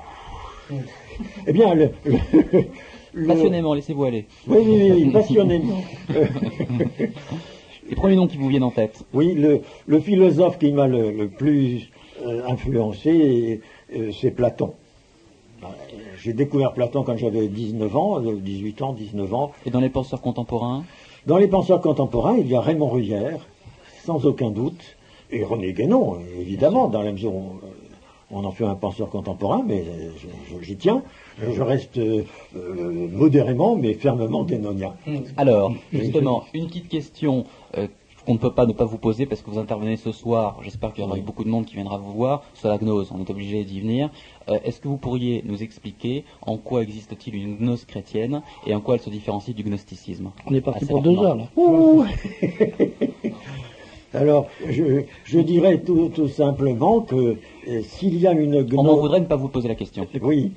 Eh bien, passionnément, laissez-vous aller. Oui, passionnément. Les premiers noms qui vous viennent en tête. Oui, le philosophe qui m'a le plus influencé, c'est Platon. J'ai découvert Platon quand j'avais 18 ans, 19 ans. Et dans les penseurs contemporains? Dans les penseurs contemporains, il y a Raymond Ruyère, sans aucun doute, et René Guénon, évidemment, dans la mesure où on en fait un penseur contemporain, mais j'y tiens. Je reste modérément, mais fermement guénonien. Alors, justement, une petite question qu'on ne peut pas ne pas vous poser, parce que vous intervenez ce soir, j'espère qu'il y aura eu beaucoup de monde qui viendra vous voir, sur la gnose, on est obligé d'y venir. Est-ce que vous pourriez nous expliquer en quoi existe-t-il une gnose chrétienne, et en quoi elle se différencie du gnosticisme? On est parti pour 2 heures, là. Alors, je dirais tout simplement que s'il y a une gnose... On m'en voudrait ne pas vous poser la question. Oui.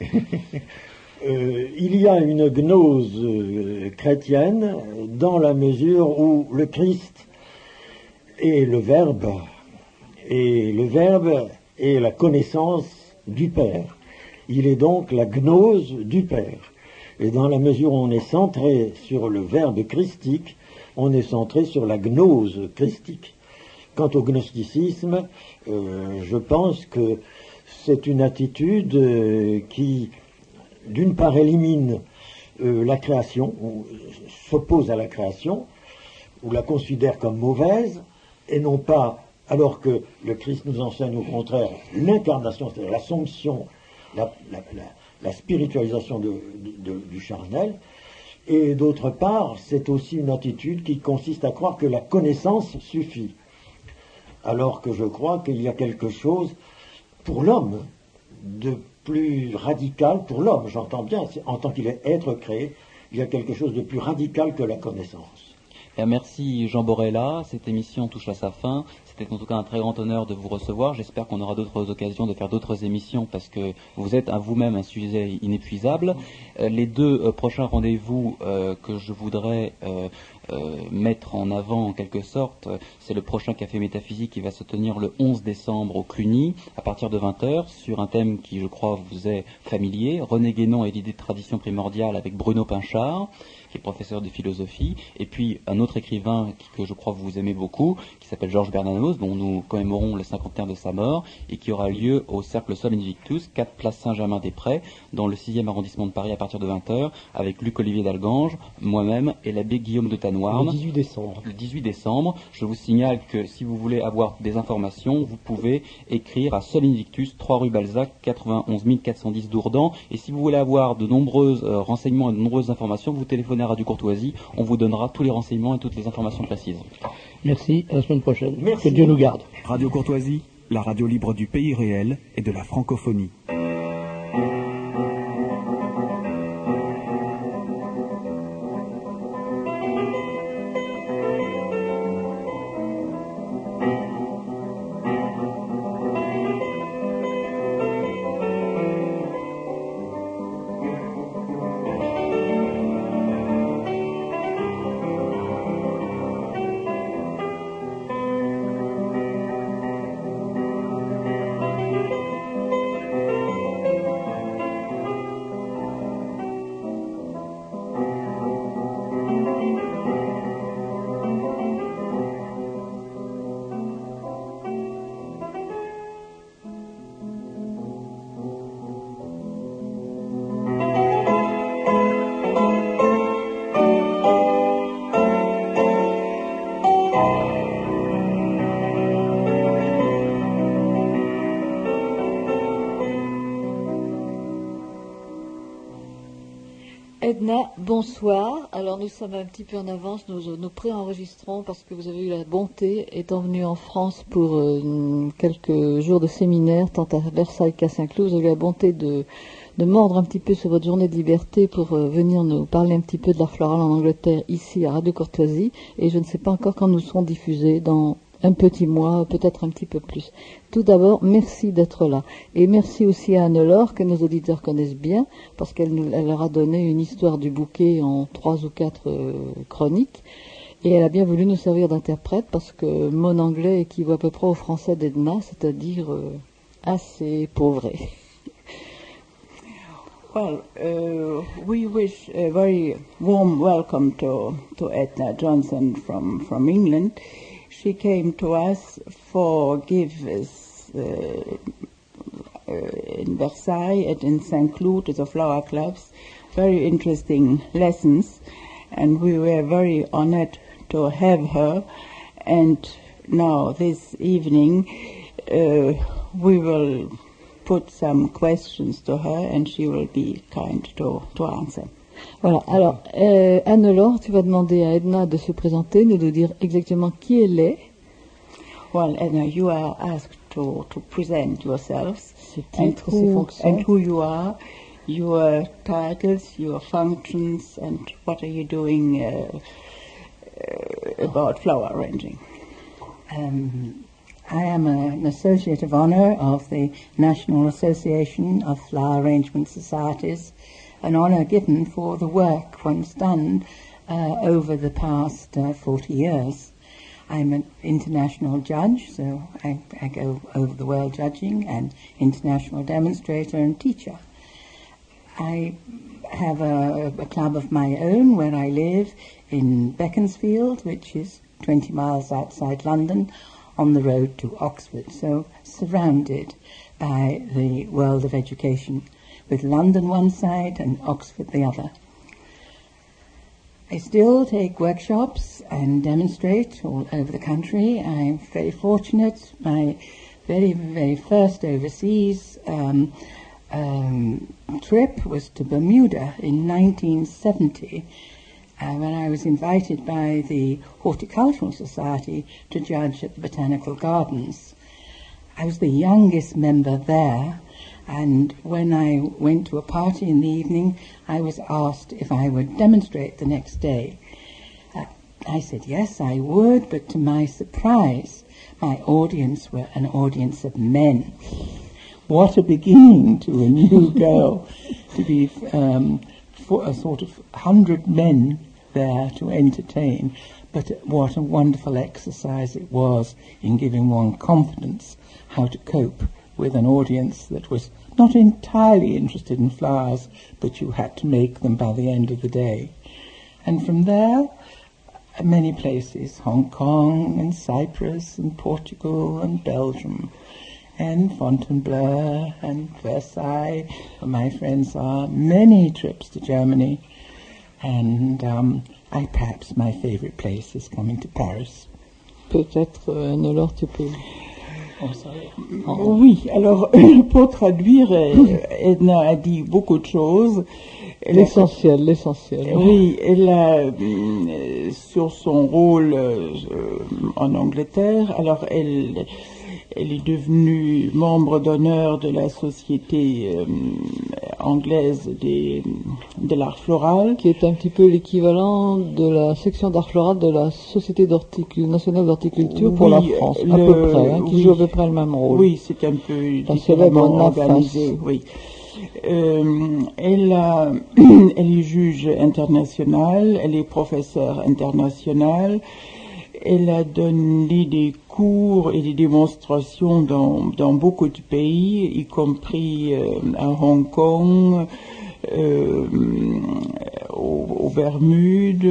Il y a une gnose chrétienne dans la mesure où le Christ est le Verbe, et le Verbe est la connaissance du Père. Il est donc la gnose du Père. Et dans la mesure où on est centré sur le Verbe christique, on est centré sur la gnose christique. Quant au gnosticisme, je pense que c'est une attitude qui, d'une part, élimine la création, ou s'oppose à la création, ou la considère comme mauvaise, et non pas, alors que le Christ nous enseigne au contraire l'incarnation, c'est-à-dire l'assomption, la spiritualisation du charnel. Et d'autre part, c'est aussi une attitude qui consiste à croire que la connaissance suffit. Alors que je crois qu'il y a quelque chose pour l'homme de plus radical, pour l'homme, j'entends bien, en tant qu'il est être créé, il y a quelque chose de plus radical que la connaissance. Bien, merci Jean Borella, cette émission touche à sa fin. C'était en tout cas un très grand honneur de vous recevoir. J'espère qu'on aura d'autres occasions de faire d'autres émissions parce que vous êtes à vous-même un sujet inépuisable. Les 2 prochains rendez-vous que je voudrais mettre en avant en quelque sorte, c'est le prochain Café Métaphysique qui va se tenir le 11 décembre au Cluny à partir de 20h sur un thème qui je crois vous est familier, René Guénon et l'idée de tradition primordiale avec Bruno Pinchard qui est professeur de philosophie, et puis un autre écrivain que je crois vous aimez beaucoup, qui s'appelle Georges Bernanos, dont nous commémorons le 50e de sa mort, et qui aura lieu au Cercle Sol Invictus, 4 place Saint-Germain-des-Prés, dans le 6e arrondissement de Paris à partir de 20h, avec Luc-Olivier d'Algange, moi-même et l'abbé Guillaume de Tanoirne. Le 18 décembre. Le 18 décembre. Je vous signale que si vous voulez avoir des informations, vous pouvez écrire à Sol Invictus, 3 rue Balzac, 91 410 Dourdan, et si vous voulez avoir de nombreux renseignements et de nombreuses informations, vous téléphonez à Radio Courtoisie, on vous donnera tous les renseignements et toutes les informations précises. Merci, à la semaine prochaine. Merci. Que Dieu nous garde. Radio Courtoisie, la radio libre du pays réel et de la francophonie. Edna, bonsoir. Alors nous sommes un petit peu en avance, nous pré-enregistrons parce que vous avez eu la bonté, étant venu en France pour quelques jours de séminaire, tant à Versailles qu'à Saint-Cloud, vous avez eu la bonté de mordre un petit peu sur votre journée de liberté pour venir nous parler un petit peu de l'art floral en Angleterre, ici à Radio Courtoisie, et je ne sais pas encore quand nous serons diffusés, dans un petit mois, peut-être un petit peu plus. Tout d'abord, merci d'être là. Et merci aussi à Anne-Laure, que nos auditeurs connaissent bien, parce qu'elle leur a donné une histoire du bouquet en 3 ou 4 chroniques. Et elle a bien voulu nous servir d'interprète, parce que mon anglais équivaut à peu près au français d'Edna, c'est-à-dire assez pauvré. Well, we wish a very warm welcome to Edna Johnson from England. She came to us for gifts in Versailles and in Saint-Cloud to the flower clubs. Very interesting lessons, and we were very honored to have her. And now this evening we will put some questions to her and she will be kind to answer. Voilà, alors Anne-Laure, tu vas demander à Edna de se présenter, de nous dire exactement qui elle est. Well, Edna, you are asked to present yourselves and who you are, your titles, your functions, and what are you doing about flower arranging. I am an Associate of Honour of the National Association of Flower Arrangement Societies, an honour given for the work one's done over the past 40 years. I'm an international judge, so I go over the world judging, and international demonstrator and teacher. I have a club of my own where I live in Beaconsfield, which is 20 miles outside London, on the road to Oxford, so surrounded by the world of education, with London one side and Oxford the other. I still take workshops and demonstrate all over the country. I'm very fortunate. My very, very first overseas trip was to Bermuda in 1970, when I was invited by the Horticultural Society to judge at the Botanical Gardens. I was the youngest member there, and when I went to a party in the evening, I was asked if I would demonstrate the next day. I said yes, I would, but to my surprise, my audience were an audience of men. What a beginning to a new girl, to be for a sort of 100 men there to entertain, but what a wonderful exercise it was in giving one confidence how to cope with an audience that was not entirely interested in flowers, but you had to make them by the end of the day. And from there, many places, Hong Kong and Cyprus and Portugal and Belgium and Fontainebleau and Versailles, where my friends are, many trips to Germany. And perhaps my favorite place is coming to Paris. Peut-être, Anne-Laure, tu peux... Oui, alors, pour traduire, Edna a dit beaucoup de choses. L'essentiel. Oui, elle a, sur son rôle en Angleterre, alors elle est devenue membre d'honneur de la Société anglaise de l'art floral. Qui est un petit peu l'équivalent de la section d'art floral de la Société nationale d'horticulture pour la France, à peu près, qui joue à peu près le même rôle. Oui, c'est un peu différemment organisé. Oui. Elle est juge internationale, elle est professeure internationale. Elle a donné des cours et des démonstrations dans beaucoup de pays, y compris à Hong Kong, aux Bermudes,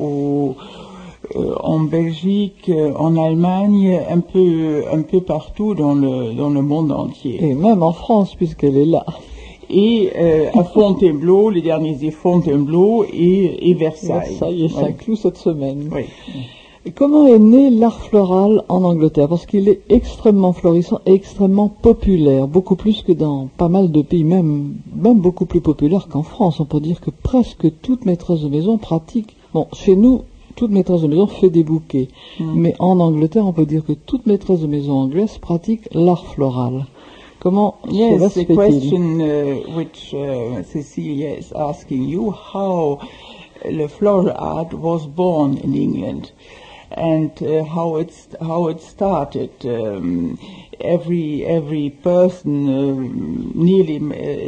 en Belgique, en Allemagne, un peu partout dans le monde entier. Et même en France, puisqu'elle est là. Et à Fontainebleau, les derniers Fontainebleau et Versailles. Versailles et Saint-Cloud cette semaine. Oui. Et comment est né l'art floral en Angleterre? Parce qu'il est extrêmement florissant et extrêmement populaire, beaucoup plus que dans pas mal de pays, même beaucoup plus populaire qu'en France. On peut dire que presque toute maîtresse de maison pratique. Bon, chez nous, toute maîtresse de maison fait des bouquets. Mais en Angleterre, on peut dire que toute maîtresse de maison anglaise pratique l'art floral. Comment cela se the fait-il? question which Cecilia is asking you, how the floral art was born in England, and how it started. Every person nearly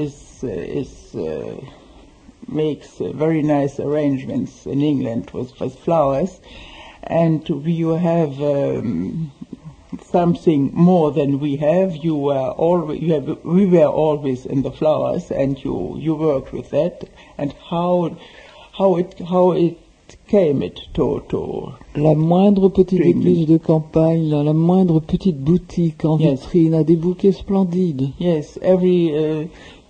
makes very nice arrangements in England with flowers, and you have something more than we have. We were always in the flowers, and you worked with that, and how it came to La moindre petite église de campagne, la moindre petite boutique en vitrine a des bouquets splendides. Yes, every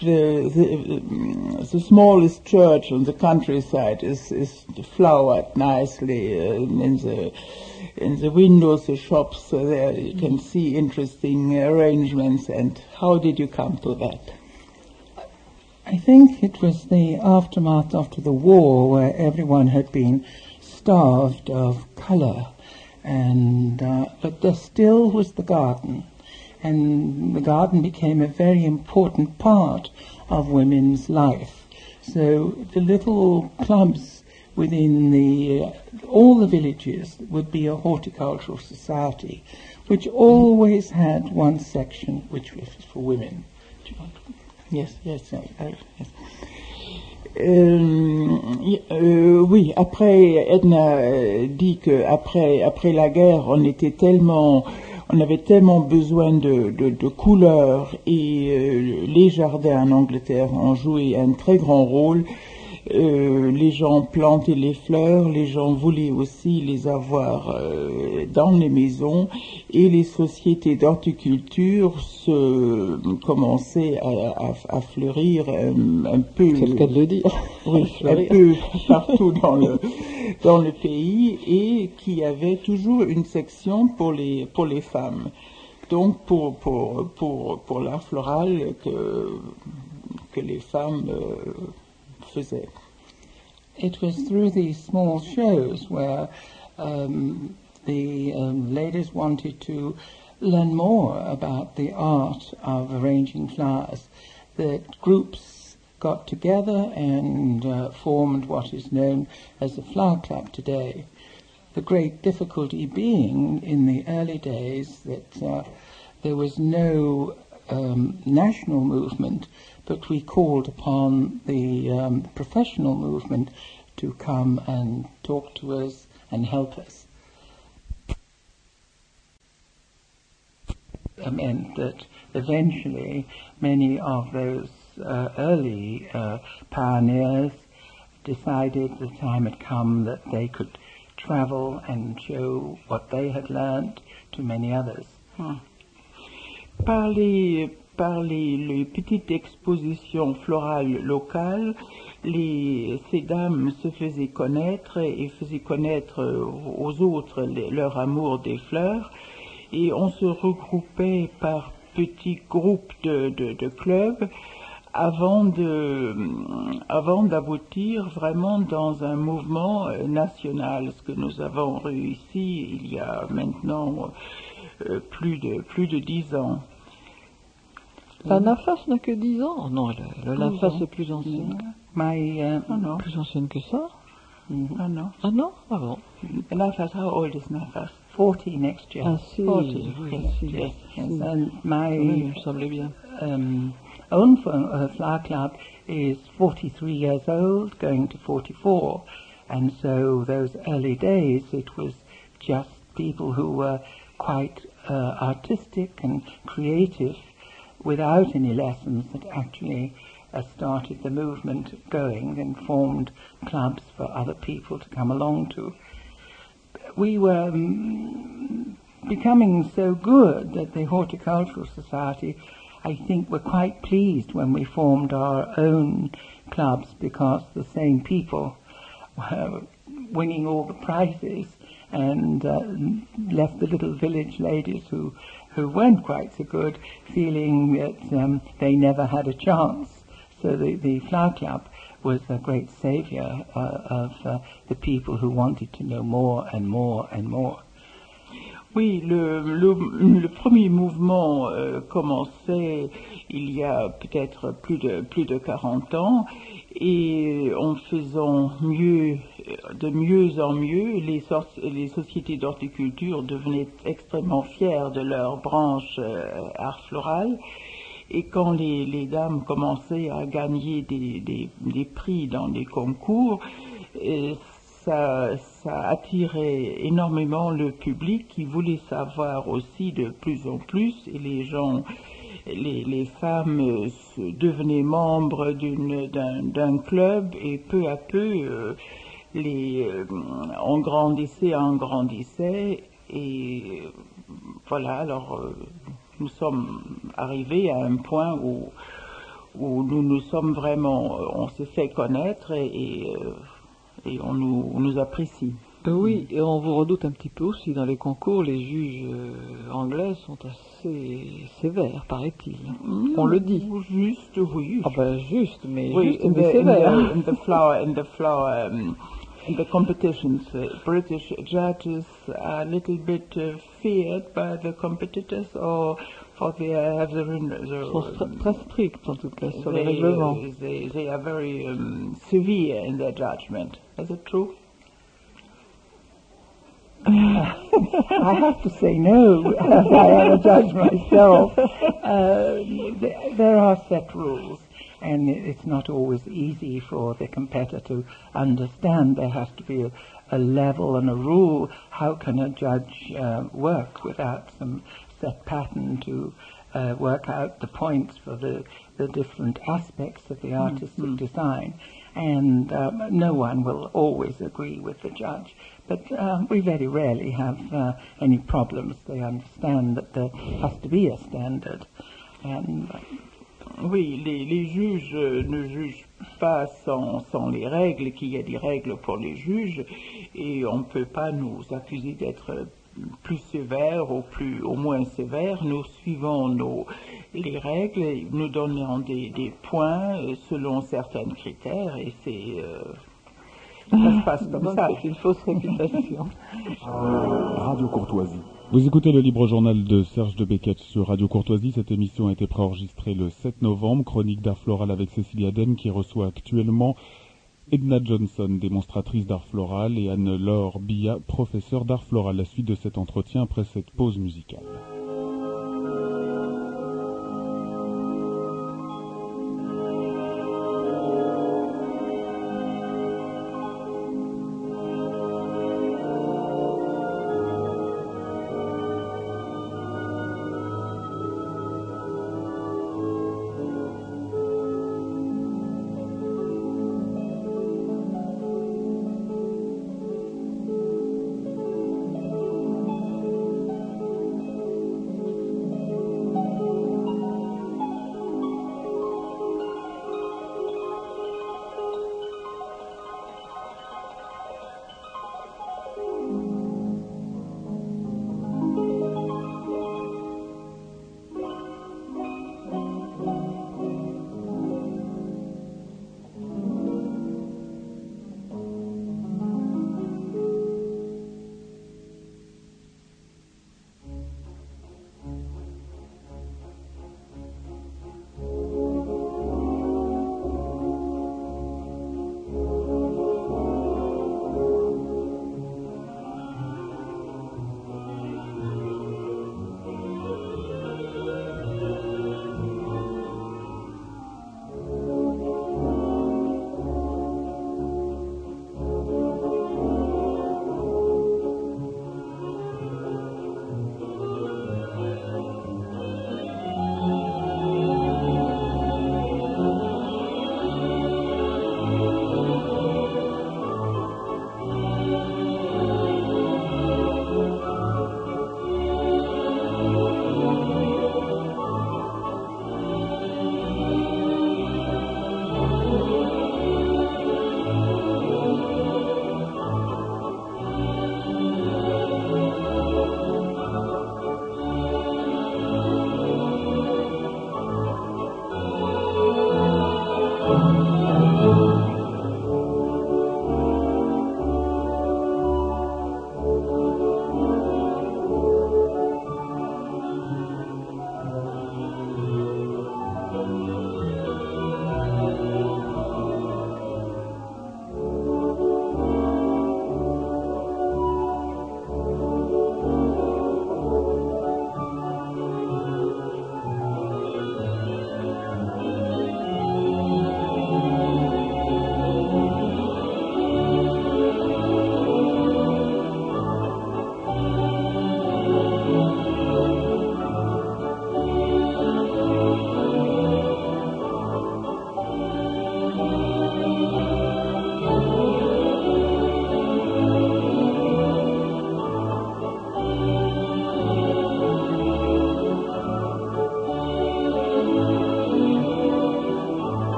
the smallest church on the countryside is flowered nicely in the windows, the shops. There you can see interesting arrangements. And how did you come to that? I think it was the aftermath after the war, where everyone had been starved of colour, and but there still was the garden, and the garden became a very important part of women's life. So the little clubs within all the villages would be a horticultural society, which always had one section which was for women. Do you want to? Yes. Oui, après Edna dit que après la guerre, on avait tellement besoin de couleurs, et les jardins en Angleterre ont joué un très grand rôle. Les gens plantaient les fleurs, les gens voulaient aussi les avoir dans les maisons, et les sociétés d'horticulture commençaient à fleurir un peu. C'est le cas de le dire. Oui, un peu partout dans le pays, et qui avait toujours une section pour les femmes. Donc pour l'art floral que les femmes faisaient. It was through these small shows where the ladies wanted to learn more about the art of arranging flowers that groups got together and formed what is known as the Flower Club today. The great difficulty being in the early days that there was no national movement, but we called upon the professional movement to come and talk to us and help us. It meant that eventually many of those early pioneers decided the time had come that they could travel and show what they had learned to many others. Par les petites expositions florales locales, ces dames se faisaient connaître et faisaient connaître aux autres leur amour des fleurs, et on se regroupait par petits groupes de clubs avant d'aboutir vraiment dans un mouvement national, ce que nous avons réussi il y a maintenant plus de 10 ans. La NAFAS n'a que 10 ans. Non, la NAFAS est plus ancienne. Plus ancienne que ça? Ah non. Ah non? Ah bon. NAFAS, how old is NAFAS? 40 next year. Ah si, 40, yes. And my oui, il me semblait bien. Own flower club is 43 years old, going to 44. And so those early days, it was just people who were quite artistic and creative without any lessons that actually started the movement going and formed clubs for other people to come along to. We were becoming so good that the Horticultural Society, I think, were quite pleased when we formed our own clubs, because the same people were winning all the prizes and left the little village ladies who weren't quite so good feeling that they never had a chance. So the Flower Club was a great saviour of the people who wanted to know more and more and more. Oui, le premier mouvement commençait il y a peut-être plus de 40 ans, et en faisant de mieux en mieux, les sociétés d'horticulture devenaient extrêmement fières de leur branche art floral. Et quand les dames commençaient à gagner des prix dans des concours, ça attirait énormément le public qui voulait savoir aussi de plus en plus, et les femmes devenaient membres d'un club, et peu à peu on grandissait, et voilà, alors nous sommes arrivés à un point où nous sommes vraiment, on s'est fait connaître, et on nous apprécie. Oui, et on vous redoute un petit peu aussi dans les concours. Les juges anglais sont assez sévères, paraît-il. On le dit. Juste, oui. Ah ben juste, mais oui, juste, mais sévère. In the competitions, British judges are a little bit feared by the competitors, or they have Ils sont très stricts en tout cas sur les règlements. They are very severe in their judgment. Is it true? I have to say no, as I am a judge myself. There are set rules, and it's not always easy for the competitor to understand. There has to be a level and a rule. How can a judge work without some set pattern to work out the points for the different aspects of the artistic design? And no one will always agree with the judge. But we very rarely have any problems. They understand that there has to be a standard. And oui, les juges ne jugent pas sans les règles, qu'il y a des règles pour les juges, et on ne peut pas nous accuser d'être plus sévères ou au moins sévères. Nous suivons les règles, nous donnons des points selon certains critères, et ça se passe comme ça. C'est une fausse réputation. Radio Courtoisie. Vous écoutez le libre journal de Serge de Beckett sur Radio Courtoisie. Cette émission a été préenregistrée le 7 novembre. Chronique d'art floral avec Cécilia Dem, qui reçoit actuellement Edna Johnson, démonstratrice d'art floral, et Anne-Laure Billa, professeure d'art floral. La suite de cet entretien après cette pause musicale.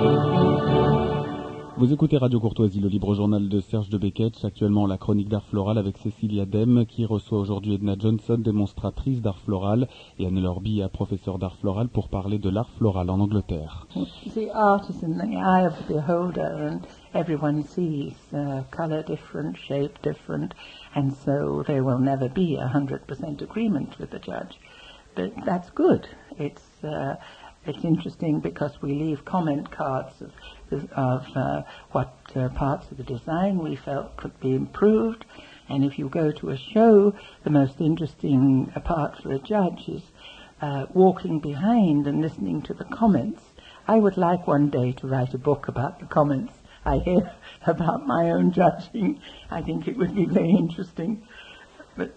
Vous écoutez Radio Courtoisie, le libre journal de Serge de Beketch, actuellement la chronique d'art floral avec Cécilia Dem, qui reçoit aujourd'hui Edna Johnson, démonstratrice d'art floral, et Anne Lorby, professeur d'art floral, pour parler de l'art floral en Angleterre. The art is in the eye of the beholder, and everyone sees color different, shape different, and so there will never be 100% agreement with the judge. But that's good. It's interesting because we leave comment cards of what parts of the design we felt could be improved. And if you go to a show, the most interesting part for a judge is walking behind and listening to the comments. I would like one day to write a book about the comments I hear about my own judging. I think it would be very interesting. But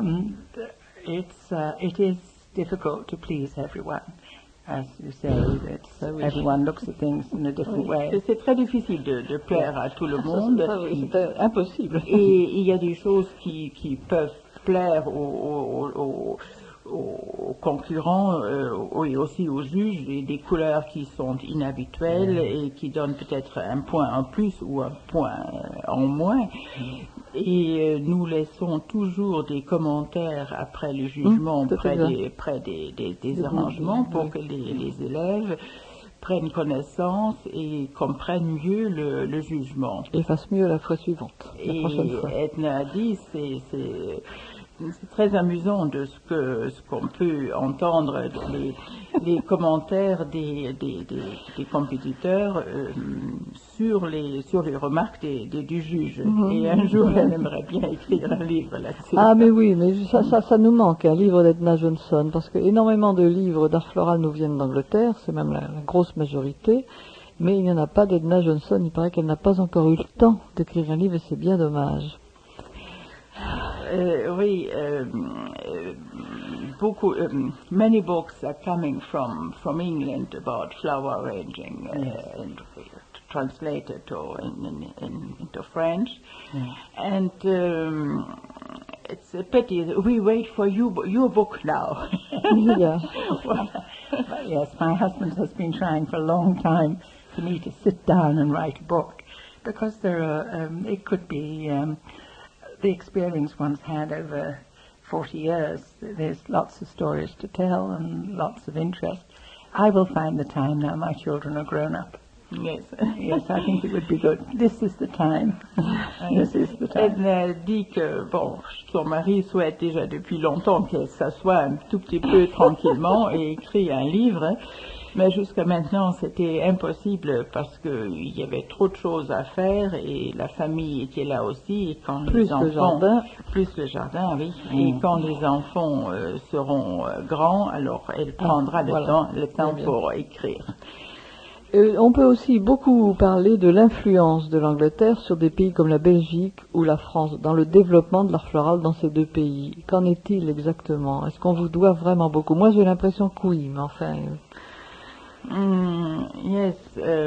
it is difficult to please everyone. As you say, everyone looks at things in a different way. C'est très difficile de plaire à tout le monde. C'est impossible. Et il y a des choses qui peuvent plaire aux concurrents et aussi aux juges, des couleurs qui sont inhabituelles et qui donnent peut-être un point en plus ou un point en moins. Et nous laissons toujours des commentaires après le jugement, près des arrangements, pour que les élèves prennent connaissance et comprennent mieux le jugement. Et fassent mieux la fois suivante, la prochaine fois. Edna a dit, c'est très amusant de ce qu'on peut entendre, les commentaires des compétiteurs sur les remarques du juge. Et un jour, elle aimerait bien écrire un livre là-dessus. Ah mais oui, mais ça nous manque, un livre d'Edna Johnson, parce que énormément de livres d'art floral nous viennent d'Angleterre, c'est même la grosse majorité, mais il n'y en a pas d'Edna Johnson. Il paraît qu'elle n'a pas encore eu le temps d'écrire un livre et c'est bien dommage. Oui, beaucoup. Many books are coming from England about flower arranging, and translated into French, and it's a pity. We wait for your book now. Yeah. Yes, my husband has been trying for a long time for me to sit down and write a book, because there are. It could be. The experience one's had over 40 years, there's lots of stories to tell and lots of interest. I will find the time now my children are grown up. Yes. Yes, I think it would be good. This is the time. This is the time. Elle dit que, son mari souhaite déjà depuis longtemps qu'elle s'assoie un tout petit peu tranquillement et écrit un livre. Mais jusqu'à maintenant, c'était impossible parce qu'il y avait trop de choses à faire et la famille était là aussi. Et quand plus le jardin, oui. Et quand les enfants seront grands, alors elle prendra le temps pour écrire. On peut aussi beaucoup parler de l'influence de l'Angleterre sur des pays comme la Belgique ou la France, dans le développement de l'art floral dans ces deux pays. Qu'en est-il exactement? Est-ce qu'on vous doit vraiment beaucoup? Moi, j'ai l'impression que oui, mais enfin... Yes,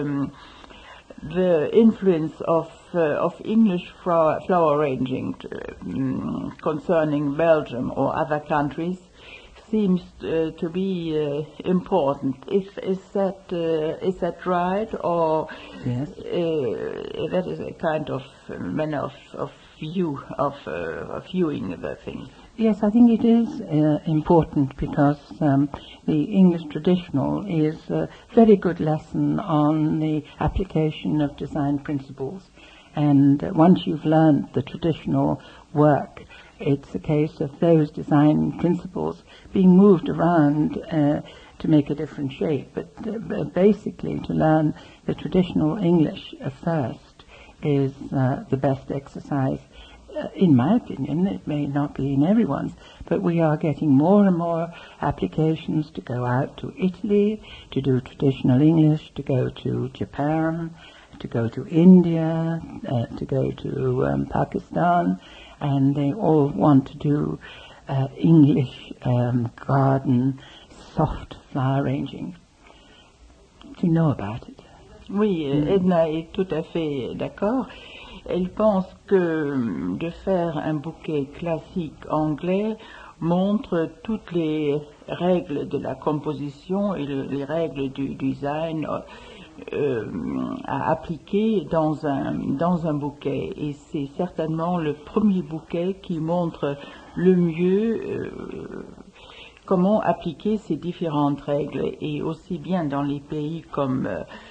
the influence of English flower arranging concerning Belgium or other countries seems to be important. Is that right, or yes. That is a kind of manner of view of viewing the thing? Yes, I think it is important because the English traditional is a very good lesson on the application of design principles. And once you've learned the traditional work, it's a case of those design principles being moved around to make a different shape. But basically, to learn the traditional English first is the best exercise. In my opinion, it may not be in everyone's, but we are getting more and more applications to go out to Italy, to do traditional English, to go to Japan, to go to India, to go to Pakistan, and they all want to do English garden, soft flower arranging. Do you know about it? Oui, Edna est tout à fait d'accord. Elle pense que de faire un bouquet classique anglais montre toutes les règles de la composition et les règles du design à appliquer dans un bouquet. Et c'est certainement le premier bouquet qui montre le mieux comment appliquer ces différentes règles. Et aussi bien dans les pays comme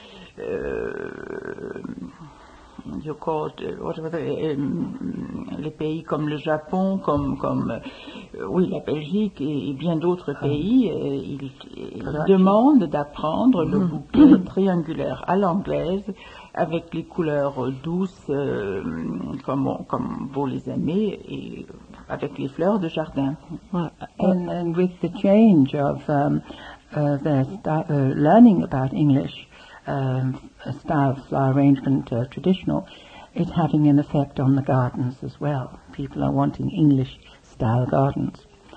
les pays comme le Japon, oui, la Belgique et bien d'autres pays, ils demandent d'apprendre le bouquet triangulaire à l'anglaise avec les couleurs douces comme vous les aimez et avec les fleurs de jardin. And with the change of learning about English style of flower arrangement, traditional, it's having an effect on the gardens as well. People are wanting English style gardens.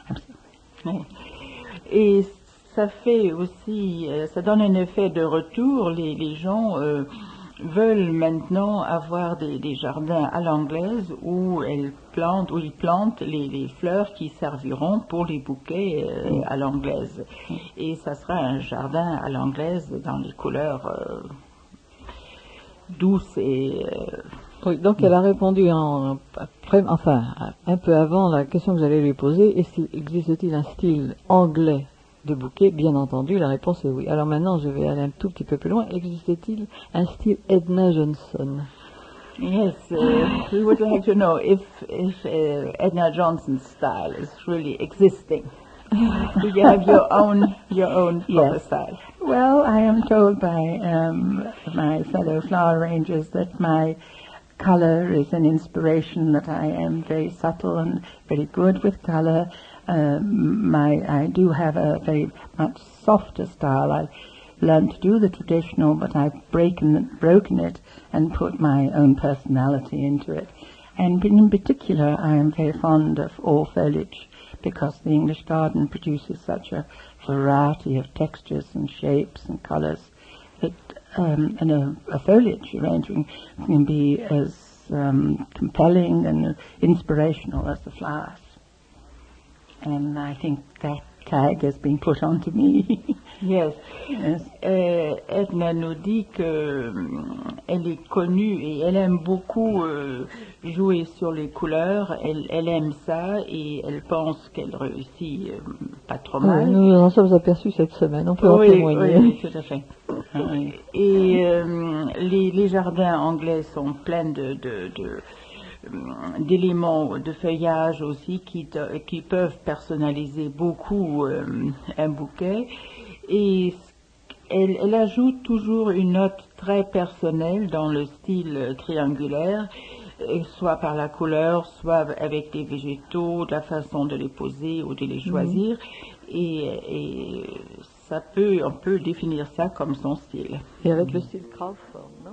Et ça fait aussi, ça donne un effet de retour. Les gens veulent maintenant avoir des jardins à l'anglaise où ils plantent les fleurs qui serviront pour les bouquets à l'anglaise. Et ça sera un jardin à l'anglaise dans les couleurs douces et... Oui, donc elle a répondu un peu avant la question que j'allais lui poser. Existe-t-il un style anglais de bouquet? Bien entendu, la réponse est oui. Alors maintenant, je vais aller un tout petit peu plus loin. Existe-t-il un style Edna Johnson? Yes, we would like to know if Edna Johnson's style is really existing. Do you have your own Yes. style? Well, I am told by my fellow flower arrangers that my color is an inspiration, that I am very subtle and very good with color. I do have a very much softer style. I learned to do the traditional, but I've broken it and put my own personality into it. And in particular, I am very fond of all foliage, because the English garden produces such a variety of textures and shapes and colors that a foliage arrangement can be as compelling and inspirational as the flowers. And I think that tag has been put onto me. Yes. Edna nous dit que elle est connue et elle aime beaucoup jouer sur les couleurs. Elle aime ça et elle pense qu'elle réussit pas trop mal. Oui, nous en sommes aperçus cette semaine, on peut en témoigner. Oui, tout à fait. Et les jardins anglais sont pleins d'éléments de feuillage aussi qui peuvent personnaliser beaucoup un bouquet, et elle ajoute toujours une note très personnelle dans le style triangulaire, soit par la couleur, soit avec des végétaux, de la façon de les poser ou de les choisir, et on peut définir ça comme son style. Et avec le style Crawford, non?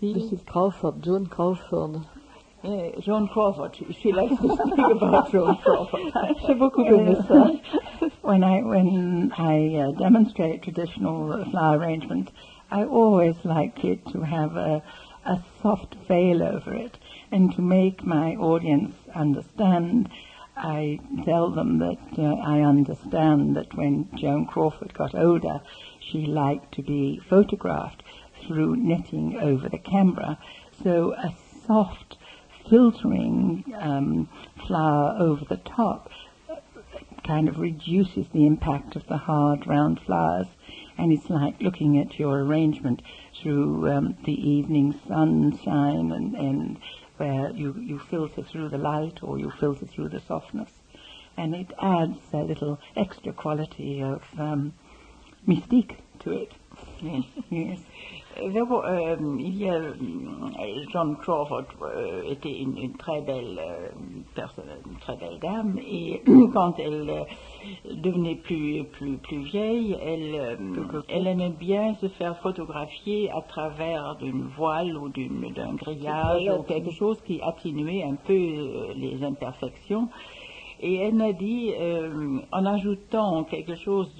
Lucille Crawford, Joan Crawford. Joan Crawford, she likes to speak about Joan Crawford. J'ai beaucoup aimé ça. When I demonstrate traditional flower arrangement, I always like it to have a soft veil over it, and to make my audience understand. I tell them that I understand that when Joan Crawford got older, she liked to be photographed through netting over the camera. So a soft filtering flower over the top kind of reduces the impact of the hard round flowers, and it's like looking at your arrangement through the evening sunshine and where you filter through the light or you filter through the softness, and it adds a little extra quality of mystique to it. Yes, yes. Il y a Joan Crawford était une très belle personne, une très belle dame, et quand elle devenait plus vieille, elle aimait bien se faire photographier à travers d'une voile ou d'un grillage ou quelque chose qui atténuait un peu les imperfections. Et elle m'a dit, en ajoutant quelque chose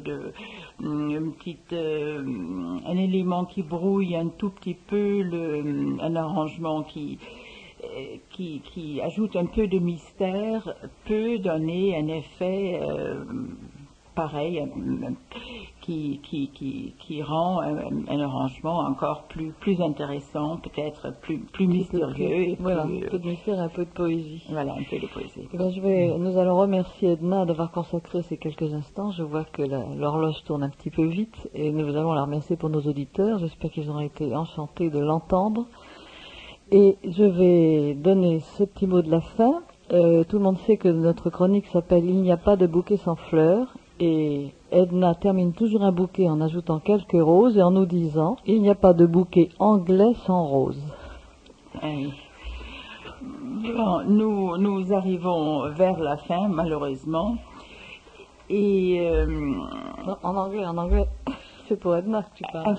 un élément qui brouille un tout petit peu un arrangement qui ajoute un peu de mystère, peut donner un effet pareil, qui rend un arrangement encore plus intéressant, peut-être plus mystérieux. Voilà, un peu de mystère, un peu de poésie. Voilà, un peu de poésie. Eh bien, nous allons remercier Edna d'avoir consacré ces quelques instants. Je vois que l'horloge tourne un petit peu vite et nous allons la remercier pour nos auditeurs. J'espère qu'ils auront été enchantés de l'entendre. Et je vais donner ce petit mot de la fin. Tout le monde sait que notre chronique s'appelle « Il n'y a pas de bouquet sans fleurs ». Et Edna termine toujours un bouquet en ajoutant quelques roses et en nous disant « Il n'y a pas de bouquet anglais sans roses ». Bon, nous arrivons vers la fin, malheureusement. Et non, en anglais, c'est pour Edna que tu parles.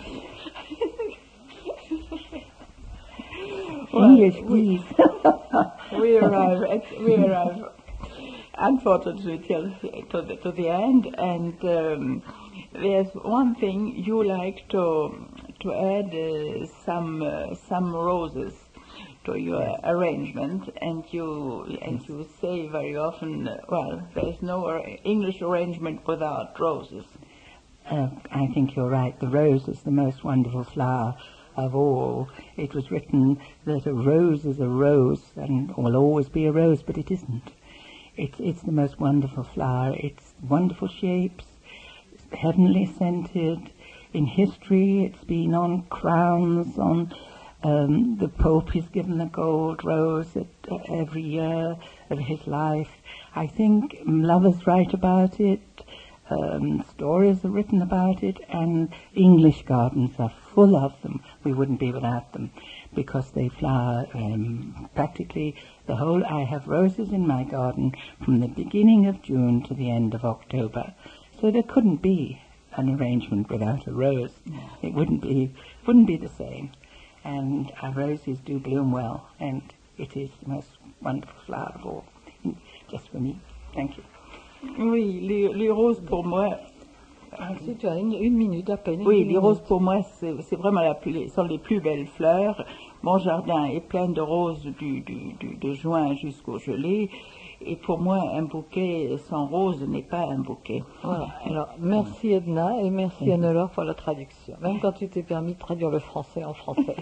English, please. We arrive unfortunately to the end, and there's one thing you like to add some roses to your arrangement, and you say very often, well, there's no English arrangement without roses. I think you're right. The rose is the most wonderful flower of all. It was written that a rose is a rose and will always be a rose, but it isn't. It's the most wonderful flower. It's wonderful shapes, it's heavenly scented. In history, it's been on crowns, on the Pope is given a gold rose every year of his life. I think lovers write about it, stories are written about it, and English gardens are full of them. We wouldn't be without them, because they flower practically the whole. I have roses in my garden from the beginning of June to the end of October, so there couldn't be an arrangement without a rose. It wouldn't be the same. And our roses do bloom well, and it is the most wonderful flower of all, just for me. Thank you. Oui, les roses pour moi. Si tu as une minute à peine. Oui, les roses pour moi, c'est vraiment sont les plus belles fleurs. Mon jardin est plein de roses de juin jusqu'au gelé. Et pour moi, un bouquet sans roses n'est pas un bouquet. Voilà. Alors, merci Edna et merci Anne-Laure pour la traduction. Même quand tu t'es permis de traduire le français en français.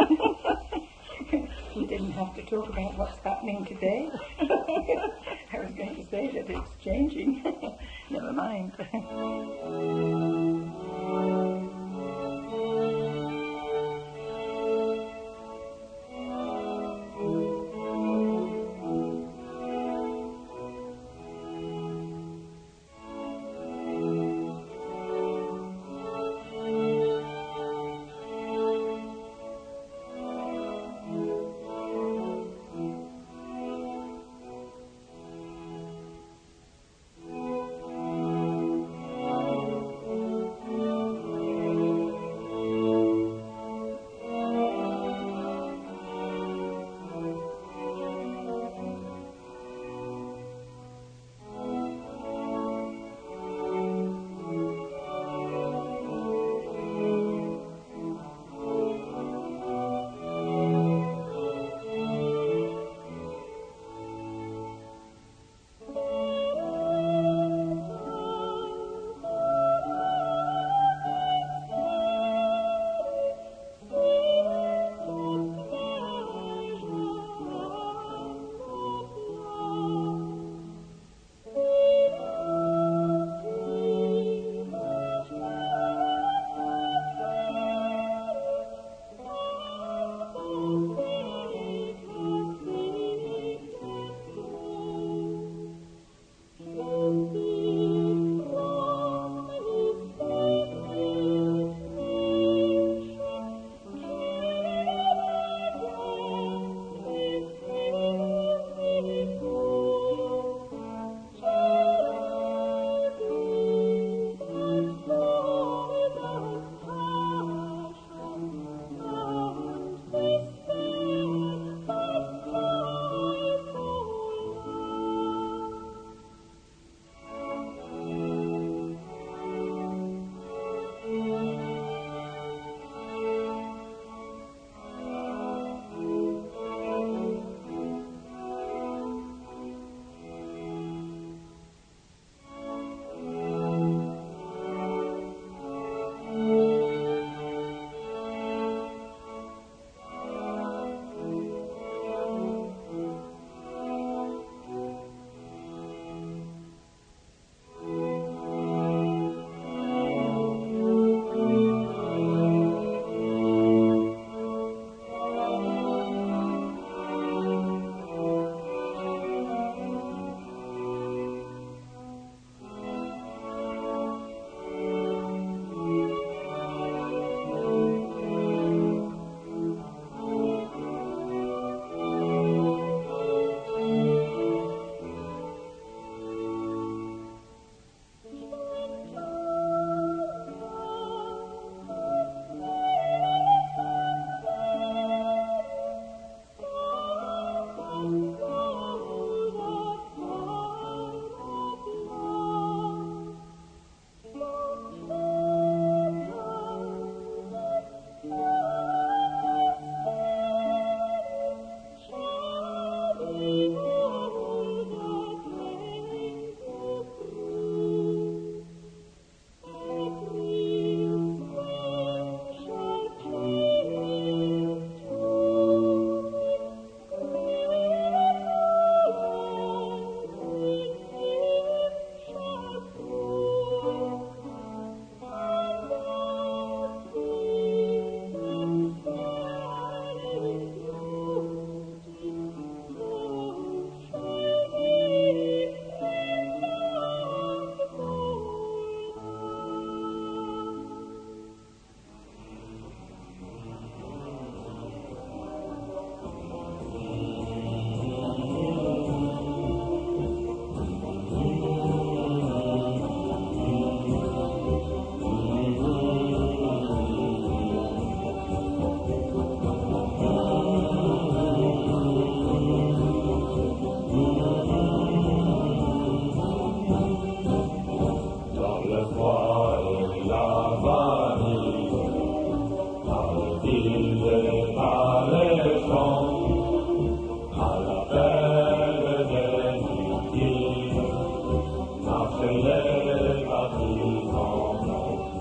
We didn't have to talk about what's happening today. I was going to say that it's changing. Never mind.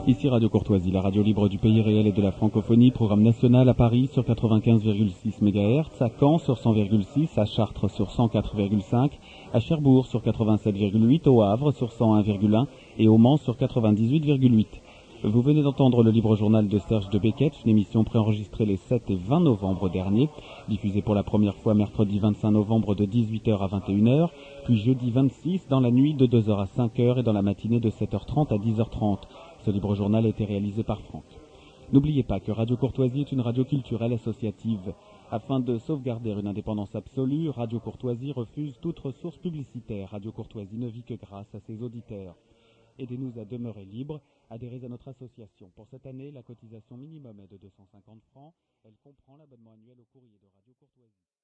Ici Radio Courtoisie, la radio libre du pays réel et de la francophonie, programme national à Paris sur 95,6 MHz, à Caen sur 100,6, à Chartres sur 104,5, à Cherbourg sur 87,8, au Havre sur 101,1 et au Mans sur 98,8. Vous venez d'entendre le libre journal de Serge de Beketch, une émission préenregistrée les 7 et 20 novembre dernier, diffusée pour la première fois mercredi 25 novembre de 18h à 21h, puis jeudi 26 dans la nuit de 2h à 5h et dans la matinée de 7h30 à 10h30. Ce libre journal a été réalisé par Franck. N'oubliez pas que Radio Courtoisie est une radio culturelle associative. Afin de sauvegarder une indépendance absolue, Radio Courtoisie refuse toute ressource publicitaire. Radio Courtoisie ne vit que grâce à ses auditeurs. Aidez-nous à demeurer libres. Adhérez à notre association. Pour cette année, la cotisation minimum est de 250 francs. Elle comprend l'abonnement annuel au courrier de Radio Courtoisie.